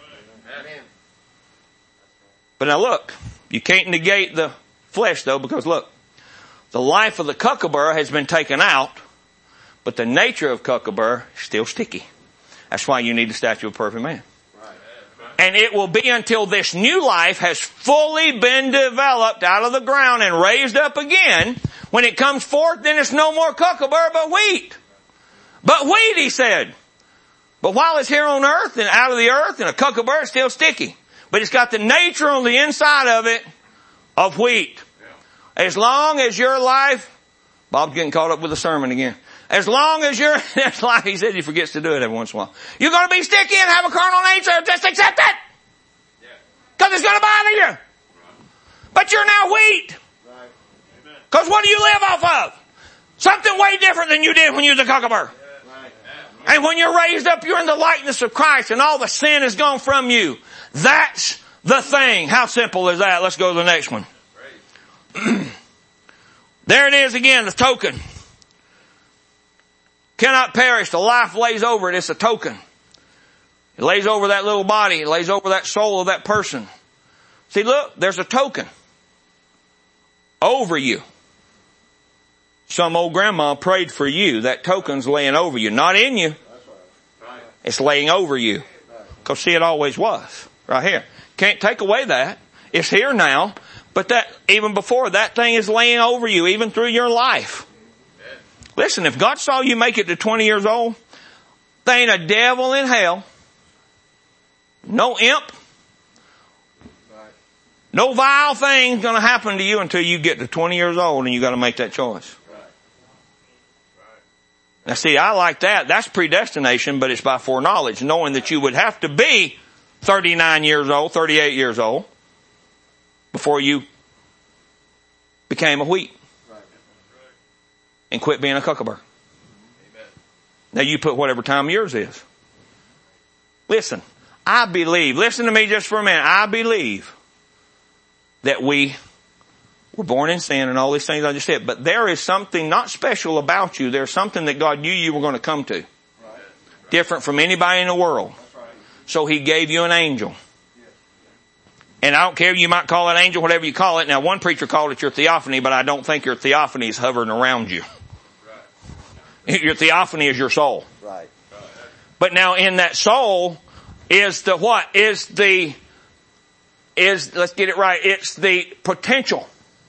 But now look, you can't negate the flesh though, because look, the life of the kookaburra has been taken out. But the nature of kookaburra is still sticky. That's why you need the statue of perfect man. Right. And it will be until this new life has fully been developed out of the ground and raised up again. When it comes forth, then it's no more kookaburra but wheat. But wheat, he said. But while it's here on earth and out of the earth and a kookaburra, it's still sticky. But it's got the nature on the inside of it of wheat. As long as your life, Bob's getting caught up with the sermon again. As long as you're, that's like he said, he forgets to do it every once in a while. You're going to be sticky and have a carnal nature. Just accept it. Because it's going to bother you. But you're now wheat. Because what do you live off of? Something way different than you did when you was a kookaburra. And when you're raised up, you're in the likeness of Christ and all the sin is gone from you. That's the thing. How simple is that? Let's go to the next one. There it is again, the token. Cannot perish. The life lays over it. It's a token. It lays over that little body. It lays over that soul of that person. See, look, there's a token over you. Some old grandma prayed for you. That token's laying over you. Not in you. It's laying over you. Because see, it always was. Right here. Can't take away that. It's here now. But that, even before, that thing is laying over you, even through your life. Listen, if God saw you make it to twenty years old, there ain't a devil in hell, no imp, no vile thing going to happen to you until you get to twenty years old and you got to make that choice. Now see, I like that. That's predestination, but it's by foreknowledge, knowing that you would have to be thirty-nine years old, thirty-eight years old, before you became a wheat and quit being a cuckaber. Now you put whatever time yours is. Listen, I believe, listen to me just for a minute, I believe that we were born in sin and all these things I just said, but there is something not special about you. There's something that God knew you were going to come to. Right. Different from anybody in the world. Right. So He gave you an angel. Yeah. And I don't care, you might call it angel, whatever you call it. Now one preacher called it your theophany, but I don't think your theophany is hovering around you. Right. Your theophany is your soul. Right. But now in that soul is the what? Is the, is, let's get it right, it's the potential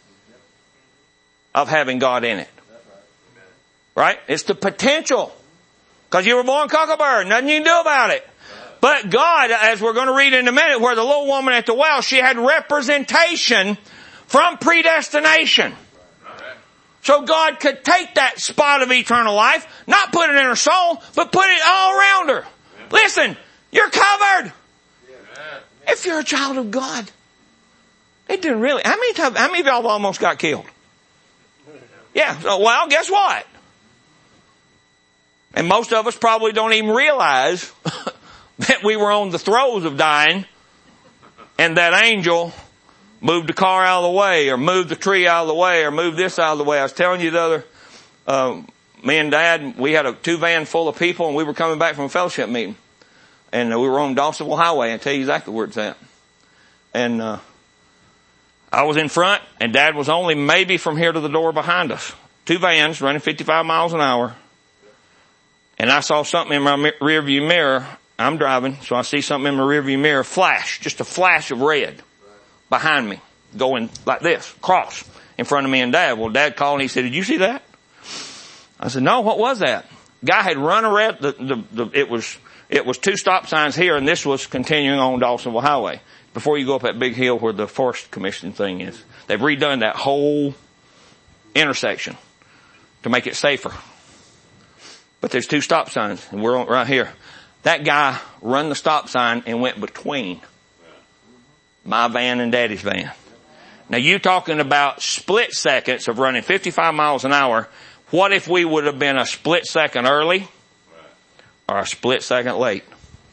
of having God in it. Right? It's the potential. Because you were born cockabird. Nothing you can do about it. But God, as we're going to read in a minute, where the little woman at the well, she had representation from predestination. So God could take that spot of eternal life, not put it in her soul, but put it all around her. Listen, you're covered. If you're a child of God. It didn't really. How many times, how many of y'all almost got killed? Yeah, so, well, guess what? And most of us probably don't even realize that we were on the throes of dying and that angel moved the car out of the way or moved the tree out of the way or moved this out of the way. I was telling you the other, uh, me and Dad, we had a two van full of people and we were coming back from a fellowship meeting. And we were on Dawsonville Highway. I'll tell you exactly where it's at. And, uh, I was in front and Dad was only maybe from here to the door behind us. Two vans running fifty-five miles an hour. And I saw something in my rear view mirror. I'm driving, so I see something in my rear view mirror flash, just a flash of red behind me going like this, cross in front of me and Dad. Well, Dad called and he said, did you see that? I said, no, what was that? Guy had run around the, the, the, it was, it was two stop signs here and this was continuing on Dawsonville Highway. Before you go up that big hill where the Forest Commission thing is. They've redone that whole intersection to make it safer. But there's two stop signs and we're on, right here. That guy run the stop sign and went between my van and Daddy's van. Now you talking about split seconds of running fifty-five miles an hour. What if we would have been a split second early or a split second late?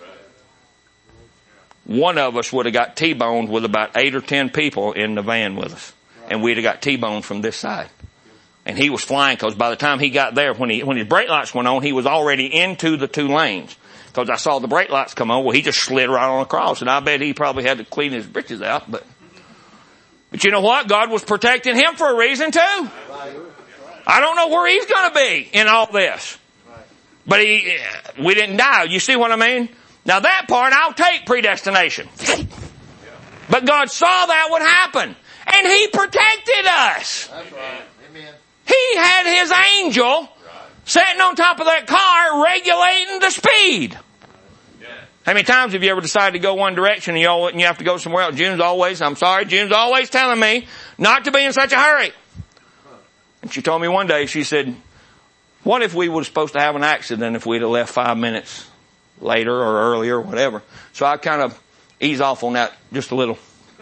One of us would have got T-boned with about eight or ten people in the van with us. And we'd have got T-boned from this side. And he was flying because by the time he got there, when he, when his brake lights went on, he was already into the two lanes. Because I saw the brake lights come on. Well, he just slid right on across. And I bet he probably had to clean his britches out. But, but you know what? God was protecting him for a reason too. I don't know where he's going to be in all this. But he, we didn't die. You see what I mean? Now that part I'll take predestination. But God saw that would happen. And He protected us. That's right. Amen. He had His angel sitting on top of that car regulating the speed. Yeah. How many times have you ever decided to go one direction and you, all, and you have to go somewhere else? June's always, I'm sorry, June's always telling me not to be in such a hurry. And she told me one day, she said, what if we were supposed to have an accident if we'd have left five minutes later or earlier or whatever? So I kind of ease off on that just a little.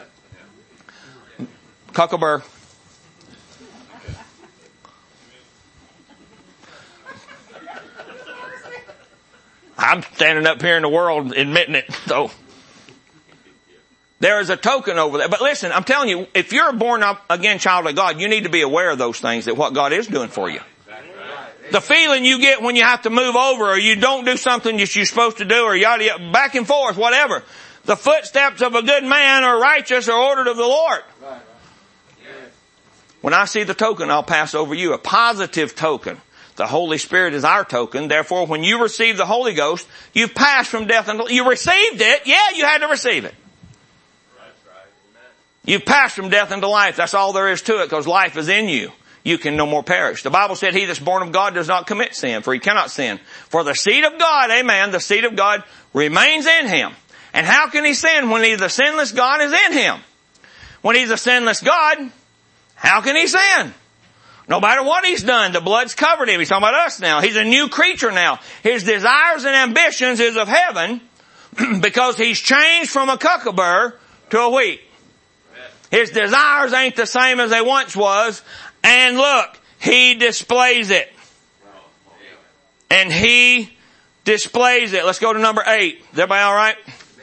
Cuckaber. I'm standing up here in the world admitting it, so there is a token over there. But listen, I'm telling you, if you're a born up again child of God, you need to be aware of those things, that what God is doing for you. The feeling you get when you have to move over or you don't do something that you're supposed to do or yada yada, back and forth, whatever. The footsteps of a good man are righteous or ordered of the Lord. When I see the token, I'll pass over you. A positive token. The Holy Spirit is our token. Therefore, when you receive the Holy Ghost, you've passed from death unto life. You received it. Yeah, you had to receive it. You've passed from death into life. That's all there is to it, because life is in you. You can no more perish. The Bible said he that's born of God does not commit sin, for he cannot sin. For the seed of God, amen, the seed of God remains in him. And how can he sin when he, the sinless God is in him? When he's a sinless God, how can he sin? No matter what he's done, the blood's covered him. He's talking about us now. He's a new creature now. His desires and ambitions is of heaven because he's changed from a kookaburra to a wheat. His desires ain't the same as they once was. And look, he displays it. And he displays it. Let's go to number eight. Is everybody all right?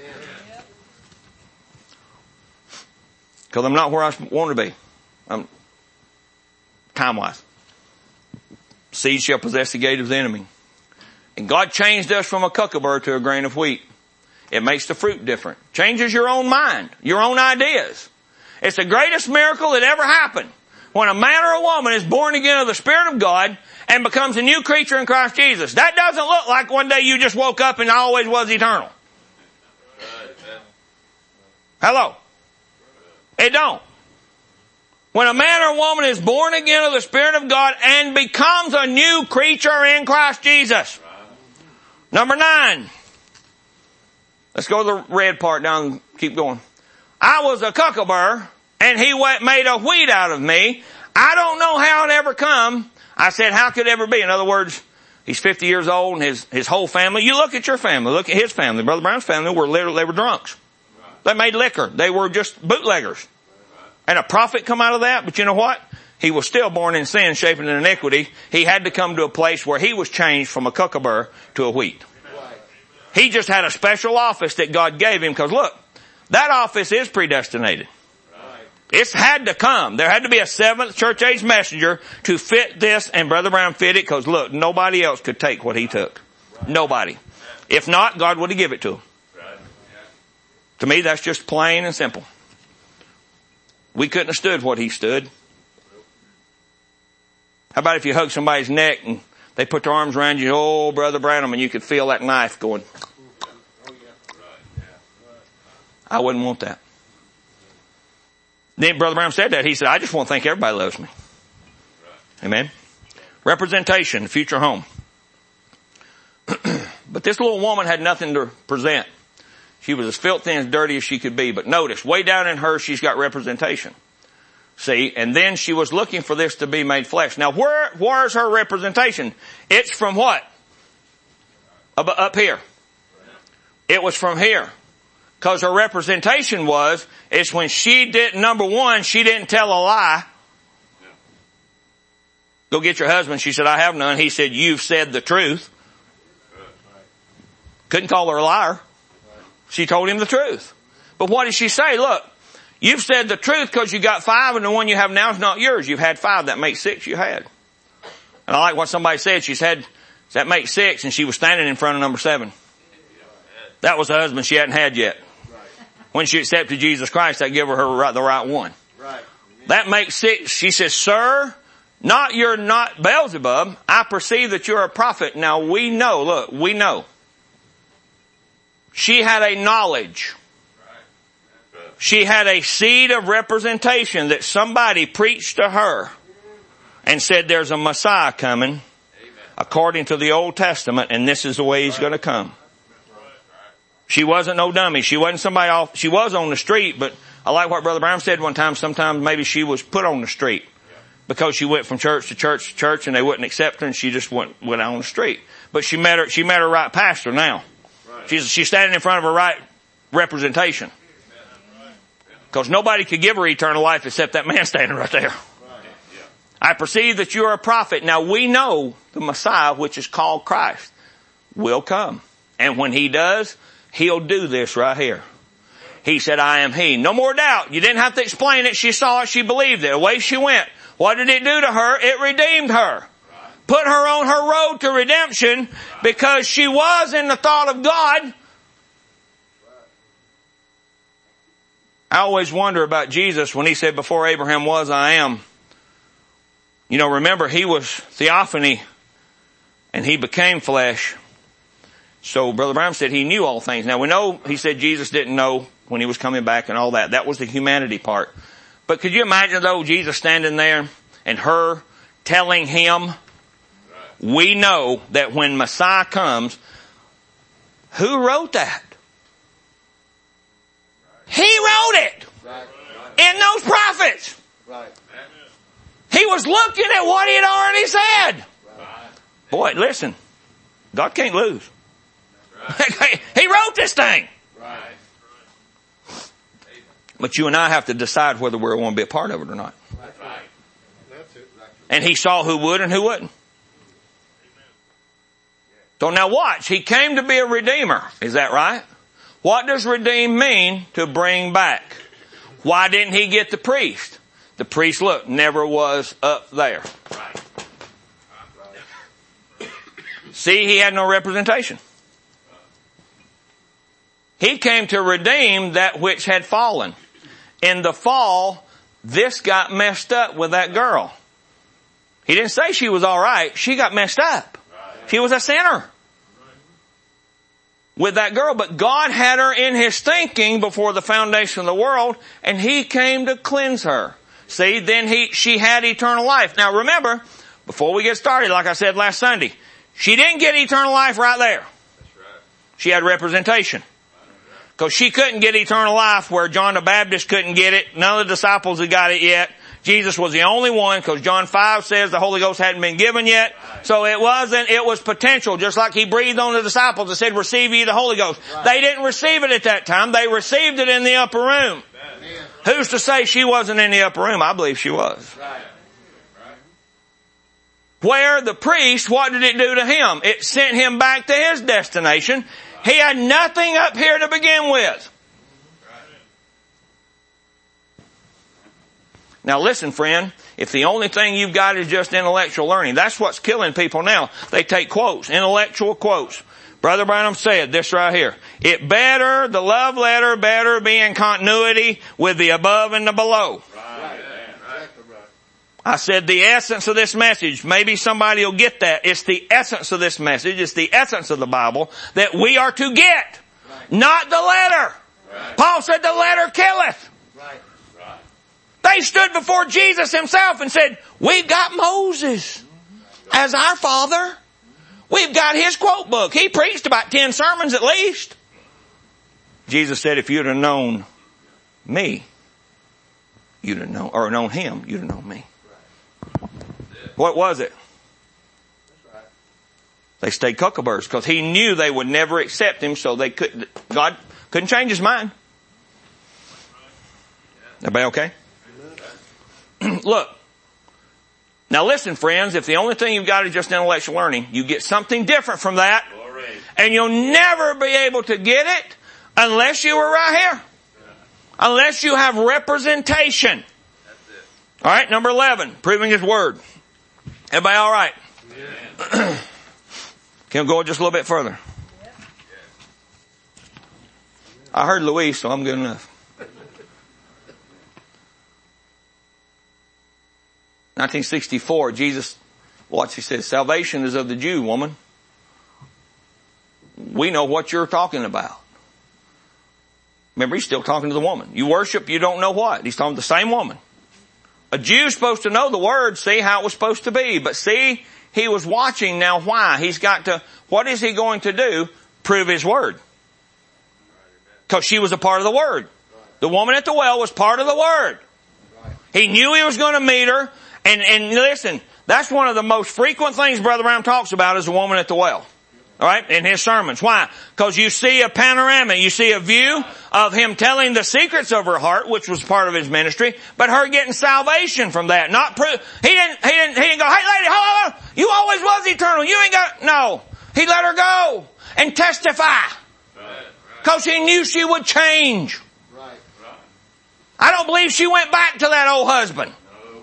Because I'm not where I want to be. I'm time-wise. Seed shall possess the gate of the enemy. And God changed us from a kookaburra to a grain of wheat. It makes the fruit different. Changes your own mind, your own ideas. It's the greatest miracle that ever happened. When a man or a woman is born again of the Spirit of God and becomes a new creature in Christ Jesus. That doesn't look like one day you just woke up and always was eternal. Hello? It don't. When a man or woman is born again of the Spirit of God and becomes a new creature in Christ Jesus. Number nine. Let's go to the red part down, keep going. I was a kookaburra and he went, made a wheat out of me. I don't know how it ever come. I said, how could it ever be? In other words, he's fifty years old and his, his whole family. You look at your family, look at his family. Brother Brown's family were literally, they were drunks. They made liquor. They were just bootleggers. And a prophet come out of that, but you know what? He was still born in sin, shaping in iniquity. He had to come to a place where he was changed from a kookaburra to a wheat. He just had a special office that God gave him, because look, that office is predestinated. It's had to come. There had to be a seventh church age messenger to fit this, and Brother Brown fit it, because look, nobody else could take what he took. Nobody. If not, God would have given it to him. To me, that's just plain and simple. We couldn't have stood what he stood. How about if you hug somebody's neck and they put their arms around you, oh, Brother Branham, and you could feel that knife going. I wouldn't want that. Then Brother Branham said that. He said, I just want to think everybody loves me. Amen. Representation, the future home. But this little woman had nothing to present. She was as filthy and as dirty as she could be. But notice, way down in her, she's got representation. See, and then she was looking for this to be made flesh. Now, where, where's her representation? It's from what? Up, up here. It was from here. Because her representation was, it's when she didn't, number one, she didn't tell a lie. Go get your husband. She said, I have none. He said, you've said the truth. Couldn't call her a liar. She told him the truth. But what did she say? Look, you've said the truth because you got five and the one you have now is not yours. You've had five. That makes six you had. And I like what somebody said. She said, that makes six, and she was standing in front of number seven. That was the husband she hadn't had yet. When she accepted Jesus Christ, that gave her, her the right one. That makes six. She says, sir, not you're not Beelzebub. I perceive that you're a prophet. Now we know, look, we know. She had a knowledge. She had a seed of representation that somebody preached to her and said there's a Messiah coming according to the Old Testament, and this is the way he's going to come. She wasn't no dummy. She wasn't somebody off. She was on the street, but I like what Brother Brown said one time. Sometimes maybe she was put on the street because she went from church to church to church and they wouldn't accept her, and she just went, went on the street. But she met her, she met her right pastor now. She's, she's standing in front of her right representation. Because nobody could give her eternal life except that man standing right there. I perceive that you are a prophet. Now we know the Messiah, which is called Christ, will come. And when he does, he'll do this right here. He said, I am he. No more doubt. You didn't have to explain it. She saw it. She believed it. Away she went. What did it do to her? It redeemed her. Put her on her road to redemption because she was in the thought of God. I always wonder about Jesus when he said, before Abraham was, I am. You know, remember, he was theophany and he became flesh. So Brother Brown said he knew all things. Now we know he said Jesus didn't know when he was coming back and all that. That was the humanity part. But could you imagine though Jesus standing there and her telling him, we know that when Messiah comes, who wrote that? He wrote it in those prophets. He was looking at what he had already said. Boy, listen, God can't lose. He wrote this thing. But you and I have to decide whether we want to be a part of it or not. And he saw who would and who wouldn't. So now watch. He came to be a redeemer. Is that right? What does redeem mean? To bring back. Why didn't he get the priest? The priest, look, never was up there. See, he had no representation. He came to redeem that which had fallen. In the fall, this got messed up with that girl. He didn't say she was all right. She got messed up. She was a sinner with that girl. But God had her in his thinking before the foundation of the world, and he came to cleanse her. See, then he, she had eternal life. Now remember, before we get started, like I said last Sunday, she didn't get eternal life right there. She had representation. Because she couldn't get eternal life where John the Baptist couldn't get it. None of the disciples had got it yet. Jesus was the only one, because John five says the Holy Ghost hadn't been given yet. So it wasn't, it was potential, just like he breathed on the disciples and said, receive ye the Holy Ghost. They didn't receive it at that time. They received it in the upper room. Who's to say she wasn't in the upper room? I believe she was. Where the priest, what did it do to him? It sent him back to his destination. He had nothing up here to begin with. Now listen, friend, if the only thing you've got is just intellectual learning, that's what's killing people now. They take quotes, intellectual quotes. Brother Branham said this right here. It better, the love letter better be in continuity with the above and the below. Right. I said the essence of this message, maybe somebody will get that. It's the essence of this message, it's the essence of the Bible that we are to get, right. Not the letter. Right. Paul said the letter killeth. Right. Right. They stood before Jesus himself and said, we've got Moses as our father. We've got his quote book. He preached about ten sermons at least. Jesus said, if you'd have known me, you'd have known, or known him, you'd have known me. What was it? They stayed cuckoos because he knew they would never accept him, so they could, God couldn't change his mind. Everybody okay? Look. Now listen, friends, if the only thing you've got is just intellectual learning, you get something different from that, and you'll never be able to get it unless you were right here. Unless you have representation. All right, number eleven, proving his word. Everybody all right? Yeah. Can we go just a little bit further? Yeah. I heard Louise, so I'm good enough. nineteen sixty-four, Jesus, watch, he says, salvation is of the Jew, woman. We know what you're talking about. Remember, he's still talking to the woman. You worship, you don't know what. He's talking to the same woman. A Jew's supposed to know the word, see how it was supposed to be. But see, he was watching now why. He's got to, what is he going to do? Prove his word. Because she was a part of the word. The woman at the well was part of the word. He knew he was going to meet her. And, and listen, that's one of the most frequent things Brother Branham talks about is the woman at the well. All right, in his sermons. Why? Because you see a panorama, you see a view of him telling the secrets of her heart, which was part of his ministry, but her getting salvation from that. Not prove. He didn't. He didn't. He didn't go. Hey, lady, hold on. You always was eternal. You ain't got. No. He let her go and testify because he knew she would change. Right. I don't believe she went back to that old husband. No.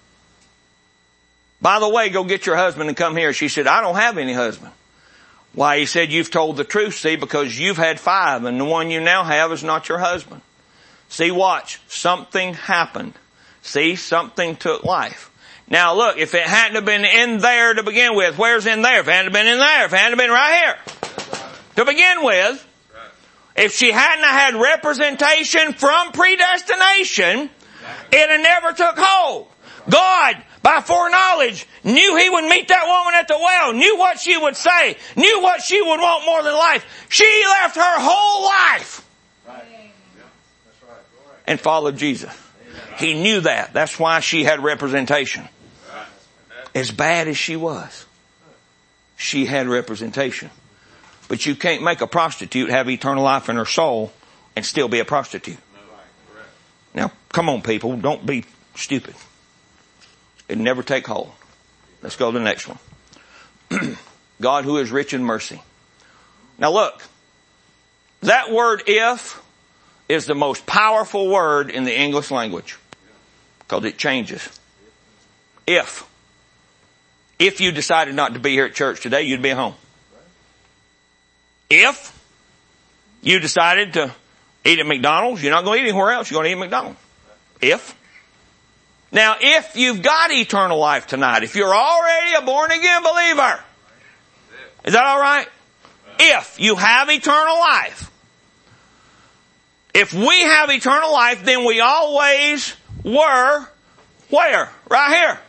By the way, go get your husband and come here. She said, I don't have any husband. Why, he said, you've told the truth, see, because you've had five and the one you now have is not your husband. See, watch. Something happened. See, something took life. Now look, if it hadn't have been in there to begin with, where's in there? If it hadn't have been in there, if it hadn't have been right here to begin with, If she hadn't had representation from predestination, it had never took hold. God, by foreknowledge, knew He would meet that woman at the well, knew what she would say, knew what she would want more than life. She left her whole life and followed Jesus. He knew that. That's why she had representation. As bad as she was, she had representation. But you can't make a prostitute have eternal life in her soul and still be a prostitute. Now, come on, people. Don't be stupid. It never take hold. Let's go to the next one. God who is rich in mercy. Now look, that word if is the most powerful word in the English language because it changes. If. If you decided not to be here at church today, you'd be at home. If you decided to eat at McDonald's, you're not going to eat anywhere else. You're going to eat at McDonald's. If. Now, if you've got eternal life tonight, if you're already a born-again believer, is that all right? If you have eternal life, if we have eternal life, then we always were where? Right here.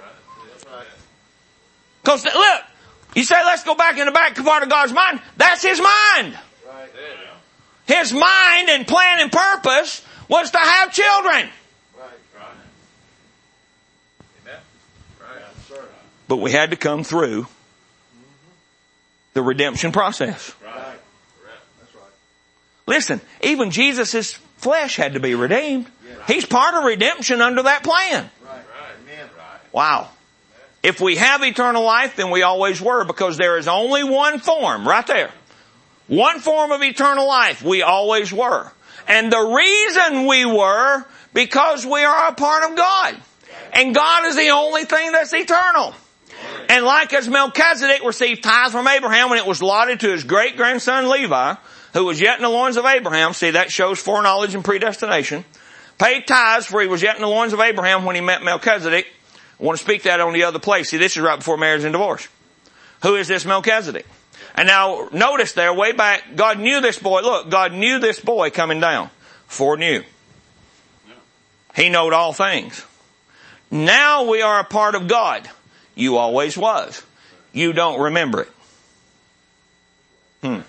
Because look, you say, let's go back in the back part of God's mind. That's His mind. His mind and plan and purpose was to have children. But we had to come through the redemption process. Listen, even Jesus' flesh had to be redeemed. He's part of redemption under that plan. Wow. If we have eternal life, then we always were, because there is only one form, right there. One form of eternal life. We always were. And the reason we were, because we are a part of God. And God is the only thing that's eternal. And like as Melchizedek received tithes from Abraham when it was allotted to his great-grandson Levi, who was yet in the loins of Abraham, see, that shows foreknowledge and predestination, paid tithes for he was yet in the loins of Abraham when he met Melchizedek. I want to speak that on the other place. See, this is right before marriage and divorce. Who is this Melchizedek? And now, notice there, way back, God knew this boy. Look, God knew this boy coming down. Foreknew. He knowed all things. Now we are a part of God. You always was. You don't remember it. Hmm.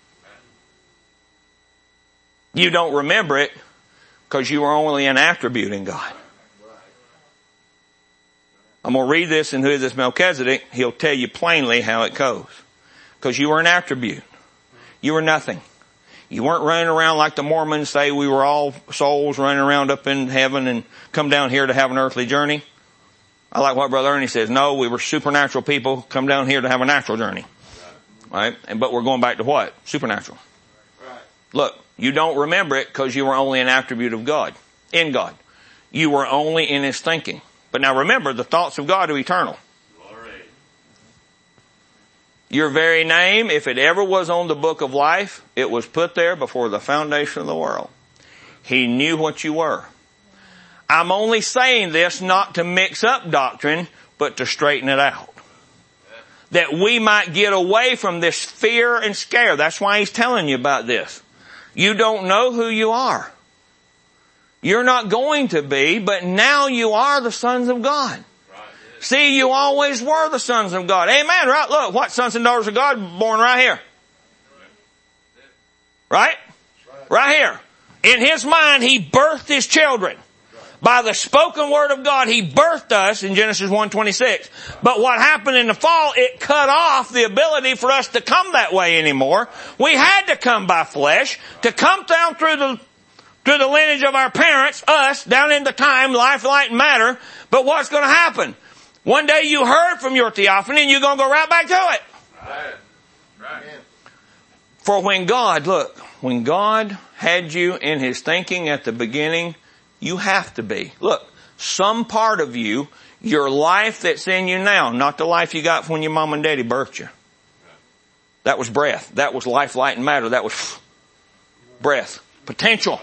You don't remember it because you are only an attribute in God. I'm going to read this, and who is this Melchizedek? He'll tell you plainly how it goes. Because you were an attribute. You were nothing. You weren't running around like the Mormons say we were all souls running around up in heaven and come down here to have an earthly journey. I like what Brother Ernie says. No, we were supernatural people come down here to have a natural journey. Right? And but we're going back to what? Supernatural. Look, you don't remember it because you were only an attribute of God. In God. You were only in His thinking. But now remember, the thoughts of God are eternal. Glory. Your very name, if it ever was on the book of life, it was put there before the foundation of the world. He knew what you were. I'm only saying this not to mix up doctrine, but to straighten it out. That we might get away from this fear and scare. That's why He's telling you about this. You don't know who you are. You're not going to be, but now you are the sons of God. Right. See, you always were the sons of God. Amen, right? Look, what sons and daughters of God born right here? Right? Right here. In His mind, He birthed His children. By the spoken word of God, He birthed us in Genesis one twenty-six. But what happened in the fall, it cut off the ability for us to come that way anymore. We had to come by flesh, to come down through the through the lineage of our parents, us, down into time, life, light, and matter. But what's going to happen? One day you heard from your theophany and you're going to go right back to it. Right. Right. For when God, look, when God had you in His thinking at the beginning, you have to be. Look, some part of you, your life that's in you now, not the life you got when your mom and daddy birthed you. That was breath. That was life, light, and matter. That was breath. Potential.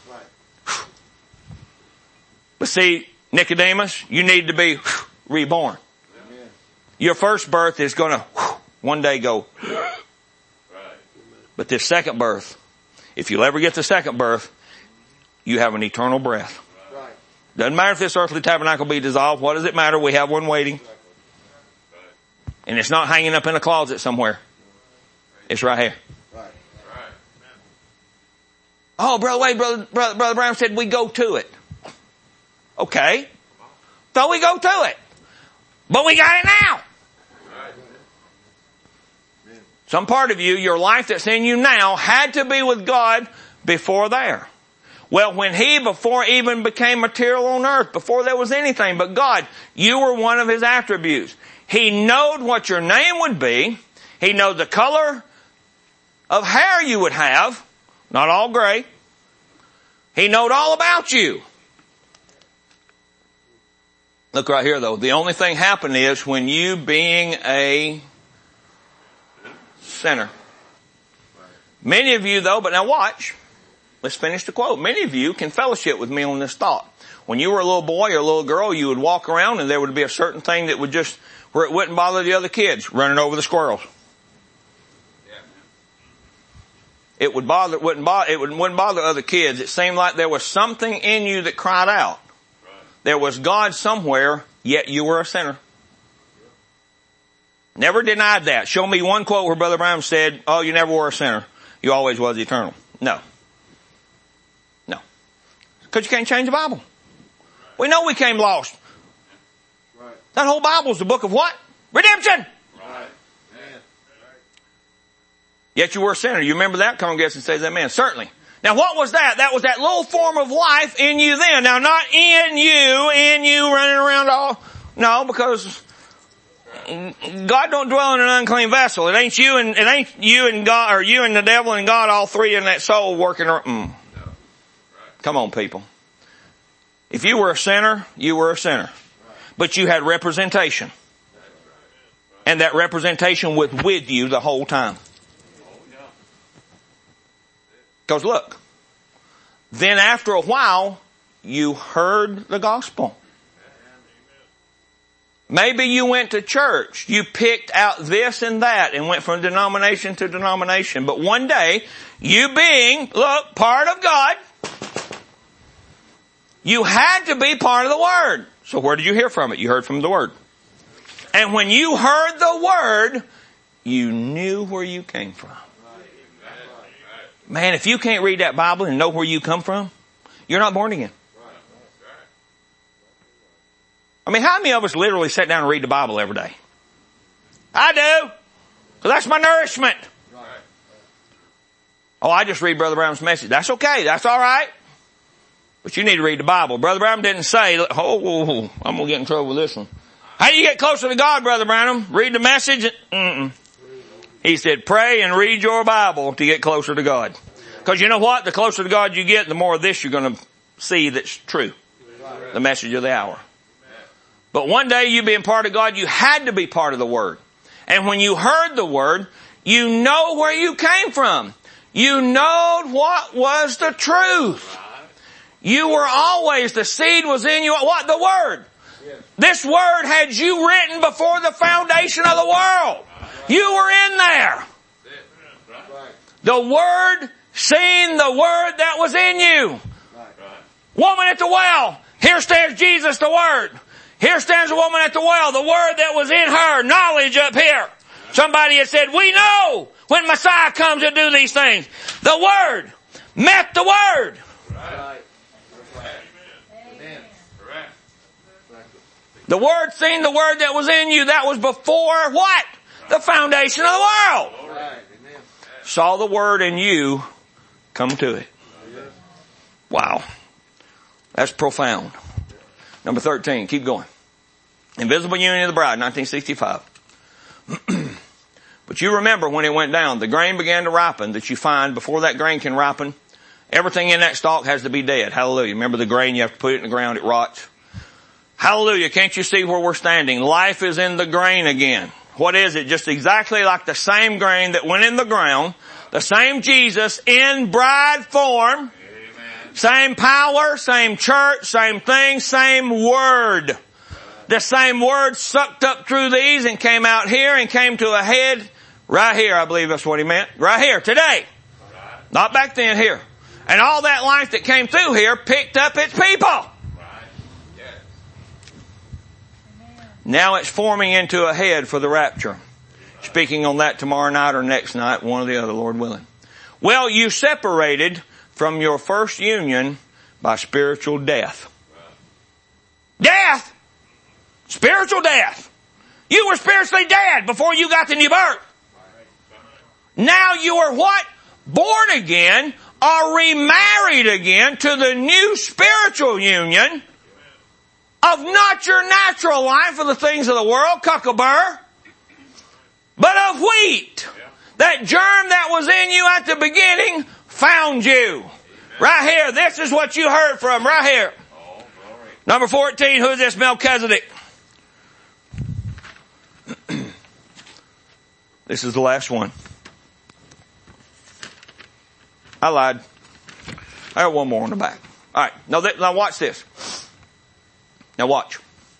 But see, Nicodemus, you need to be reborn. Amen. Your first birth is going to one day go. Right. But this second birth If you'll ever get the second birth, you have an eternal breath. Doesn't matter if this earthly tabernacle be dissolved. What does it matter? We have one waiting. And it's not hanging up in a closet somewhere. It's right here. Oh, Brother Wade, Brother, Brother, Brother Brown said we go to it. Okay. So we go to it. But we got it now. Some part of you, your life that's in you now, had to be with God before there. Well, when He, before even became material on earth, before there was anything but God, you were one of His attributes. He knowed what your name would be. He knowed the color of hair you would have. Not all gray. He knowed all about you. Look right here though. The only thing happened is when you being a sinner. Many of you though, but now watch. Let's finish the quote. Many of you can fellowship with me on this thought. When you were a little boy or a little girl, you would walk around and there would be a certain thing that would just, where it wouldn't bother the other kids, running over the squirrels. It would bother, wouldn't bother, it wouldn't bother other kids. It seemed like there was something in you that cried out. There was God somewhere, yet you were a sinner. Never denied that. Show me one quote where Brother Brown said, oh, you never were a sinner. You always was eternal. No. No. Because you can't change the Bible. We know we came lost. Right. That whole Bible is the book of what? Redemption. Right. Yet you were a sinner. You remember that? Come on, guess and say that, man. Certainly. Now what was that? That was that little form of life in you then. Now not in you, in you running around all, no, because God don't dwell in an unclean vessel. It ain't you and, it ain't you and God, or you and the devil and God, all three in that soul working. Mm. Come on, people. If you were a sinner, you were a sinner. But you had representation. And that representation was with you the whole time. Because look, then after a while, you heard the gospel. Maybe you went to church. You picked out this and that and went from denomination to denomination. But one day, you being, look, part of God, you had to be part of the Word. So where did you hear from it? You heard from the Word. And when you heard the Word, you knew where you came from. Man, if you can't read that Bible and know where you come from, you're not born again. I mean, how many of us literally sit down and read the Bible every day? I do. Because that's my nourishment. Oh, I just read Brother Brown's message. That's okay. That's all right. But you need to read the Bible. Brother Brown didn't say, oh, I'm going to get in trouble with this one. How do you get closer to God, Brother Branham? Read the message? Mm-mm. He said, pray and read your Bible to get closer to God. Because you know what? The closer to God you get, the more of this you're going to see that's true. The message of the hour. But one day you being part of God, you had to be part of the Word. And when you heard the Word, you know where you came from. You know what was the truth. You were always, the seed was in you. What? The Word. This Word had you written before the foundation of the world. You were in there. The Word, seen the Word that was in you. Woman at the well. Here stands Jesus, the Word. Here stands a woman at the well. The Word that was in her. Knowledge up here. Somebody had said, we know when Messiah comes to do these things. The Word met the Word. The Word seen the Word that was in you. That was before what? The foundation of the world. Right. Saw the Word in you, come to it. Wow. That's profound. Number thirteen, keep going. Invisible Union of the Bride, nineteen sixty-five. But you remember when it went down, the grain began to ripen that you find before that grain can ripen. Everything in that stalk has to be dead. Hallelujah. Remember the grain, you have to put it in the ground, it rots. Hallelujah. Can't you see where we're standing? Life is in the grain again. What is it? Just exactly like the same grain that went in the ground. The same Jesus in bride form. Amen. Same power, same church, same thing, same Word. The same Word sucked up through these and came out here and came to a head right here. I believe that's what he meant. Right here, today. Not back then, here. And all that life that came through here picked up its people. Right. Yes. Now it's forming into a head for the rapture. Speaking on that tomorrow night or next night, one or the other, Lord willing. Well, you separated from your first union by spiritual death. Death! Spiritual death! You were spiritually dead before you got the new birth. Now you are what? Born again, or remarried again to the new spiritual union of not your natural life of the things of the world, cuckabur, but of wheat. That germ that was in you at the beginning found you. Right here. This is what you heard from. Right here. Number fourteen. Who is this? Melchizedek. This is the last one. I lied. I got one more on the back. All right. Now, th- now watch this. Now watch.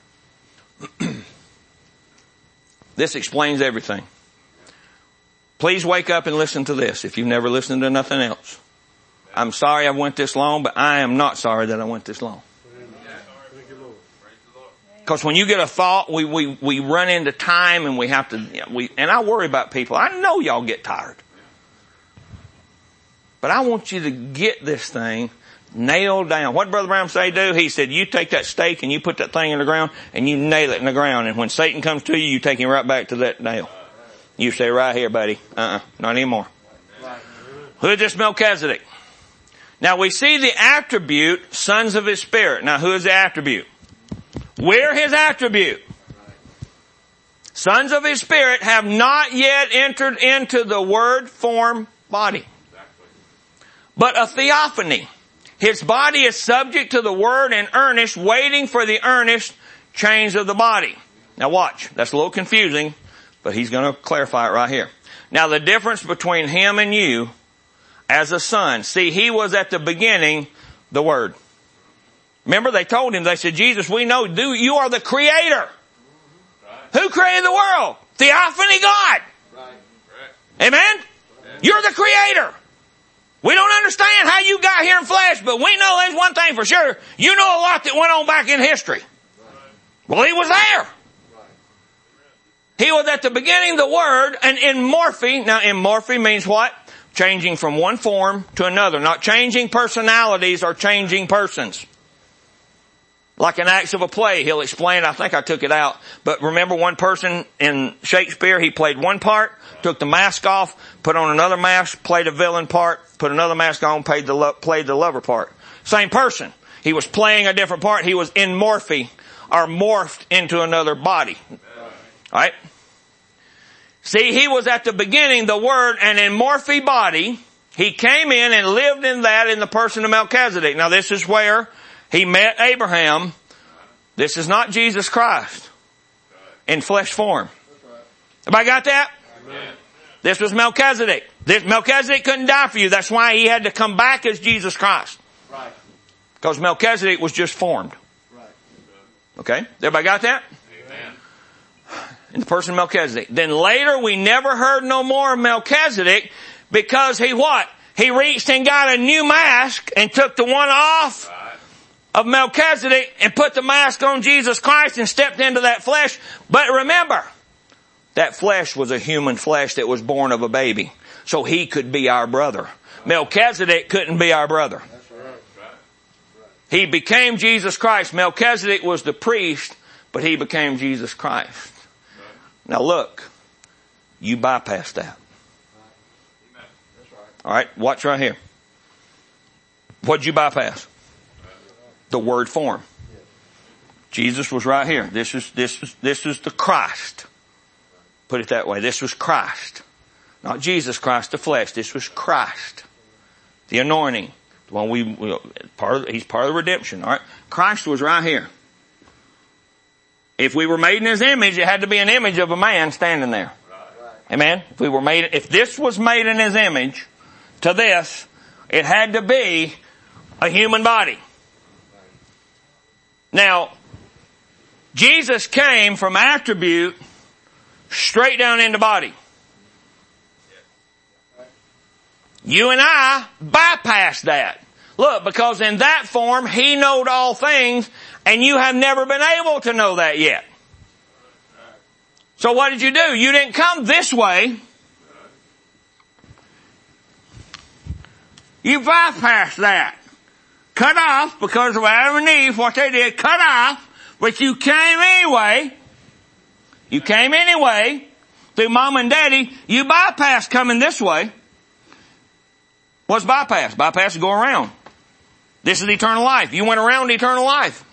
This explains everything. Please wake up and listen to this if you've never listened to nothing else. I'm sorry I went this long, but I am not sorry that I went this long. Because when you get a thought, we, we, we run into time and we have to, you know, we, and I worry about people. I know y'all get tired. But I want you to get this thing nailed down. What did Brother Brown say do? He said, you take that stake and you put that thing in the ground and you nail it in the ground. And when Satan comes to you, you take him right back to that nail. You say, right here, buddy. Uh-uh. Not anymore. Who is this Melchizedek? Now we see the attribute, sons of his spirit. Now who is the attribute? We're his attribute. Sons of his spirit have not yet entered into the word form body. But a theophany. His body is subject to the word and earnest, waiting for the earnest change of the body. Now watch. That's a little confusing, but he's going to clarify it right here. Now the difference between him and you as a son. See, he was at the beginning the Word. Remember they told him, they said, Jesus, we know you are the creator. Right. Who created the world? Theophany God. Right. Amen? Right. You're the creator. We don't understand how you got here in flesh, but we know there's one thing for sure. You know a lot that went on back in history. Right. Well, he was there. Right. He was at the beginning the Word, and in morphe. Now, in morphe means what? Changing from one form to another. Not changing personalities or changing persons. Like in Acts of a Play, he'll explain, I think I took it out, but remember one person in Shakespeare, he played one part, took the mask off, put on another mask, played a villain part, put another mask on, played the, lo- played the lover part. Same person. He was playing a different part. He was in morphe, or morphed into another body. Alright? See, he was at the beginning the Word, and in morphe body, he came in and lived in that in the person of Melchizedek. Now this is where he met Abraham. This is not Jesus Christ in flesh form. Everybody got that? Amen. This was Melchizedek. This Melchizedek couldn't die for you. That's why he had to come back as Jesus Christ. Right. Because Melchizedek was just formed. Right. Okay? Everybody got that? Amen. In the person of Melchizedek. Then later we never heard no more of Melchizedek because he what? He reached and got a new mask and took the one off. Right. Of Melchizedek and put the mask on Jesus Christ and stepped into that flesh. But remember, that flesh was a human flesh that was born of a baby. So he could be our brother. Melchizedek couldn't be our brother. He became Jesus Christ. Melchizedek was the priest, but he became Jesus Christ. Now look, you bypassed that. Alright, watch right here. What'd you bypass? The word form. Jesus was right here. This is, this is, this is the Christ. Put it that way. This was Christ. Not Jesus Christ, the flesh. This was Christ. The anointing. The one we, we part of, he's part of the redemption. Alright? Christ was right here. If we were made in His image, it had to be an image of a man standing there. Amen? If we were made, if this was made in His image, to this, it had to be a human body. Now, Jesus came from attribute straight down into body. You and I bypass that. Look, because in that form, He knowed all things, and you have never been able to know that yet. So what did you do? You didn't come this way. You bypassed that. Cut off, because of Adam and Eve, what they did, cut off, but you came anyway. You came anyway. Through Mom and Daddy, you bypassed coming this way. What's bypass? Bypass is go around. This is eternal life. You went around eternal life.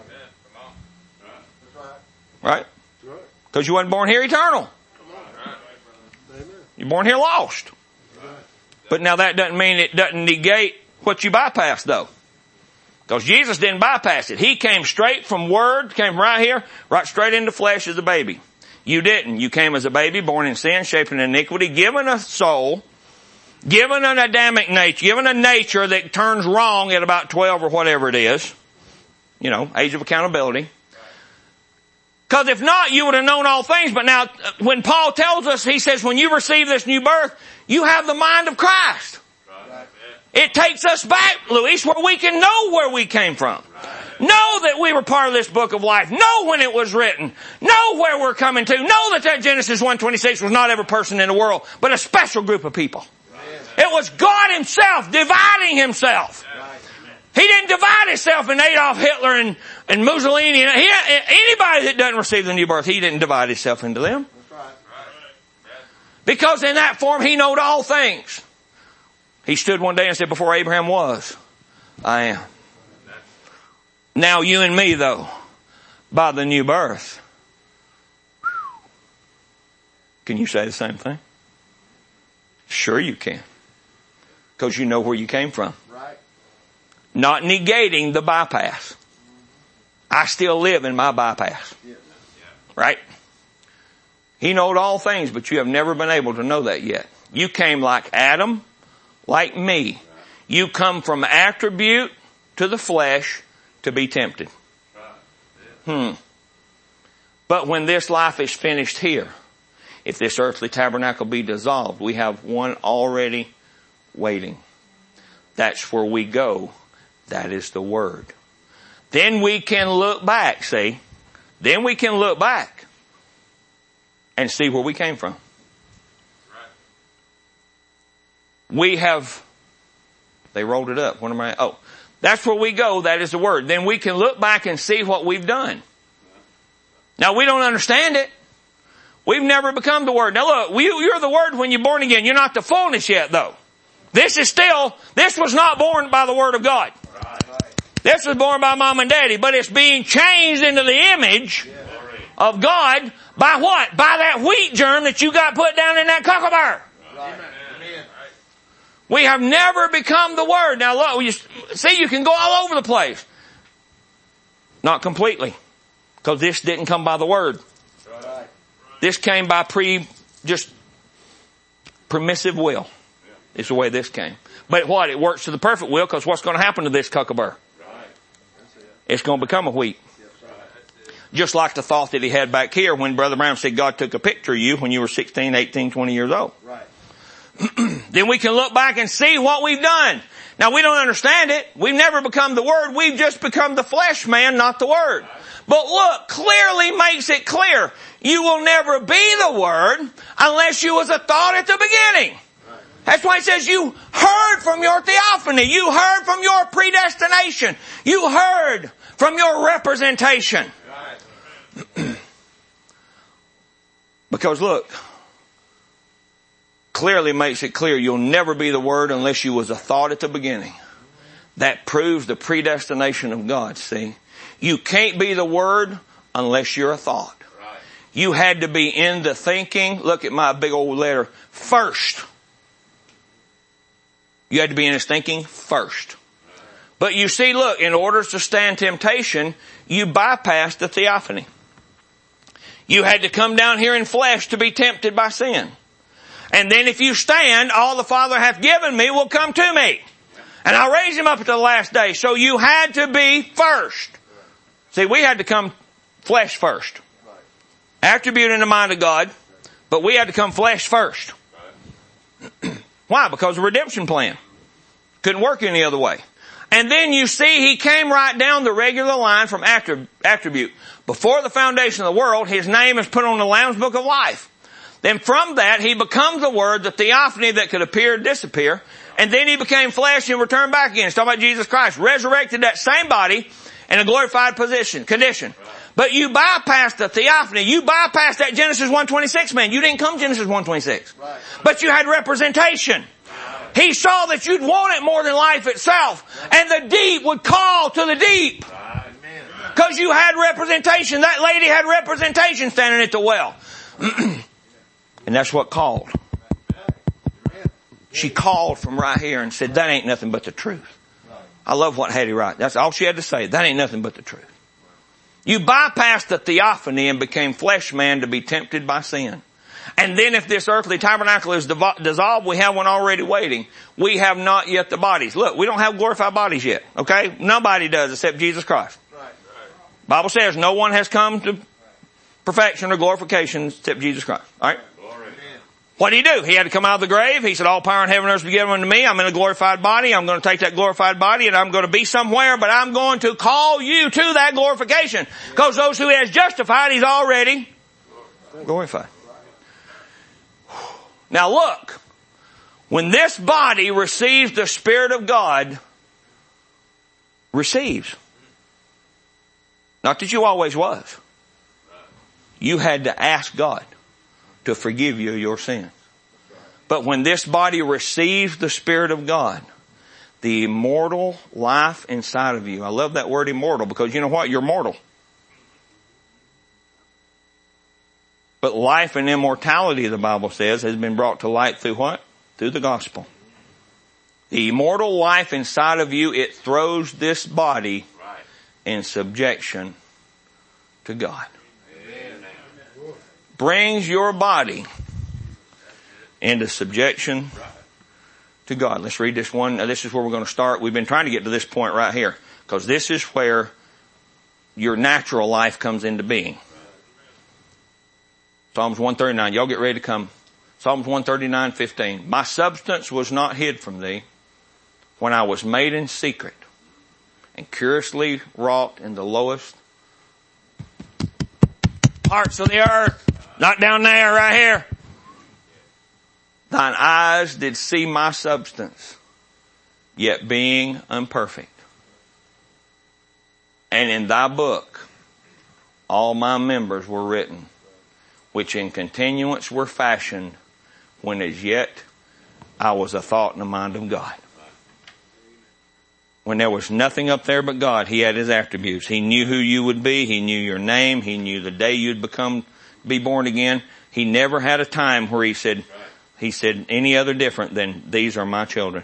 Right? Because you wasn't born here eternal. You're born here lost. But now that doesn't mean it doesn't negate what you bypassed though. Because Jesus didn't bypass it. He came straight from Word, came right here, right straight into flesh as a baby. You didn't. You came as a baby, born in sin, shaped in iniquity, given a soul, given an Adamic nature, given a nature that turns wrong at about twelve or whatever it is. You know, age of accountability. Because if not, you would have known all things. But now, when Paul tells us, he says, when you receive this new birth, you have the mind of Christ. Right. It takes us back, Luis, where we can know where we came from. Right. Know that we were part of this book of life. Know when it was written. Know where we're coming to. Know that that Genesis one twenty-six was not every person in the world, but a special group of people. Right. It was God Himself dividing Himself. Right. He didn't divide Himself in Adolf Hitler and, and Mussolini. He, anybody that doesn't receive the new birth, He didn't divide Himself into them. That's right. Because in that form, He knowed all things. He stood one day and said, before Abraham was, I am. Now you and me, though, by the new birth, can you say the same thing? Sure you can. Because you know where you came from. Right. Not negating the bypass. I still live in my bypass. Right? He knowed all things, but you have never been able to know that yet. You came like Adam, like me. You come from attribute to the flesh to be tempted. Hmm. But when this life is finished here, if this earthly tabernacle be dissolved, we have one already waiting. That's where we go. That is the Word. Then we can look back, see? Then we can look back and see where we came from. We have, they rolled it up. What am I, oh, that's where we go. That is the Word. Then we can look back and see what we've done. Now we don't understand it. We've never become the Word. Now look, we, you're the Word when you're born again. You're not the fullness yet though. This is still, this was not born by the Word of God. This was born by Mom and Daddy, but it's being changed into the image of God by what? By that wheat germ that you got put down in that kookaburra. We have never become the Word. Now look, you see, you can go all over the place. Not completely. Because this didn't come by the Word. This came by pre, just permissive will. It's the way this came. But what? It works to the perfect will, because what's going to happen to this kookaburra? It's going to become a wheat. Just like the thought that he had back here when Brother Brown said God took a picture of you when you were sixteen, eighteen, twenty years old. Right. Then we can look back and see what we've done. Now we don't understand it. We've never become the Word. We've just become the flesh man, not the Word. But look, clearly makes it clear. You will never be the Word unless you was a thought at the beginning. That's why it says you heard from your theophany. You heard from your predestination. You heard from your representation. Because look, clearly makes it clear you'll never be the Word unless you was a thought at the beginning. That proves the predestination of God, see? You can't be the Word unless you're a thought. You had to be in the thinking. Look at my big old letter. First. You had to be in his thinking first. But you see, look, in order to stand temptation, you bypassed the theophany. You had to come down here in flesh to be tempted by sin. And then if you stand, all the Father hath given me will come to me. And I'll raise him up at the last day. So you had to be first. See, we had to come flesh first. Attribute in the mind of God. But we had to come flesh first. Why? Because of the redemption plan. Couldn't work any other way. And then you see he came right down the regular line from attribute. Before the foundation of the world, his name is put on the Lamb's Book of Life. Then from that, he becomes the Word, the theophany that could appear and disappear. And then he became flesh and returned back again. It's talking about Jesus Christ. Resurrected that same body in a glorified position, condition. But you bypassed the theophany. You bypassed that Genesis one twenty-six man. You didn't come Genesis one twenty-six. But you had representation. He saw that you'd want it more than life itself. And the deep would call to the deep. Because you had representation. That lady had representation standing at the well. And that's what called. She called from right here and said, that ain't nothing but the truth. I love what Hattie wrote. That's all she had to say. That ain't nothing but the truth. You bypassed the theophany and became flesh man to be tempted by sin. And then if this earthly tabernacle is dissolved, we have one already waiting. We have not yet the bodies. Look, we don't have glorified bodies yet. Okay? Nobody does except Jesus Christ. Bible says no one has come to perfection or glorification except Jesus Christ. Alright? What did he do? He had to come out of the grave. He said, all power in heaven and earth is given unto me. I'm in a glorified body. I'm going to take that glorified body and I'm going to be somewhere, but I'm going to call you to that glorification. Because those who he has justified, he's already glorified. Now look, when this body receives the Spirit of God, receives. Not that you always was. You had to ask God to forgive you your sins. But when this body receives the Spirit of God, the immortal life inside of you. I love that word immortal because you know what? You're mortal. But life and immortality, the Bible says, has been brought to light through what? Through the gospel. The immortal life inside of you, it throws this body in subjection to God. Brings your body into subjection to God. Let's read this one. Now, this is where we're going to start. We've been trying to get to this point right here because this is where your natural life comes into being. Psalms one thirty-nine. Y'all get ready to come. Psalms one thirty-nine, fifteen. My substance was not hid from thee when I was made in secret and curiously wrought in the lowest parts of the earth. Not down there, right here. Thine eyes did see my substance, yet being imperfect. And in thy book, all my members were written, which in continuance were fashioned, when as yet I was a thought in the mind of God. When there was nothing up there but God, he had his attributes. He knew who you would be. He knew your name. He knew the day you'd become be born again. He never had a time where he said, he said any other different than these are my children.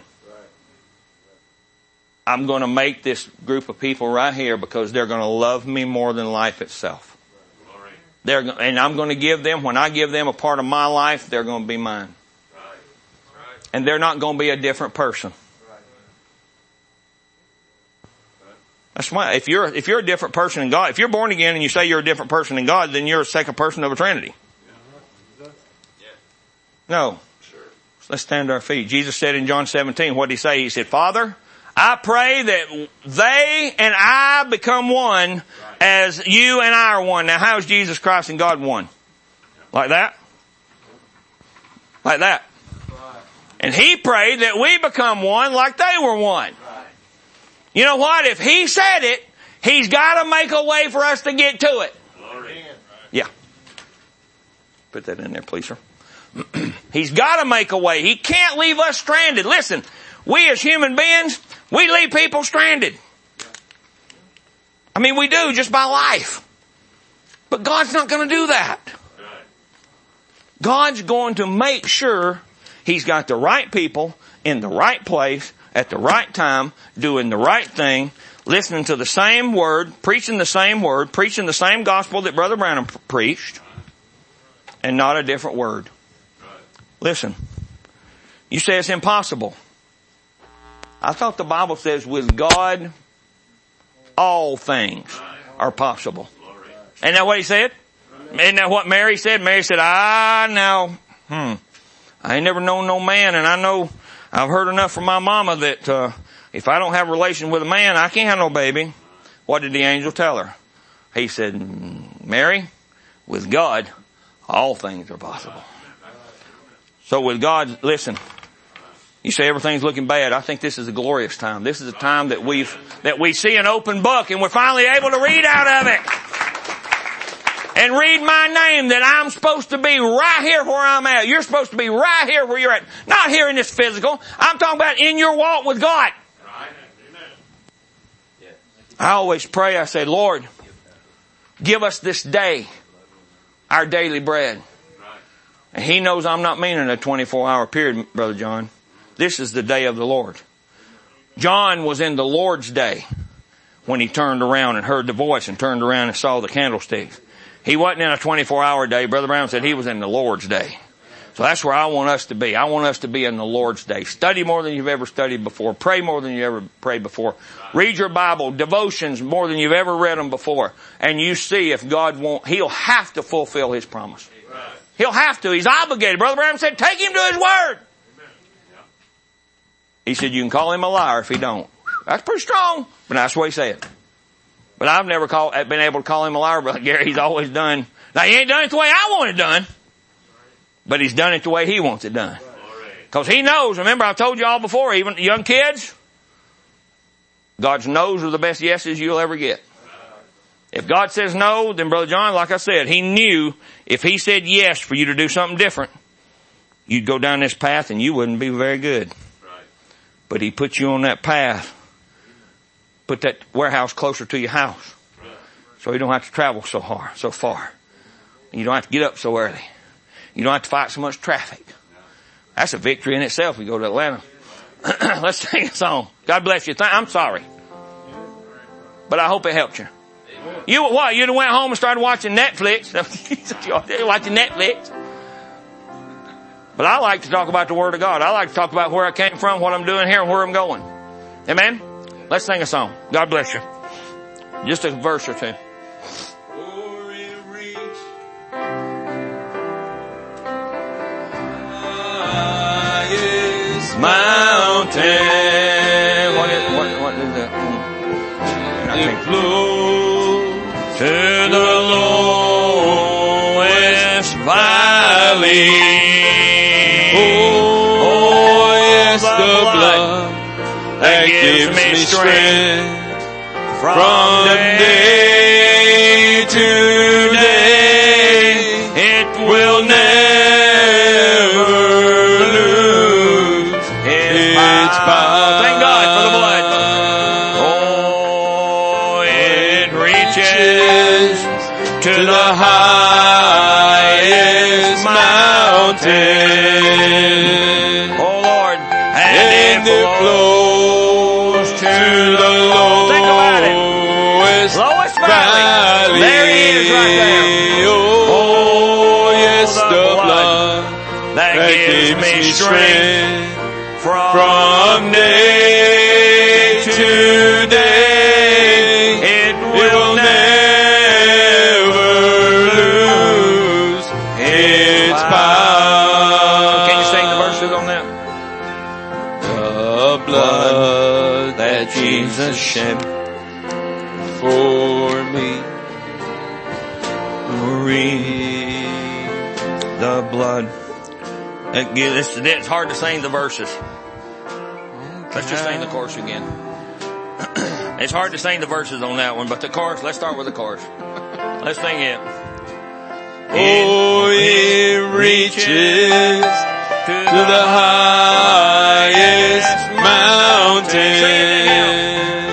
I'm going to make this group of people right here because they're going to love me more than life itself. They're, and I'm going to give them, when I give them a part of my life, they're going to be mine. And they're not going to be a different person. That's why if you're, if you're a different person in God, if you're born again and you say you're a different person in God, then you're a second person of a Trinity. No. Let's stand to our feet. Jesus said in John seventeen, what did he say? He said, Father, I pray that they and I become one as you and I are one. Now how is Jesus Christ and God one? Like that? Like that. And he prayed that we become one like they were one. You know what? If he said it, he's got to make a way for us to get to it. Yeah. Put that in there, please, sir. He's got to make a way. He can't leave us stranded. Listen, we as human beings, we leave people stranded. I mean, we do just by life. But God's not going to do that. God's going to make sure he's got the right people in the right place at the right time, doing the right thing, listening to the same word, preaching the same word, preaching the same gospel that Brother Branham preached, and not a different word. Listen, you say it's impossible. I thought the Bible says with God, all things are possible. Isn't that what he said? Isn't that what Mary said? Mary said, ah, now, hmm, I ain't never known no man, and I know I've heard enough from my mama that uh, if I don't have a relation with a man, I can't have no baby. What did the angel tell her? He said, Mary, with God, all things are possible. So with God, listen, you say everything's looking bad. I think this is a glorious time. This is a time that we've, that we see an open book and we're finally able to read out of it. And read my name that I'm supposed to be right here where I'm at. You're supposed to be right here where you're at. Not here in this physical. I'm talking about in your walk with God. I always pray, I say, Lord, give us this day our daily bread. And He knows I'm not meaning a twenty-four hour period, Brother John. This is the day of the Lord. John was in the Lord's day when he turned around and heard the voice and turned around and saw the candlesticks. He wasn't in a twenty-four hour day. Brother Brown said he was in the Lord's day. So that's where I want us to be. I want us to be in the Lord's day. Study more than you've ever studied before. Pray more than you ever prayed before. Read your Bible, devotions more than you've ever read them before. And you see if God won't, He'll have to fulfill His promise. He'll have to. He's obligated. Brother Brown said, take Him to His Word. He said, you can call Him a liar if He don't. That's pretty strong, but that's what He said. But I've never call, been able to call Him a liar, Brother Gary. He's always done. Now, He ain't done it the way I want it done. But He's done it the way He wants it done. Because He knows, remember I told you all before, even young kids, God's no's are the best yeses you'll ever get. If God says no, then Brother John, like I said, He knew if He said yes for you to do something different, you'd go down this path and you wouldn't be very good. But He put you on that path. Put that warehouse closer to your house. So you don't have to travel so hard, so far. You don't have to get up so early. You don't have to fight so much traffic. That's a victory in itself. We go to Atlanta. Let's sing a song. God bless you. I'm sorry. But I hope it helped you. You what? You went home and started watching Netflix. Watching Netflix. But I like to talk about the Word of God. I like to talk about where I came from, what I'm doing here, and where I'm going. Amen? Let's sing a song. God bless you. Just a verse or two. Mountain. What is, what, what is that? Hmm. It flows to the lowest valley. Oh, oh yes, the blood that gives me strength from day to day. It will never lose its power. Thank God for the blood. Oh, it reaches to the highest mountain. Oh Lord, and it flows to the lowest, think about it. Lowest valley. valley. There He is right there. Oh, yes, the, the blood that, that gives me strength from, from day to day. It will never lose its power. Can you sing the verses on that? The blood that Jesus shed for me. The blood. It's, it's hard to sing the verses. Let's just sing the chorus again. It's hard to sing the verses on that one, but the chorus, let's start with the chorus. Let's sing it. Oh, it reaches to the highest mountain.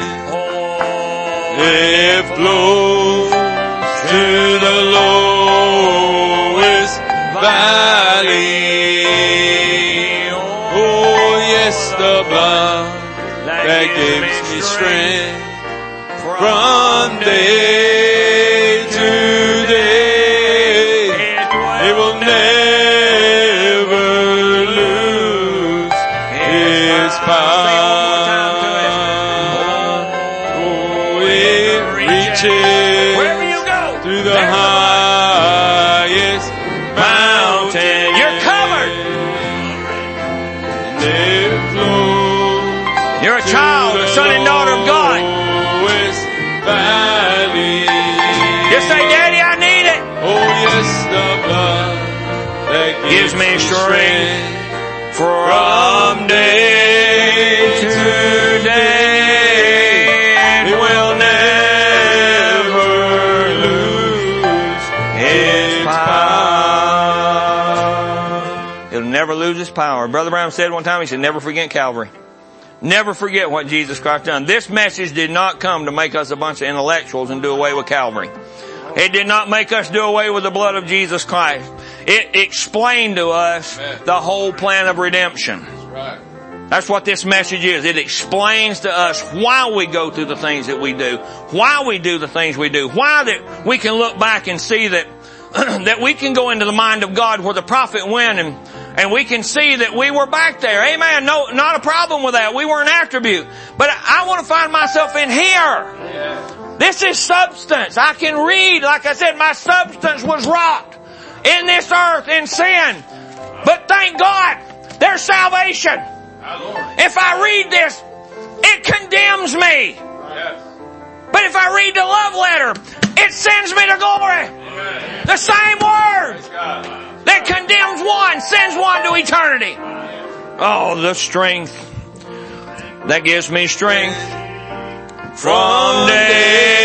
It flows to the lowest valley. Oh, yes, the blood that gives me strength from day to day. It will never lose its power. Oh, it reaches Wherever you go, to the highest mountain. You're covered. And it valley. Just say, Daddy, I need it. Oh yes, the blood that Gives me strength from day to day. It will never lose its power. It'll never lose its power. Brother Brown said one time, he said, never forget Calvary. Never forget what Jesus Christ done. This message did not come to make us a bunch of intellectuals and do away with Calvary. It did not make us do away with the blood of Jesus Christ. It explained to us the whole plan of redemption. That's what this message is. It explains to us why we go through the things that we do, why we do the things we do, why that we can look back and see that that we can go into the mind of God where the prophet went and and we can see that we were back there. Amen. No, not a problem with that. We were an attribute. But I want to find myself in here. This is substance. I can read, like I said, my substance was wrought in this earth in sin. But thank God, there's salvation. If I read this, it condemns me. But if I read the love letter, it sends me to glory. The same word that condemns one sends one to eternity. Oh, the strength that gives me strength from day